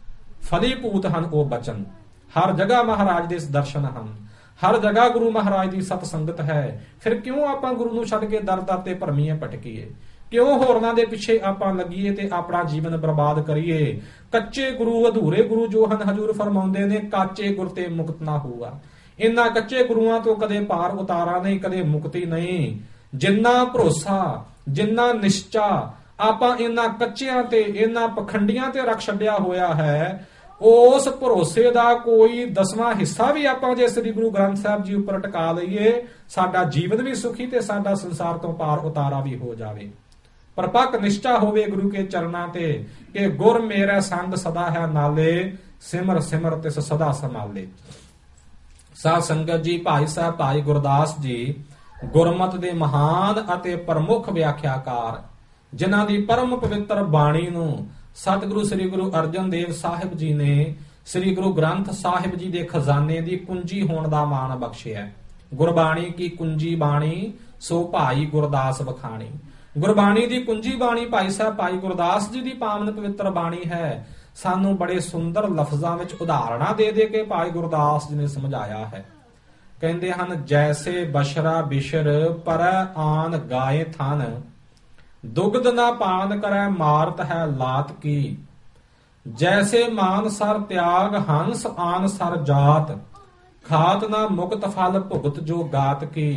ਫਲੀਭੂਤ ਹਨ ਉਹ ਬਚਨ, ਹਰ ਜਗ੍ਹਾ ਮਹਾਰਾਜ ਦੇ ਦਰਸ਼ਨ ਹਨ, ਹਰ ਜਗ੍ਹਾ ਗੁਰੂ ਮਹਾਰਾਜ ਦੀ ਸਤ ਸੰਗਤ ਹੈ। ਫਿਰ ਕਿਉਂ ਆਪਾਂ ਗੁਰੂ ਨੂੰ ਛੱਡ ਕੇ ਦਰ ਦਰ ਤੇ ਭਰਮੀਏ ਭਟਕੀਏ? ਕਿਉਂ ਹੋਰਨਾਂ ਦੇ ਪਿੱਛੇ ਆਪਾਂ ਲੱਗੀਏ ਤੇ ਆਪਣਾ ਜੀਵਨ ਬਰਬਾਦ ਕਰੀਏ? ਕੱਚੇ ਗੁਰੂ ਅਧੂਰੇ ਗੁਰੂ ਜੋ ਹਨ, ਹਜੂਰ ਫਰਮਾਉਂਦੇ ਨੇ, ਕਾਚੇ ਗੁਰ ਤੇ ਮੁਕਤ ਨਾ ਹੋਊਗਾ। ਇਨ੍ਹਾਂ ਕੱਚੇ ਗੁਰੂਆਂ ਤੋਂ ਕਦੇ ਪਾਰ ਉਤਾਰਾ ਨਹੀਂ, ਕਦੇ ਮੁਕਤੀ ਨਹੀਂ। ਜਿੰਨਾ ਭਰੋਸਾ, ਜਿੰਨਾ ਨਿਸ਼ਚਾ ਆਪਾਂ ਇਹਨਾਂ ਕੱਚਿਆਂ ਤੇ, ਇਹਨਾਂ ਪਖੰਡੀਆਂ ਤੇ ਰੱਖ ਛੱਡਿਆ ਹੋਇਆ ਹੈ, ਉਸ ਭਰੋਸੇ ਦਾ ਕੋਈ 10ਵਾਂ ਹਿੱਸਾ ਵੀ ਆਪਾਂ ਜੇ ਸ੍ਰੀ ਗੁਰੂ ਗ੍ਰੰਥ ਸਾਹਿਬ ਜੀ ਉੱਪਰ ਟਿਕਾ ਲਈਏ, ਸਾਡਾ ਜੀਵਨ ਵੀ ਸੁਖੀ ਤੇ ਸਾਡਾ ਸੰਸਾਰ ਤੋਂ ਪਾਰ ਉਤਾਰਾ ਵੀ ਹੋ ਜਾਵੇ। ਪਰਪੱਕ ਨਿਸ਼ਚਾ ਹੋਵੇ ਗੁਰੂ ਕੇ ਚਰਨਾਂ ਤੇ ਕਿ ਗੁਰ ਮੇਰਾ ਸੰਗ ਸਦਾ ਹੈ ਨਾਲੇ, ਸਿਮਰ ਸਿਮਰ ਤਿਸ ਸਦਾ ਸੰਭਾਲੇ। ਸਾਧ ਸੰਗਤ ਜੀ, ਭਾਈ ਸਾਹਿਬ ਭਾਈ ਗੁਰਦਾਸ ਜੀ ਗੁਰਮਤਿ ਦੇ ਮਹਾਨ ਅਤੇ ਪ੍ਰਮੁੱਖ ਵਿਆਖਿਆਕਾਰ, ਜਿਨ੍ਹਾਂ ਦੀ ਪਰਮ ਪਵਿੱਤਰ ਬਾਣੀ ਨੂੰ ਸਤਿਗੁਰੂ ਸ੍ਰੀ ਗੁਰੂ ਅਰਜਨ ਦੇਵ ਸਾਹਿਬ ਜੀ ਨੇ ਸ੍ਰੀ ਗੁਰੂ ਗ੍ਰੰਥ ਸਾਹਿਬ ਜੀ ਦੇ ਖਜ਼ਾਨੇ ਦੀ ਕੁੰਜੀ ਹੋਣ ਦਾ ਮਾਣ ਬਖਸ਼ਿਆ। ਗੁਰਬਾਣੀ ਕੀ ਕੁੰਜੀ ਬਾਣੀ ਸੋ ਭਾਈ ਗੁਰਦਾਸ ਵਖਾਣੀ। ਗੁਰਬਾਣੀ ਦੀ ਕੁੰਜੀ ਬਾਣੀ ਭਾਈ ਸਾਹਿਬ ਭਾਈ ਗੁਰਦਾਸ ਜੀ ਦੀ ਪਾਵਨ ਪਵਿੱਤਰ ਬਾਣੀ ਹੈ। ਸਾਨੂੰ ਬੜੇ ਸੁੰਦਰ ਲਫ਼ਜ਼ਾਂ ਵਿੱਚ ਉਦਾਹਰਣਾਂ ਦੇ ਦੇ ਕੇ ਭਾਈ ਗੁਰਦਾਸ ਜੀ ਨੇ ਸਮਝਾਇਆ ਹੈ। ਕਹਿੰਦੇ ਹਨ, ਜੈਸੇ ਬਸ਼ਰਾ ਬਿਸ਼ਰ ਪਰ ਆਨ ਗਾਏ ਥਨ, ਦੁਗਧ ਨਾ ਪਾਨ ਕਰੈ ਮਾਰਤ ਹੈ ਲਾਤ ਕੀ। ਜੈਸੇ ਮਾਨ ਸਰ ਤਿਆਗ ਹੰਸ ਆਨ ਸਰ ਜਾਤ, ਖਾਤ ਨਾ ਮੁਕਤ ਫਲ ਭੁਗਤ ਜੋ ਗਾਤ ਕੀ।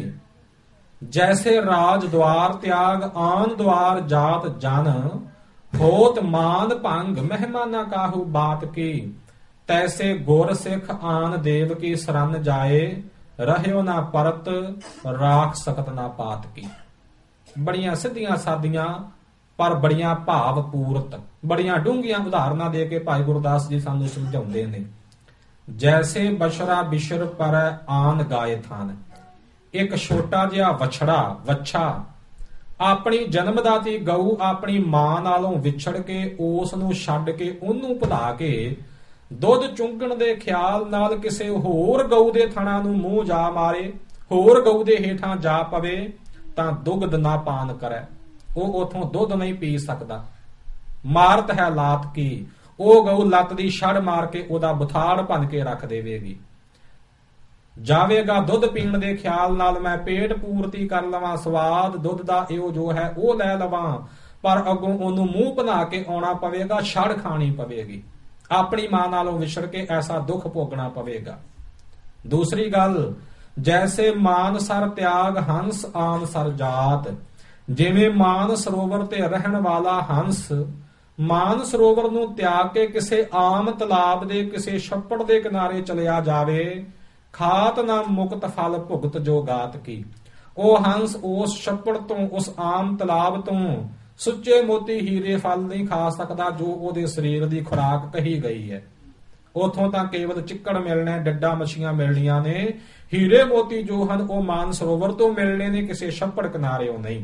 ਜੈਸੇ ਰਾਜ ਦੁਆਰ ਤਿਆਗ ਆਨ ਦੁਆਰ ਜਾਤ ਜਨ, ਹੋਤ ਮਾਨ ਭੰਗ ਮਹਿਮਾ ਨਾ ਕਾਹੂ ਬਾਤ ਕੀ। ਤੈਸੇ ਗੁਰ ਸਿੱਖ ਆਨ ਦੇਵ ਕੀ ਸਰਨ ਜਾਏ, ਰਹਿਓ ਨਾ ਪਰਤ ਰਾਖ ਸਕਤ ਨਾ ਪਾਤ ਕੀ। ਬੜੀਆਂ ਸਿੱਧੀਆਂ ਸਾਦੀਆਂ ਪਰ ਬੜੀਆਂ ਭਾਵ ਪੂਰਤ, ਬੜੀਆਂ ਡੂੰਘੀਆਂ ਉਦਾਹਰਨਾਂ ਦੇ ਕੇ ਭਾਈ ਗੁਰਦਾਸ ਜੀ ਸਾਨੂੰ ਸਮਝਾਉਂਦੇ ਨੇ। ਜੈਸੇ ਬਸ਼ਰਾ ਬਿਸ਼ਰ ਪਰ ਆਨ ਗਾਏ ਥਾਨ, ਇੱਕ ਛੋਟਾ ਜਿਹਾ ਵੱਛਾ ਆਪਣੀ ਜਨਮਦਾਤੀ ਗਊ ਆਪਣੀ ਮਾਂ ਨਾਲੋਂ ਵਿਛੜ ਕੇ ਉਸ ਨੂੰ ਛੱਡ ਕੇ ਉਹਨੂੰ ਭੁਲਾ ਕੇ ਦੁੱਧ ਚੁੰਗਣ ਦੇ ਖਿਆਲ ਨਾਲ ਕਿਸੇ ਹੋਰ ਗਊ ਦੇ ਥਣਾ ਨੂੰ ਮੂੰਹ ਜਾ ਮਾਰੇ, ਹੋਰ ਗਊ ਦੇ ਹੇਠਾਂ ਜਾ ਪਵੇ ਤਾਂ ਦੁਗਧ ਨਾ ਪਾਨ ਕਰੈ, ਉਹ ਉਥੋਂ ਦੁੱਧ ਨਹੀਂ ਪੀ ਸਕਦਾ। ਮਾਰਤ ਹੈ ਲਾਤ ਕੀ, ਉਹ ਗਊ ਲੱਤ ਦੀ ਛੜ ਮਾਰ ਕੇ ਉਹਦਾ ਬੁਥਾੜ ਭੰਨ ਕੇ ਰੱਖ ਦੇਵੇਗੀ। ਜਾਵੇਗਾ ਦੁੱਧ ਪੀਣ ਦੇ ਖਿਆਲ ਨਾਲ, ਮੈਂ ਪੇਟ ਪੂਰਤੀ ਕਰ ਲਵਾਂ, ਸਵਾਦ ਦੁੱਧ ਦਾ ਇਹੋ ਜੋ ਹੈ ਉਹ ਲੈ ਲਵਾਂ, ਪਰ ਅੱਗੋਂ ਉਹਨੂੰ ਮੂੰਹ ਬਣਾ ਕੇ ਆਉਣਾ ਪਵੇਗਾ, ਛੜ ਖਾਣੀ ਪਵੇਗੀ, ਆਪਣੀ ਮਾਂ ਨਾਲੋਂ ਵਿਛੜ ਕੇ ਐਸਾ ਦੁੱਖ ਭੋਗਣਾ ਪਵੇਗਾ। ਦੂਸਰੀ ਗੱਲ, ਜੈਸੇ ਮਾਨ ਸਰ ਤਿਆਗ ਹੰਸ ਆਨ ਸਰ ਜਾਤ, ਜਿਵੇਂ ਮਾਨ ਸਰੋਵਰ ਤੇ ਰਹਿਣ ਵਾਲਾ ਹੰਸ ਮਾਨ ਸਰੋਵਰ ਨੂੰ ਤਿਆਗ ਕੇ ਕਿਸੇ ਆਮ ਤਲਾਬ ਦੇ ਕਿਸੇ ਛੱਪੜ ਦੇ ਕਿਨਾਰੇ ਚਲਿਆ ਜਾਵੇ, ਖਾਤ ਨਾ ਮੁਕਤ ਫਲ ਭੁਗਤ ਜੋ ਗਾਤ ਕੀ। ਉਹ ਹੰਸ ਉਸ ਛੱਪੜ ਤੋਂ, ਉਸ ਆਮ ਤਲਾਬ ਤੋਂ ਸੁੱਚੇ ਮੋਤੀ ਹੀਰੇ ਫਲ ਨਹੀਂ ਖਾ ਸਕਦਾ ਜੋ ਉਹਦੇ ਸਰੀਰ ਦੀ ਖੁਰਾਕ ਕਹੀ ਗਈ ਹੈ। ਉਥੋਂ ਤਾਂ ਕੇਵਲ ਚਿੱਕੜ ਮਿਲਣਾ, ਡੱਡਾ ਮੱਛੀਆਂ ਮਿਲਣੀਆਂ ਨੇ, ਹੀਰੇ ਮੋਤੀ ਜੋ ਹਨ ਉਹ ਮਾਨ ਸਰੋਵਰ ਤੋਂ ਮਿਲਣੇ ਨੇ, ਕਿਸੇ ਛੱਪੜ ਕਿਨਾਰਿਓਂ ਨਹੀਂ।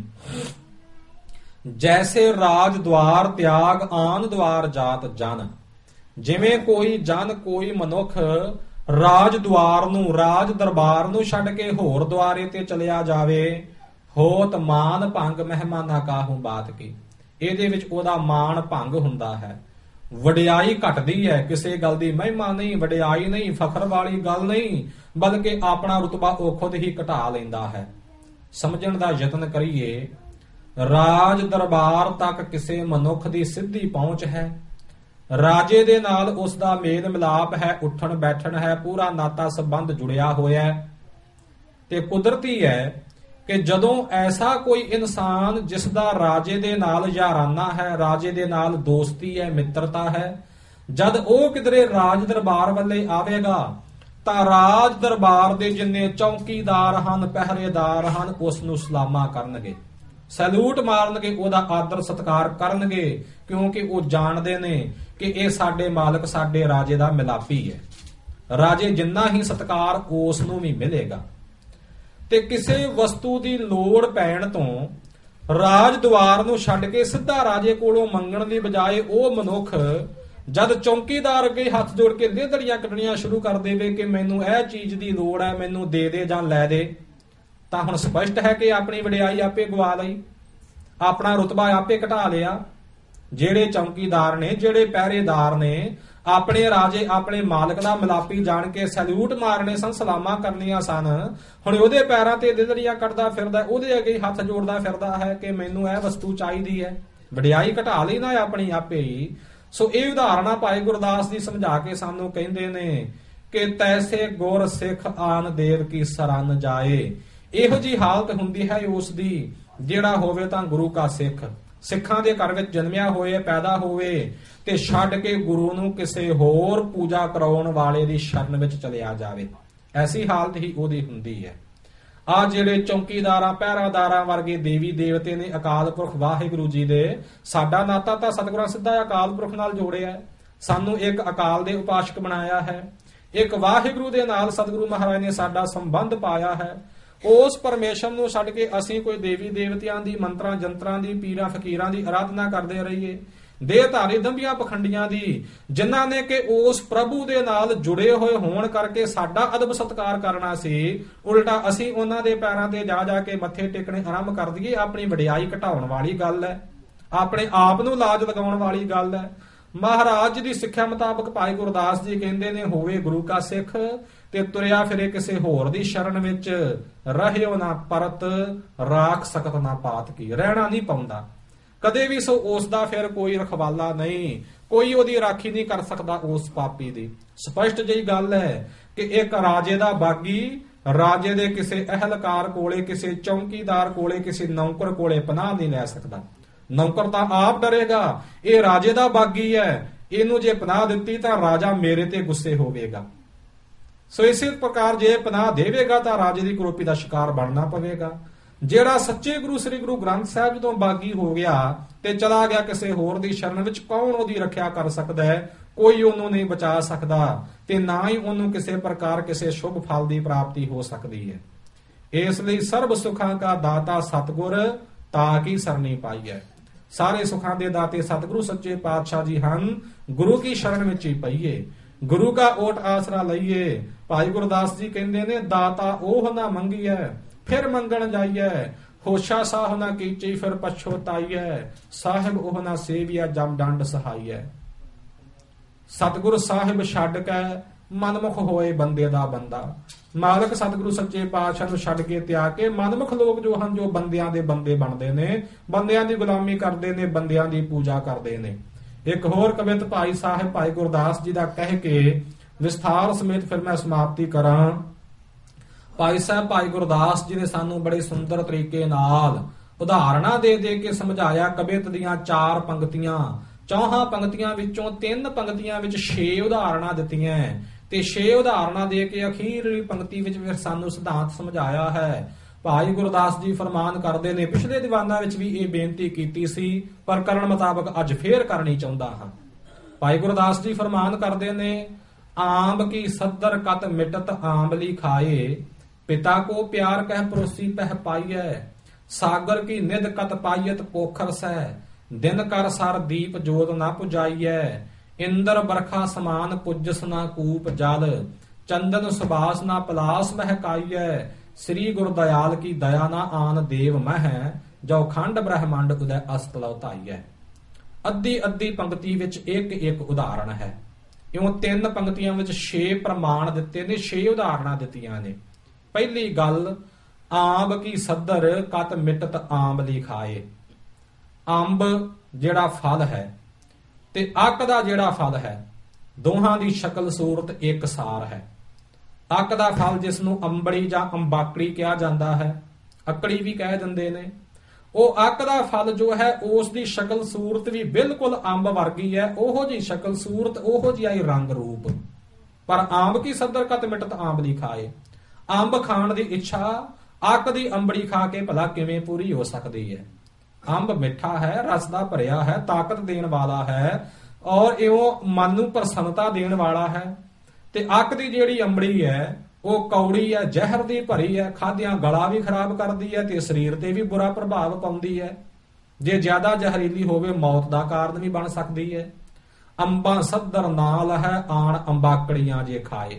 ਜੈਸੇ ਰਾਜ ਦੁਆਰ ਤਿਆਗ ਆਨ ਦੁਆਰ ਜਾਤ ਜਨ, ਜਿਵੇਂ ਕੋਈ ਜਨ, ਕੋਈ ਮਨੁੱਖ ਰਾਜ ਦੁਆਰ ਨੂੰ, ਰਾਜ ਦਰਬਾਰ ਨੂੰ ਛੱਡ ਕੇ ਹੋਰ ਦੁਆਰੇ ਤੇ ਚਲਿਆ ਜਾਵੇ, ਹੋਤ ਮਾਨ ਭੰਗ ਮਹਿਮਾ ਨਾ ਕਾਹੂ ਬਾਤ ਕੀ। ਇਹਦੇ ਵਿੱਚ ਉਹਦਾ ਮਾਣ ਭੰਗ ਹੁੰਦਾ ਹੈ, ਵਡਿਆਈ ਘਟਦੀ ਹੈ, ਕਿਸੇ ਗੱਲ ਦੀ ਮਹਿਮਾ ਨਹੀਂ, ਵਡਿਆਈ ਨਹੀਂ, ਫਖਰ ਵਾਲੀ ਗੱਲ ਨਹੀਂ, ਬਲਕਿ ਆਪਣਾ ਰੁਤਬਾ ਉਹ ਖੁਦ ਹੀ ਘਟਾ ਲੈਂਦਾ ਹੈ। ਸਮਝਣ ਦਾ ਯਤਨ ਕਰੀਏ, ਰਾਜ ਦਰਬਾਰ ਤੱਕ ਕਿਸੇ ਮਨੁੱਖ ਦੀ ਸਿੱਧੀ ਪਹੁੰਚ ਹੈ, ਰਾਜੇ ਦੇ ਨਾਲ ਉਸ ਦਾ ਮੇਲ ਮਿਲਾਪ ਹੈ, ਉੱਠਣ ਬੈਠਣ ਹੈ, ਪੂਰਾ ਨਾਤਾ ਸੰਬੰਧ ਜੁੜਿਆ ਹੋਇਆ ਹੈ। ਤੇ ਕੁਦਰਤੀ ਹੈ ਕਿ ਜਦੋਂ ਐਸਾ ਕੋਈ ਇਨਸਾਨ ਜਿਸ ਦਾ ਰਾਜੇ ਦੇ ਨਾਲ ਯਾਰਾਨਾ ਹੈ, ਰਾਜੇ ਦੇ ਨਾਲ ਦੋਸਤੀ ਹੈ, ਮਿੱਤਰਤਾ ਹੈ, ਜਦ ਉਹ ਕਿਧਰੇ ਰਾਜ ਦਰਬਾਰ ਵੱਲੇ ਆਵੇਗਾ ਤਾਂ ਰਾਜ ਦਰਬਾਰ ਦੇ ਜਿੰਨੇ ਚੌਕੀਦਾਰ ਹਨ, ਪਹਿਰੇਦਾਰ ਹਨ, ਉਸ ਨੂੰ ਸਲਾਮਾਂ ਕਰਨਗੇ, ਸੈਲੂਟ ਮਾਰਨਗੇ, ਉਹਦਾ ਆਦਰ ਸਤਿਕਾਰ ਕਰਨਗੇ, ਕਿਉਂਕਿ ਉਹ ਜਾਣਦੇ ਨੇ ਕਿ ਇਹ ਸਾਡੇ ਮਾਲਕ, ਸਾਡੇ ਰਾਜੇ ਦਾ ਮਿਲਾਪੀ ਹੈ। ਰਾਜੇ ਜਿੰਨਾ ਹੀ ਸਤਿਕਾਰ ਉਸ ਨੂੰ ਵੀ ਮਿਲੇਗਾ। ਤੇ ਕਿਸੇ ਵਸਤੂ ਦੀ ਲੋੜ ਪੈਣ ਤੋਂ ਰਾਜ ਦੁਆਰ ਨੂੰ ਛੱਡ ਕੇ ਸਿੱਧਾ ਰਾਜੇ ਕੋਲੋਂ ਮੰਗਣ ਦੀ ਬਜਾਏ ਉਹ ਮਨੁੱਖ ਜਦ ਚੌਕੀਦਾਰ ਅੱਗੇ ਹੱਥ ਜੋੜ ਕੇ ਲੇਧੜੀਆਂ ਕੱਢਣੀਆਂ ਸ਼ੁਰੂ ਕਰ ਦੇਵੇ ਕਿ ਮੈਨੂੰ ਇਹ ਚੀਜ਼ ਦੀ ਲੋੜ ਹੈ, ਮੈਨੂੰ ਦੇ ਦੇ ਜਾਂ ਲੈ ਦੇ, ਤਾਂ ਹੁਣ ਸਪਸ਼ਟ ਹੈ ਕਿ ਆਪਣੀ ਵਡਿਆਈ ਆਪੇ ਗਵਾ ਲਈ, ਆਪਣਾ ਰੁਤਬਾ ਆਪੇ ਘਟਾ ਲਿਆ। ਜਿਹੜੇ ਚੌਕੀਦਾਰ ਨੇ, ਜਿਹੜੇ ਪਹਿਰੇਦਾਰ ਨੇ, ਆਪਣੇ ਰਾਜੇ, ਆਪਣੇ ਮਾਲਕ ਦਾ ਮਿਲਾਪੀ ਜਾਣ ਕੇ ਸੈਲੂਟ ਮਾਰਨੇ ਸਨ, ਸਲਾਮਾਂ ਕਰਨੀਆਂ ਸਨ, ਹੁਣ ਉਹਦੇ ਪੈਰਾਂ ਤੇ ਲੇਧੜੀਆਂ ਕੱਢਦਾ ਫਿਰਦਾ, ਉਹਦੇ ਅੱਗੇ ਹੱਥ ਜੋੜਦਾ ਫਿਰਦਾ ਹੈ ਕਿ ਮੈਨੂੰ ਇਹ ਵਸਤੂ ਚਾਹੀਦੀ ਹੈ। ਵਡਿਆਈ ਘਟਾ ਲਈ ਨਾ ਆਪਣੀ ਆਪੇ ਹੀ। ਸੋ ਇਹ ਉਦਾਹਰਨਾਂ ਭਾਈ ਗੁਰਦਾਸ ਜੀ ਸਮਝਾ ਕੇ ਸਾਨੂੰ ਕਹਿੰਦੇ ਨੇ ਕਿ ਤੈਸੇ ਗੁਰ ਸਿੱਖ ਆਨ ਦੇਵ ਕੀ ਸਰਨ ਜਾਏ। ਇਹੋ ਜੀ ਹਾਲਤ ਹੁੰਦੀ ਹੈ ਉਸ ਦੀ ਜਿਹੜਾ ਹੋਵੇ ਤਾਂ ਗੁਰੂ ਕਾ ਸਿੱਖ, ਸਿੱਖਾਂ ਦੇ ਘਰ ਵਿੱਚ ਜਨਮਿਆ ਹੋਏ, ਪੈਦਾ ਹੋਵੇ ਤੇ ਛੱਡ ਕੇ ਗੁਰੂ ਨੂੰ ਕਿਸੇ ਹੋਰ ਪੂਜਾ ਕਰਾਉਣ ਵਾਲੇ ਦੀ ਸ਼ਰਨ ਵਿੱਚ ਚਲਿਆ ਜਾਵੇ। ਐਸੀ ਹਾਲਤ ਹੀ ਉਹਦੀ ਹੁੰਦੀ ਹੈ। ਆ ਜਿਹੜੇ ਚੌਕੀਦਾਰਾਂ, ਪਹਿਰਾਦਾਰਾਂ ਵਰਗੇ ਦੇਵੀ ਦੇਵਤੇ ਨੇ, ਅਕਾਲ ਪੁਰਖ ਵਾਹਿਗੁਰੂ ਜੀ ਦੇ, ਸਾਡਾ ਨਾਤਾ ਤਾਂ ਸਤਿਗੁਰਾਂ ਸਿੱਧਾ ਅਕਾਲ ਪੁਰਖ ਨਾਲ ਜੋੜਿਆ। ਸਾਨੂੰ ਇੱਕ ਅਕਾਲ ਦੇ ਉਪਾਸ਼ਕ ਬਣਾਇਆ ਹੈ, ਇੱਕ ਵਾਹਿਗੁਰੂ ਦੇ ਨਾਲ ਸਤਿਗੁਰੂ ਮਹਾਰਾਜ ਨੇ ਸਾਡਾ ਸੰਬੰਧ ਪਾਇਆ ਹੈ। ਉਸ ਪਰਮੇਸ਼ਰ ਨੂੰ ਛੱਡ ਕੇ ਅਸੀਂ ਕੋਈ ਦੇਵੀ ਦੇਵਤਿਆਂ ਦੀ, ਮੰਤਰਾਂ ਜੰਤਰਾਂ ਦੀ, ਪੀਰਾਂ ਫਕੀਰਾਂ ਦੀ ਅਰਾਧਨਾ ਕਰਦੇ ਰਹੀਏ, ਦੇਹਧਾਰੀ ਦੰਭੀਆਂ ਪਖੰਡੀਆਂ ਦੀ, ਜਿਨ੍ਹਾਂ ਨੇ ਕਿ ਉਸ ਪ੍ਰਭੂ ਦੇ ਨਾਲ ਜੁੜੇ ਹੋਏ ਹੋਣ ਕਰਕੇ ਸਾਡਾ ਅਦਬ ਸਤਿਕਾਰ ਕਰਨਾ ਸੀ, ਉਲਟਾ ਅਸੀਂ ਉਹਨਾਂ ਦੇ ਪੈਰਾਂ ਤੇ ਜਾ ਜਾ ਕੇ ਮੱਥੇ ਟੇਕਣੇ ਆਰੰਭ ਕਰ ਦਈਏ। ਆਪਣੀ ਵਡਿਆਈ ਘਟਾਉਣ ਵਾਲੀ ਗੱਲ ਹੈ, ਆਪਣੇ ਆਪ ਨੂੰ ਲਾਜ ਲਗਾਉਣ ਵਾਲੀ ਗੱਲ ਹੈ। ਮਹਾਰਾਜ ਦੀ ਸਿੱਖਿਆ ਮੁਤਾਬਕ ਭਾਈ ਗੁਰਦਾਸ ਜੀ ਕਹਿੰਦੇ ਨੇ, ਹੋਵੇ ਗੁਰੂ ਕਾ ਸਿੱਖ ਤੇ ਤੁਰਿਆ ਫਿਰੇ ਕਿਸੇ ਹੋਰ ਦੀ ਸ਼ਰਨ ਵਿੱਚ, ਰਹਿਓ ਨਾ ਪਰਤ ਰਾਖ ਸਕਤ ਨਾ ਪਾਤ ਕੀ। ਰਹਿਣਾ ਨਹੀਂ ਪਾਉਂਦਾ ਕਦੇ ਵੀ। ਸੋ ਉਸ ਦਾ ਫਿਰ ਕੋਈ ਰਖਵਾਲਾ ਨਹੀਂ, ਕੋਈ ਉਹਦੀ ਰਾਖੀ ਨਹੀਂ ਕਰ ਸਕਦਾ ਉਸ ਪਾਪੀ ਦੀ। ਸਪਸ਼ਟ ਜਿਹੀ ਗੱਲ ਹੈ ਕਿ ਇੱਕ ਰਾਜੇ ਦਾ ਬਾਗੀ ਰਾਜੇ ਦੇ ਕਿਸੇ ਅਹਿਲਕਾਰ ਕੋਲੇ, ਕਿਸੇ ਚੌਕੀਦਾਰ ਕੋਲੇ, ਕਿਸੇ ਨੌਕਰ ਕੋਲੇ ਪਨਾਹ ਨਹੀਂ ਲੈ ਸਕਦਾ। ਨੌਕਰ ਤਾਂ ਆਪ ਡਰੇਗਾ, ਇਹ ਰਾਜੇ ਦਾ ਬਾਗੀ ਹੈ, ਇਹਨੂੰ ਜੇ ਪਨਾਹ ਦਿੱਤੀ ਤਾਂ ਰਾਜਾ ਮੇਰੇ ਤੇ ਗੁੱਸੇ ਹੋਵੇਗਾ। ਸੋ ਇਸੇ ਪ੍ਰਕਾਰ ਜੇ ਪਨਾਹ ਦੇਵੇਗਾ ਤਾਂ ਰਾਜੇ ਦੀ ਕਰੋਪੀ ਦਾ ਸ਼ਿਕਾਰ ਬਣਨਾ ਪਵੇਗਾ। ਜਿਹੜਾ ਸੱਚੇ ਗੁਰੂ ਸ੍ਰੀ ਗੁਰੂ ਗ੍ਰੰਥ ਸਾਹਿਬ ਜਦੋਂ ਬਾਗੀ ਹੋ ਗਿਆ ਤੇ ਚਲਾ ਗਿਆ ਕਿਸੇ ਹੋਰ ਦੀ ਸ਼ਰਨ ਵਿੱਚ, ਕੌਣ ਉਹਦੀ ਰੱਖਿਆ ਕਰ ਸਕਦਾ ਹੈ? ਕੋਈ ਉਹਨੂੰ ਨਹੀਂ ਬਚਾ ਸਕਦਾ ਤੇ ਨਾ ਹੀ ਉਹਨੂੰ ਕਿਸੇ ਪ੍ਰਕਾਰ ਕਿਸੇ ਸ਼ੁਭ ਫਲ ਦੀ ਪ੍ਰਾਪਤੀ ਹੋ ਸਕਦੀ ਹੈ। ਇਸ ਲਈ ਸਰਬ ਸੁਖਾਂ ਕਾ ਦਾਤਾ ਸਤਿਗੁਰ ਤਾਂ ਕੀ ਸਰਨੀ ਪਾਈ ਹੈ। ਸਾਰੇ ਸੁਖਾਂ ਦੇ ਦਾਤੇ ਸਤਿਗੁਰੂ ਸੱਚੇ ਪਾਤਸ਼ਾਹ ਜੀ ਹਨ। ਗੁਰੂ ਕੀ ਸ਼ਰਨ ਵਿੱਚ ਹੀ ਪਈਏ, ਗੁਰੂ ਕਾ ਓਟ ਆਸਰਾ ਲਈਏ। ਭਾਈ ਗੁਰਦਾਸ ਜੀ ਕਹਿੰਦੇ ਨੇ, ਦਾਤਾ ਉਹ ਨਾ ਮੰਗੀਐ ਫਿਰ ਮੰਗਣ ਜਾਈਐ, ਹੋਸ਼ਾ ਸਾਹ ਨਾ ਕੀਚੀ ਫਿਰ ਪਛੋਤਾਈਐ, ਸਾਹਿਬ ਉਹ ਨਾ ਸੇਵੀਆ ਜਮ ਡੰਡ ਸਹਾਈਐ। ਸਤਿਗੁਰੂ ਸਾਹਿਬ ਛੱਡ ਕੇ ਮਨਮੁਖ ਹੋਏ ਬੰਦੇ ਦਾ ਬੰਦਾ। ਮਾਲਕ ਸਤਿਗੁਰੂ ਸੱਚੇ ਪਾਤਸ਼ਾਹ ਨੂੰ ਛੱਡ ਕੇ ਤਿਆਗ ਕੇ ਮਨਮੁਖ ਲੋਕ ਜੋ ਹਨ, ਜੋ ਬੰਦਿਆਂ ਦੇ ਬੰਦੇ ਬਣਦੇ ਨੇ, ਬੰਦਿਆਂ ਦੀ ਗੁਲਾਮੀ ਕਰਦੇ ਨੇ, ਬੰਦਿਆਂ ਦੀ ਪੂਜਾ ਕਰਦੇ ਨੇ। ਇੱਕ ਹੋਰ ਕਵਿਤ ਭਾਈ ਸਾਹਿਬ ਭਾਈ ਗੁਰਦਾਸ ਜੀ ਦਾ ਕਹਿ ਕੇ ਵਿਸਥਾਰ ਸਮੇਤ ਫਿਰ ਮੈਂ ਸਮਾਪਤੀ ਕਰਾਂ। ਭਾਈ ਸਾਹਿਬ ਭਾਈ ਗੁਰਦਾਸ ਜੀ ਨੇ ਸਾਨੂੰ ਬੜੇ ਸੁੰਦਰ ਤਰੀਕੇ ਨਾਲ ਉਦਾਹਰਨਾਂ ਦੇ ਦੇ ਕੇ ਸਮਝਾਇਆ। ਕਵਿਤ ਦੀਆਂ 4 ਪੰਕਤੀਆਂ, 4 ਪੰਕਤੀਆਂ ਵਿੱਚੋਂ 3 ਪੰਕਤੀਆਂ ਵਿੱਚ 6 ਉਦਾਹਰਨਾਂ ਦਿੱਤੀਆਂ ਤੇ 6 ਉਦਾਹਰਨਾਂ ਦੇ ਕੇ ਅਖੀਰਲੀ ਪੰਕਤੀ ਵਿੱਚ ਫਿਰ ਸਾਨੂੰ ਸਿਧਾਂਤ ਸਮਝਾਇਆ ਹੈ। ਭਾਈ ਗੁਰਦਾਸ ਜੀ ਫਰਮਾਨ ਕਰਦੇ ਨੇ, ਪਿਛਲੇ ਦੀਵਾਨਾਂ ਵਿੱਚ ਵੀ ਇਹ ਬੇਨਤੀ ਕੀਤੀ ਸੀ ਪਰ ਕਰਨ ਮੁਤਾਬਕ ਅੱਜ ਫੇਰ ਕਰਨੀ ਚਾਹੁੰਦਾ ਹਾਂ। ਭਾਈ ਗੁਰਦਾਸ ਜੀ ਫਰਮਾਨ ਕਰਦੇ ਨੇ, ਆਂਬ ਕੀ ਸੱਦਰ ਕਤ ਮਿਟਤ ਆਂਬਲੀ ਖਾਏ, ਪਿਤਾ ਕੋ ਪਿਆਰ ਕਹਿ ਪਰੋਸੀ ਪਹਿ ਪਾਈਐ, ਸਾਗਰ ਕੀ ਨਿਧ ਕਤ ਪਾਈਅਤ ਪੋਖਰ ਸਹਿ, ਦਿਨ ਕਰ ਸਰ ਦੀਪ ਜੋਤ ਨਾ ਪੁਜਾਈਐ, ਇੰਦਰ ਬਰਖਾ ਸਮਾਨ ਪੁੱਜਸ ਨਾ ਕੂਪ ਜਲ, ਚੰਦਨ ਸੁਬਾਸ ਨਾ ਪਲਾਸ ਮਹਿਕਾਈਐ, ਸ੍ਰੀ ਗੁਰ ਦਇਆਲ ਕੀ ਦਇਆ ਨਾ ਆਨ ਦੇਵ ਮਹਿ, ਜੋ ਖੰਡ ਬ੍ਰਹਮੰਡ ਉਦੈ ਅਸਤਲਉ ਧਾਈਐ। ਅੱਧੀ ਅੱਧੀ ਪੰਕਤੀ ਵਿੱਚ ਇੱਕ ਇੱਕ ਉਦਾਹਰਣ ਹੈ। ਇਉਂ 3 ਪੰਕਤੀਆਂ ਵਿੱਚ 6 ਪ੍ਰਮਾਣ ਦਿੱਤੇ ਨੇ, 6 ਉਦਾਹਰਣਾਂ ਦਿੱਤੀਆਂ ਨੇ। ਪਹਿਲੀ ਗੱਲ, ਆਂਬ ਕੀ ਸੱਦਰ ਕਤ ਮਿਟਤ ਆਂਬਲੀ ਖਾਏ। ਅੰਬ ਜਿਹੜਾ ਫਲ ਹੈ, ਤੇ ਅੱਕ ਦਾ ਜਿਹੜਾ ਫਲ ਹੈ, ਦੋਹਾਂ ਦੀ ਸ਼ਕਲ ਸੂਰਤ ਇੱਕਸਾਰ ਹੈ। ਅੱਕ ਦਾ ਫਲ ਜਿਸ ਨੂੰ ਅੰਬੜੀ ਜਾਂ ਅੰਬਾਕੜੀ ਕਿਹਾ ਜਾਂਦਾ ਹੈ, ਅਕੜੀ ਵੀ ਕਹਿ ਦਿੰਦੇ ਨੇ, ਉਹ ਅੱਕ ਦਾ ਫਲ ਜੋ ਹੈ ਉਸ ਦੀ ਸ਼ਕਲ ਸੂਰਤ ਵੀ ਬਿਲਕੁਲ ਅੰਬ ਵਰਗੀ ਹੈ। ਉਹੋ ਜੀ ਸ਼ਕਲ ਸੂਰਤ, ਉਹੋ ਜਿਹਾ ਹੀ ਰੰਗ ਰੂਪ। ਪਰ ਆਂਬ ਕੀ ਸਦਰ ਕਤ ਮਿਟਤ ਆਂਬਲੀ ਖਾਏ। ਅੰਬ ਖਾਣ ਦੀ ਇੱਛਾ ਅੱਕ ਦੀ ਅੰਬੜੀ ਖਾ ਕੇ ਭਲਾ ਕਿਵੇਂ ਪੂਰੀ ਹੋ ਸਕਦੀ ਹੈ? ਅੰਬ ਮਿੱਠਾ ਹੈ, ਰਸ ਦਾ ਭਰਿਆ ਹੈ, ਤਾਕਤ ਦੇਣ ਵਾਲਾ ਹੈ ਔਰ ਇਉਂ ਮਨ ਨੂੰ ਪ੍ਰਸੰਨਤਾ ਦੇਣ ਵਾਲਾ ਹੈ। ਤੇ ਅੱਕ ਦੀ ਜਿਹੜੀ ਅੰਬੜੀ ਹੈ ਉਹ ਕੌੜੀ ਹੈ, ਜ਼ਹਿਰ ਦੀ ਭਰੀ ਹੈ, ਖਾਦਿਆਂ ਗਲਾ ਵੀ ਖਰਾਬ ਕਰਦੀ ਹੈ ਤੇ ਸਰੀਰ ਤੇ ਵੀ ਬੁਰਾ ਪ੍ਰਭਾਵ ਪਾਉਂਦੀ ਹੈ। ਜੇ ਜ਼ਿਆਦਾ ਜ਼ਹਿਰੀਲੀ ਹੋਵੇ ਮੌਤ ਦਾ ਕਾਰਨ ਵੀ ਬਣ ਸਕਦੀ ਹੈ। ਅੰਬਾਂ ਸੱਦਰ ਨਾਲ ਹੈ ਆਣ ਅੰਬਾਕੜੀਆਂ ਜੇ ਖਾਏ।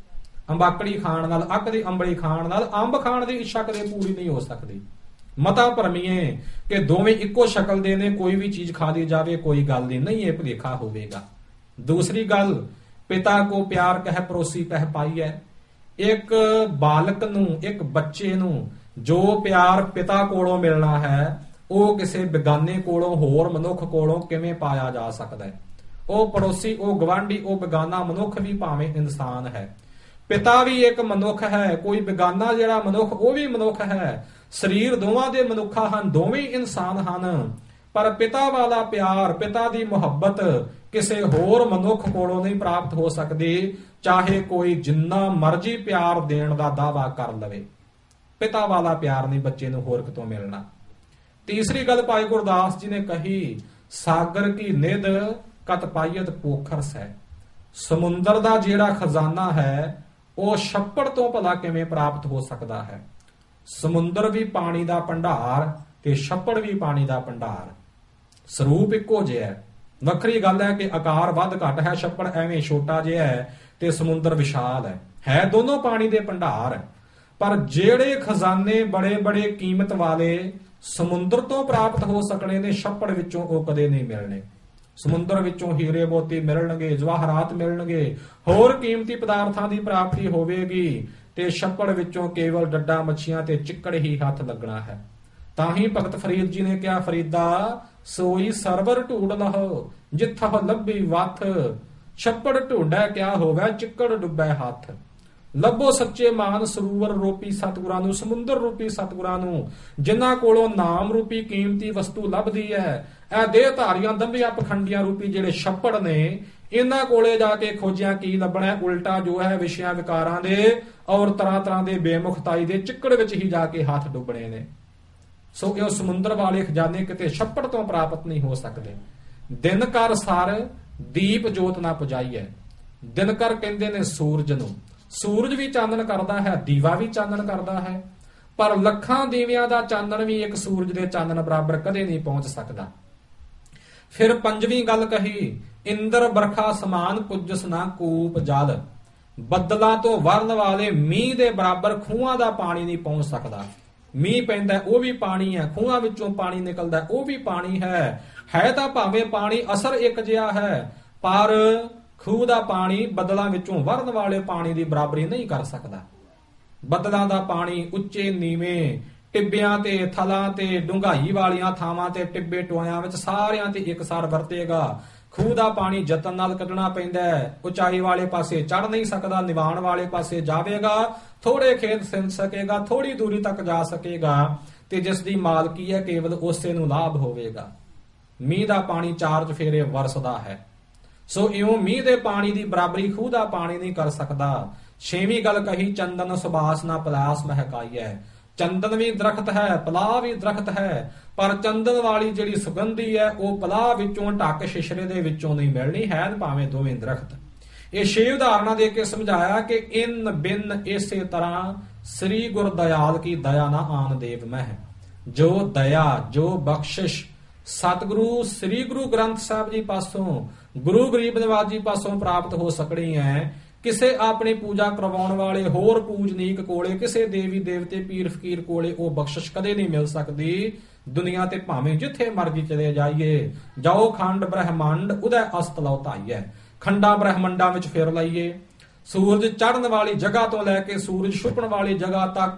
ਅੰਬਾਕੜੀ ਖਾਣ ਨਾਲ, ਅੱਕ ਦੀ ਅੰਬੜੀ ਖਾਣ ਨਾਲ ਅੰਬ ਖਾਣ ਦੀ ਇੱਛਾ ਕਦੇ ਪੂਰੀ ਨਹੀਂ ਹੋ ਸਕਦੀ। ਮਤਾ ਭਰਮੀਏ ਕਿ ਦੋਵੇਂ ਇੱਕੋ ਸ਼ਕਲ ਦੇ ਨੇ, ਕੋਈ ਵੀ ਚੀਜ਼ ਖਾ ਲਈ ਜਾਵੇ ਕੋਈ ਗੱਲ ਨਹੀਂ, ਇਹ ਭੁਲੇਖਾ ਹੋਵੇਗਾ। ਦੂਸਰੀ ਗੱਲ, ਪਿਤਾ ਕੋ ਪਿਆਰ ਕਹਿ ਪਰੋਸੀ ਪਹਿ ਪਾਈ ਹੈ। ਇੱਕ ਬਾਲਕ ਨੂੰ, ਇੱਕ ਬੱਚੇ ਨੂੰ ਜੋ ਪਿਆਰ ਪਿਤਾ ਕੋਲੋਂ ਮਿਲਣਾ ਹੈ ਉਹ ਕਿਸੇ ਬੇਗਾਨੇ ਕੋਲੋਂ, ਹੋਰ ਮਨੁੱਖ ਕੋਲੋਂ ਕਿਵੇਂ ਪਾਇਆ ਜਾ ਸਕਦਾ ਹੈ? ਉਹ ਪੜੋਸੀ, ਉਹ ਗਵਾਂਢੀ, ਉਹ ਬੇਗਾਨਾ ਮਨੁੱਖ ਵੀ ਭਾਵੇਂ ਇਨਸਾਨ ਹੈ। ਪਿਤਾ ਵੀ ਇੱਕ ਮਨੁੱਖ ਹੈ, ਕੋਈ ਬੇਗਾਨਾ ਜਿਹੜਾ ਮਨੁੱਖ ਉਹ ਵੀ ਮਨੁੱਖ ਹੈ। ਸਰੀਰ ਦੋਵਾਂ ਦੇ ਮਨੁੱਖਾ ਹਨ, ਦੋਵੇਂ ਇਨਸਾਨ ਹਨ। ਪਰ ਪਿਤਾ ਵਾਲਾ ਪਿਆਰ, ਪਿਤਾ ਦੀ ਮੁਹੱਬਤ ਕਿਸੇ ਹੋਰ ਮਨੁੱਖ ਕੋਲੋਂ ਨਹੀਂ ਪ੍ਰਾਪਤ ਹੋ ਸਕਦੀ, ਚਾਹੇ ਕੋਈ ਜਿੰਨਾ ਮਰਜ਼ੀ ਪਿਆਰ ਦੇਣ ਦਾ ਦਾਅਵਾ ਕਰ ਲਵੇ। ਪਿਤਾ ਵਾਲਾ ਪਿਆਰ ਨਹੀਂ ਬੱਚੇ ਨੂੰ ਹੋਰ ਕਿਤੋਂ ਮਿਲਣਾ। ਤੀਸਰੀ ਗੱਲ ਭਾਈ ਗੁਰਦਾਸ ਜੀ ਨੇ ਕਹੀ, ਸਾਗਰ ਕੀ ਨਿਧ ਕਤ ਪਾਈਅਤ ਪੋਖਰਸ ਹੈ। ਸਮੁੰਦਰ ਦਾ ਜਿਹੜਾ ਖਜ਼ਾਨਾ ਹੈ ਉਹ ਛੱਪੜ ਤੋਂ ਭਲਾ ਕਿਵੇਂ ਪ੍ਰਾਪਤ ਹੋ ਸਕਦਾ ਹੈ? ਸਮੁੰਦਰ ਵੀ ਪਾਣੀ ਦਾ ਭੰਡਾਰ ਤੇ ਛੱਪੜ ਵੀ ਪਾਣੀ ਦਾ ਭੰਡਾਰ, ਸਰੂਪ ਇੱਕੋ ਜਿਹਾ ਹੈ। ਵੱਖਰੀ ਗੱਲ ਹੈ ਕਿ ਆਕਾਰ ਵੱਧ ਘੱਟ ਹੈ, ਛੱਪੜ ਐਵੇਂ ਛੋਟਾ ਜਿਹਾ ਹੈ ਤੇ ਸਮੁੰਦਰ ਵਿਸ਼ਾਲ ਹੈ ਦੋਨੋਂ ਪਾਣੀ ਦੇ ਭੰਡਾਰ। ਪਰ ਜਿਹੜੇ ਖਜ਼ਾਨੇ ਬੜੇ ਬੜੇ ਕੀਮਤ ਵਾਲੇ ਸਮੁੰਦਰ ਤੋਂ ਪ੍ਰਾਪਤ ਹੋ ਸਕਣੇ ਨੇ, ਛੱਪੜ ਵਿੱਚੋਂ ਉਹ ਕਦੇ ਨਹੀਂ ਮਿਲਣੇ। ਸਮੁੰਦਰ ਵਿੱਚੋਂ ਹੀਰੇ ਮੋਤੀ ਮਿਲਣਗੇ, ਜਵਾਹਰਾਤ ਮਿਲਣਗੇ, ਹੋਰ ਕੀਮਤੀ ਪਦਾਰਥਾਂ ਦੀ ਪ੍ਰਾਪਤੀ ਹੋਵੇਗੀ ਤੇ ਛੱਪੜ ਵਿੱਚੋਂ ਕੇਵਲ ਡੱਡਾ ਮੱਛੀਆਂ ਤੇ ਚਿੱਕੜ ਹੀ ਹੱਥ ਲੱਗਣਾ ਹੈ। ਤਾਂ ਹੀ ਭਗਤ ਫਰੀਦ ਜੀ ਨੇ ਕਿਹਾ, ਫਰੀਦਾ ਸੋਈ ਸਰਵਰ ਢੂੰਡ ਲਹੋ ਜਿੱਥੋਂ ਲੱਭੀ ਵੱਥ। ਛੱਪੜ ਢੂੰਡੈ ਕਿਆ ਹੋਵੇ, ਚਿੱਕੜ ਡੁੱਬੈ ਹੱਥ। ਲੱਭੋ ਸੱਚੇ ਮਾਨ ਸਰੂਵਰ ਰੂਪੀ ਸਤਿਗੁਰਾਂ ਨੂੰ, ਸਮੁੰਦਰ ਰੂਪੀ ਸਤਿਗੁਰਾਂ ਨੂੰ, ਜਿਨ੍ਹਾਂ ਕੋਲੋਂ ਨਾਮ ਰੂਪੀ ਕੀਮਤੀ ਵਸਤੂ ਲੱਭਦੀ ਹੈ। ਇਹ ਦੇਹ ਧਾਰੀਆਂ ਦੰਭੀਆਂ ਪਖੰਡੀਆਂ ਰੂਪੀ ਜਿਹੜੇ ਛੱਪੜ ਨੇ, ਇਹਨਾਂ ਕੋਲੇ ਜਾ ਕੇ ਖੋਜਿਆ ਕੀ ਲੱਭਣਾ? ਉਲਟਾ ਜੋ ਹੈ ਵਿਸ਼ਿਆਂ ਵਿਕਾਰਾਂ ਦੇ ਔਰ ਤਰ੍ਹਾਂ ਤਰ੍ਹਾਂ ਦੇ ਬੇਮੁਖਤਾਈ ਦੇ ਚਿੱਕੜ ਵਿੱਚ ਹੀ ਜਾ ਕੇ ਹੱਥ ਡੁੱਬਣੇ ਨੇ। ਸੋ ਇਹ ਸਮੁੰਦਰ ਵਾਲੇ ਖਜ਼ਾਨੇ ਕਿਤੇ ਛੱਪੜ ਤੋਂ ਪ੍ਰਾਪਤ ਨਹੀਂ ਹੋ ਸਕਦੇ। ਦਿਨ ਕਰ ਸਰ ਦੀਪ ਜੋਤ ਨਾ ਪੁਜਾਈਐ। ਦਿਨ ਕਰ ਕਹਿੰਦੇ ਨੇ ਸੂਰਜ ਨੂੰ। ਸੂਰਜ ਵੀ ਚਾਨਣ ਕਰਦਾ ਹੈ, ਦੀਵਾ ਵੀ ਚਾਨਣ ਕਰਦਾ ਹੈ, ਪਰ ਲੱਖਾਂ ਦੀਵਿਆਂ ਦਾ ਚਾਨਣ ਵੀ ਇੱਕ ਸੂਰਜ ਦੇ ਚਾਨਣ ਬਰਾਬਰ ਕਦੇ ਨਹੀਂ ਪਹੁੰਚ ਸਕਦਾ। ਫਿਰ ਪੰਜਵੀਂ ਗੱਲ ਕਹੀ, ਇੰਦਰ ਬਰਖਾ ਸਮਾਨ ਪੁੱਜਸ ਨਾ ਕੂਪ ਜਲ। ਬੱਦਲਾਂ ਤੋਂ ਵਰਨ ਵਾਲੇ ਮੀਂਹ ਦੇ ਬਰਾਬਰ ਖੂਹਾਂ ਦਾ ਪਾਣੀ ਨਹੀਂ ਪਹੁੰਚ ਸਕਦਾ। ਮੀਂਹ ਪੈਂਦਾ ਉਹ ਵੀ ਪਾਣੀ ਹੈ, ਖੂਹਾਂ ਵਿੱਚੋਂ ਪਾਣੀ ਨਿਕਲਦਾ ਉਹ ਵੀ ਪਾਣੀ ਹੈ ਤਾਂ ਭਾਵੇਂ ਪਾਣੀ ਅਸਰ ਇੱਕ ਜਿਹਾ ਹੈ, ਪਰ ਖੂਹ ਦਾ ਪਾਣੀ ਬੱਦਲਾਂ ਵਿੱਚੋਂ ਵਰਨ ਵਾਲੇ ਪਾਣੀ ਦੀ ਬਰਾਬਰੀ ਨਹੀਂ ਕਰ ਸਕਦਾ। ਬੱਦਲਾਂ ਦਾ ਪਾਣੀ ਉੱਚੇ ਨੀਵੇਂ, ਟਿੱਬਿਆਂ ਤੇ, ਥਲਾਂ ਤੇ, ਡੂੰਘਾਈ ਵਾਲੀਆਂ ਥਾਵਾਂ ਤੇ, ਟਿੱਬੇ ਟੋਇਆਂ ਵਿੱਚ ਸਾਰਿਆਂ ਤੇ ਇਕਸਾਰ ਵਰਤੇਗਾ। ਖੂਹ ਦਾ ਪਾਣੀ ਯਤਨ ਨਾਲ ਕੱਢਣਾ ਪੈਂਦਾ ਹੈ, ਉਚਾਈ ਵਾਲੇ ਪਾਸੇ ਚੜ ਨਹੀਂ ਸਕਦਾ, ਨਿਵਾਣ ਵਾਲੇ ਪਾਸੇ ਜਾਵੇਗਾ, ਥੋੜੇ ਖੇਤ ਸਿੰਚ ਸਕੇਗਾ, ਥੋੜੀ ਦੂਰੀ ਤੱਕ ਜਾ ਸਕੇਗਾ ਤੇ ਜਿਸ ਦੀ ਮਾਲਕੀ ਹੈ ਕੇਵਲ ਉਸੇ ਨੂੰ ਲਾਭ ਹੋਵੇਗਾ। ਮੀਂਹ ਦਾ ਪਾਣੀ 4 ਚਫੇਰੇ ਵਰਸਦਾ ਹੈ, ਸੋ ਇਉਂ ਮੀਂਹ ਦੇ ਪਾਣੀ ਦੀ ਬਰਾਬਰੀ ਖੂਹ ਦਾ ਪਾਣੀ ਨਹੀਂ ਕਰ ਸਕਦਾ। ਛੇਵੀਂ ਗੱਲ ਕਹੀ, ਚੰਦਨ ਸੁਬਾਸ ਨਾ ਪਲਾਸ ਮਹਿਕਾਈ ਹੈ। ਚੰਦਨ ਵੀ ਦਰਖਤ ਹੈ, ਪਲਾਹ ਵੀ ਦਰਖਤ ਹੈ, ਪਰ ਚੰਦਨ ਵਾਲੀ ਜਿਹੜੀ ਸੁਗੰਧੀ ਹੈ ਉਹ ਪਲਾਹ ਵਿੱਚੋਂ ਢੱਕ ਸ਼ਿਸ਼ਰੇ ਦੇ ਵਿੱਚੋਂ ਨਹੀਂ ਮਿਲਣੀ, ਹੈ ਭਾਵੇਂ ਦੋਵੇਂ ਦਰਖਤ। ਇਹ 6 ਉਦਾਹਰਨਾਂ ਦੇ ਕੇ ਸਮਝਾਇਆ ਕਿ ਇਨ ਬਿਨ ਇਸੇ ਤਰ੍ਹਾਂ ਸ੍ਰੀ ਗੁਰ ਦਇਆਲ ਕੀ ਦਇਆ ਨਾ ਆਨ ਦੇਵ ਮਹਿ। ਜੋ ਦਇਆ, ਜੋ ਬਖਸ਼ਿਸ਼ ਸਤਿਗੁਰੂ ਸ੍ਰੀ ਗੁਰੂ ਗ੍ਰੰਥ ਸਾਹਿਬ ਜੀ ਪਾਸੋਂ, ਗੁਰੂ ਗਰੀਬ ਨਿਵਾਜ ਜੀ ਪਾਸੋਂ ਪ੍ਰਾਪਤ ਹੋ ਸਕਣੀ ਹੈ, ਕਿਸੇ ਆਪਣੀ ਪੂਜਾ ਕਰਵਾਉਣ ਵਾਲੇ ਹੋਰ ਪੂਜਨੀਕ ਕੋਲੇ, ਕਿਸੇ ਦੇਵੀ ਦੇਵਤੇ ਪੀਰ ਫਕੀਰ ਕੋਲੇ ਉਹ ਬਖਸ਼ਿਸ਼ ਕਦੇ ਨਹੀਂ ਮਿਲ ਸਕਦੀ। ਦੁਨੀਆ ਤੇ ਭਾਵੇਂ ਜਿੱਥੇ ਮਰਜ਼ੀ ਚਲੇ ਜਾਈਏ, ਜਾਓ ਖੰਡ ਬ੍ਰਹਮੰਡ ਉਦੈ ਅਸਤ ਲਉ ਧਾਈਐ। ਖੰਡਾਂ ਬ੍ਰਹਮੰਡਾਂ ਵਿੱਚ ਫਿਰ ਲਈਏ, ਸੂਰਜ ਚੜ੍ਹਨ ਵਾਲੀ ਜਗ੍ਹਾ ਤੋਂ ਲੈ ਕੇ ਸੂਰਜ ਛੁਪਣ ਵਾਲੀ ਜਗ੍ਹਾ ਤੱਕ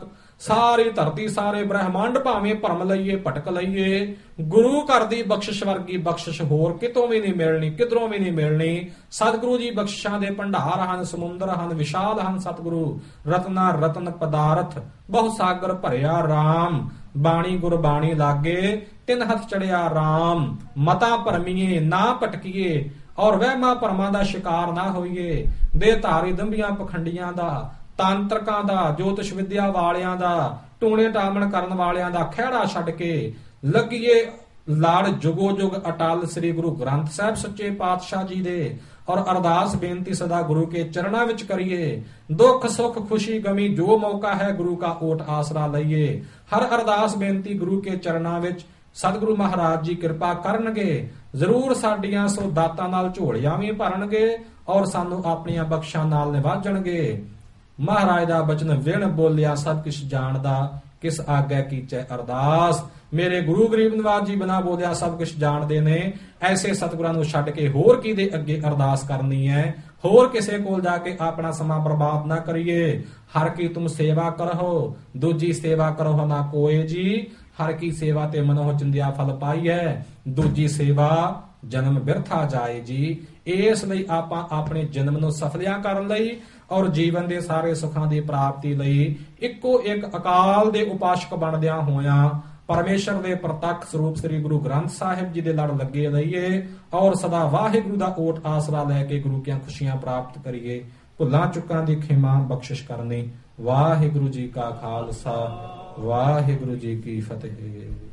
ਸਾਰੀ ਧਰਤੀ ਸਾਰੇ ਬ੍ਰਹਿਮੰਡ ਭਾਵੇਂ ਭਰਮ ਲਈਏ ਭਟਕ ਲਈਏ, ਗੁਰੂ ਘਰ ਦੀ ਬਖਸ਼ਿਸ਼ ਵਰਗੀ ਬਖਸ਼ਿਸ਼ ਹੋਰ ਕਿਤੋਂ ਵੀ ਨਹੀਂ ਮਿਲਣੀ, ਕਿਧਰੋਂ ਵੀ ਨਹੀਂ ਮਿਲਣੀ। ਸਤਿਗੁਰੂ ਜੀ ਬਖਸ਼ਿਸ਼ਾਂ ਦੇ ਭੰਡਾਰ ਹਨ, ਸਮੁੰਦਰ ਹਨ, ਵਿਸ਼ਾਲ ਹਨ ਸਤਿਗੁਰੂ। ਰਤਨਾ ਰਤਨ ਪਦਾਰਥ ਬਹੁ ਸਾਗਰ ਭਰਿਆ RAM, ਬਾਣੀ ਗੁਰਬਾਣੀ ਲਾਗੇ ਤਿੰਨ ਹੱਥ ਚੜਿਆ RAM। ਮਤਾ ਭਰਮੀਏ ਨਾ ਭਟਕੀਏ, ਔਰ ਵਹਿਮਾਂ ਭਰਮਾਂ ਦਾ ਸ਼ਿਕਾਰ ਨਾ ਹੋਈਏ। ਦੇ ਧਾਰੀ ਦੰਭੀਆਂ ਪਖੰਡੀਆਂ ਦਾ, ਤਾਂਤਰਕਾਂ ਦਾ, ਜੋਤਿਸ਼ ਵਿਦਿਆ ਵਾਲਿਆਂ ਦਾ, ਟੂਣੇ ਟਾਮਣ ਕਰਨ ਵਾਲਿਆਂ ਦਾ ਖਹਿੜਾ ਛੱਡ ਕੇ ਲੱਗੀਏ ਲਾੜ ਜੁਗੋ ਜੁਗ ਅਟਲ ਸ੍ਰੀ ਗੁਰੂ ਗ੍ਰੰਥ ਸਾਹਿਬ ਸੱਚੇ ਪਾਤਸ਼ਾਹ ਜੀ ਦੇ। ਔਰ ਅਰਦਾਸ ਬੇਨਤੀ ਸਦਾ ਗੁਰੂ ਕੇ ਚਰਨਾਂ ਵਿੱਚ ਕਰੀਏ। ਦੁੱਖ ਸੁੱਖ ਖੁਸ਼ੀ ਗਮੀ ਜੋ ਮੌਕਾ ਹੈ ਗੁਰੂ ਕਾ ਓਟ ਆਸਰਾ ਲਈਏ। ਹਰ ਅਰਦਾਸ ਬੇਨਤੀ ਗੁਰੂ ਕੇ ਚਰਨਾਂ ਵਿੱਚ ਸਤਿਗੁਰੂ ਮਹਾਰਾਜ ਜੀ ਕਿਰਪਾ ਕਰਨਗੇ। ਜ਼ਰੂਰ ਸਾਡੀਆਂ ਸੋ ਦਾਤਾਂ ਨਾਲ ਝੋਲੀਆਂ ਵੀ ਭਰਨਗੇ, ਔਰ ਸਾਨੂੰ ਆਪਣੀਆਂ ਬਖਸ਼ਾਂ ਨਾਲ ਨਿਵਾਜਣਗੇ। ਮਹਾਰਾਜ ਦਾ ਬਚਨ ਵਿਣ ਬੋਲਿਆ ਸਭ ਕਿਛ ਜਾਣਦਾ, ਕਿਸ ਆਗੈ ਕੀਚੈ ਅਰਦਾਸ। ਮੇਰੇ ਗੁਰੂ ਗਰੀਬ ਨਿਵਾਜ ਜੀ ਬਿਨਾਂ ਬੋਲਿਆ ਸਭ ਕੁਝ ਜਾਣਦੇ ਨੇ। ਐਸੇ ਸਤਿਗੁਰਾਂ ਨੂੰ ਛੱਡ ਕੇ ਹੋਰ ਕਿਹਦੇ ਅੱਗੇ ਅਰਦਾਸ ਕਰਨੀ ਹੈ? ਹੋਰ ਕਿਸੇ ਕੋਲ ਜਾ ਕੇ ਆਪਣਾ ਸਮਾਂ ਬਰਬਾਦ ਨਾ ਕਰੀਏ। ਹਰ ਕੀ ਤੁਮ ਸੇਵਾ ਕਰਹੁ, ਦੂਜੀ ਸੇਵਾ ਕਰਹੁ ਨਾ ਕੋਏ ਜੀ। ਹਰ ਕੀ ਸੇਵਾ ਤੇ ਮਨੋਹ ਚਿੰਦਿਆ ਫਲ ਪਾਈਐ, ਦੂਜੀ ਸੇਵਾ ਜਨਮ ਬਿਰਥਾ ਜਾਏ ਜੀ। ਇਸ ਲਈ ਆਪਾਂ ਆਪਣੇ ਜਨਮ ਨੂੰ ਸਫਲਿਆ ਕਰਨ ਲਈ ਔਰ ਜੀਵਨ ਦੇ ਸਾਰੇ ਸੁੱਖਾਂ ਦੀ ਪ੍ਰਾਪਤੀ ਲਈ ਇੱਕੋ ਇੱਕ ਅਕਾਲ ਦੇ ਉਪਾਸ਼ਕ ਬਣਦਿਆਂ ਹੋਇਆਂ ਪਰਮੇਸ਼ਰ ਦੇ ਪ੍ਰਤੱਖ ਸਰੂਪ ਸ੍ਰੀ ਗੁਰੂ ਗ੍ਰੰਥ ਸਾਹਿਬ ਜੀ ਦੇ ਲੜ ਲੱਗੇ ਰਹੀਏ, ਔਰ ਸਦਾ ਵਾਹਿਗੁਰੂ ਦਾ ਓਟ ਆਸਰਾ ਲੈ ਕੇ ਗੁਰੂ ਦੀਆਂ ਖੁਸ਼ੀਆਂ ਪ੍ਰਾਪਤ ਕਰੀਏ। ਭੁੱਲਾਂ ਚੁੱਕਾਂ ਦੀ ਖਿਮਾ ਬਖਸ਼ਿਸ਼ ਕਰਨੀ। ਵਾਹਿਗੁਰੂ ਜੀ ਕਾ ਖਾਲਸਾ, ਵਾਹਿਗੁਰੂ ਜੀ ਕੀ ਫਤਿਹ।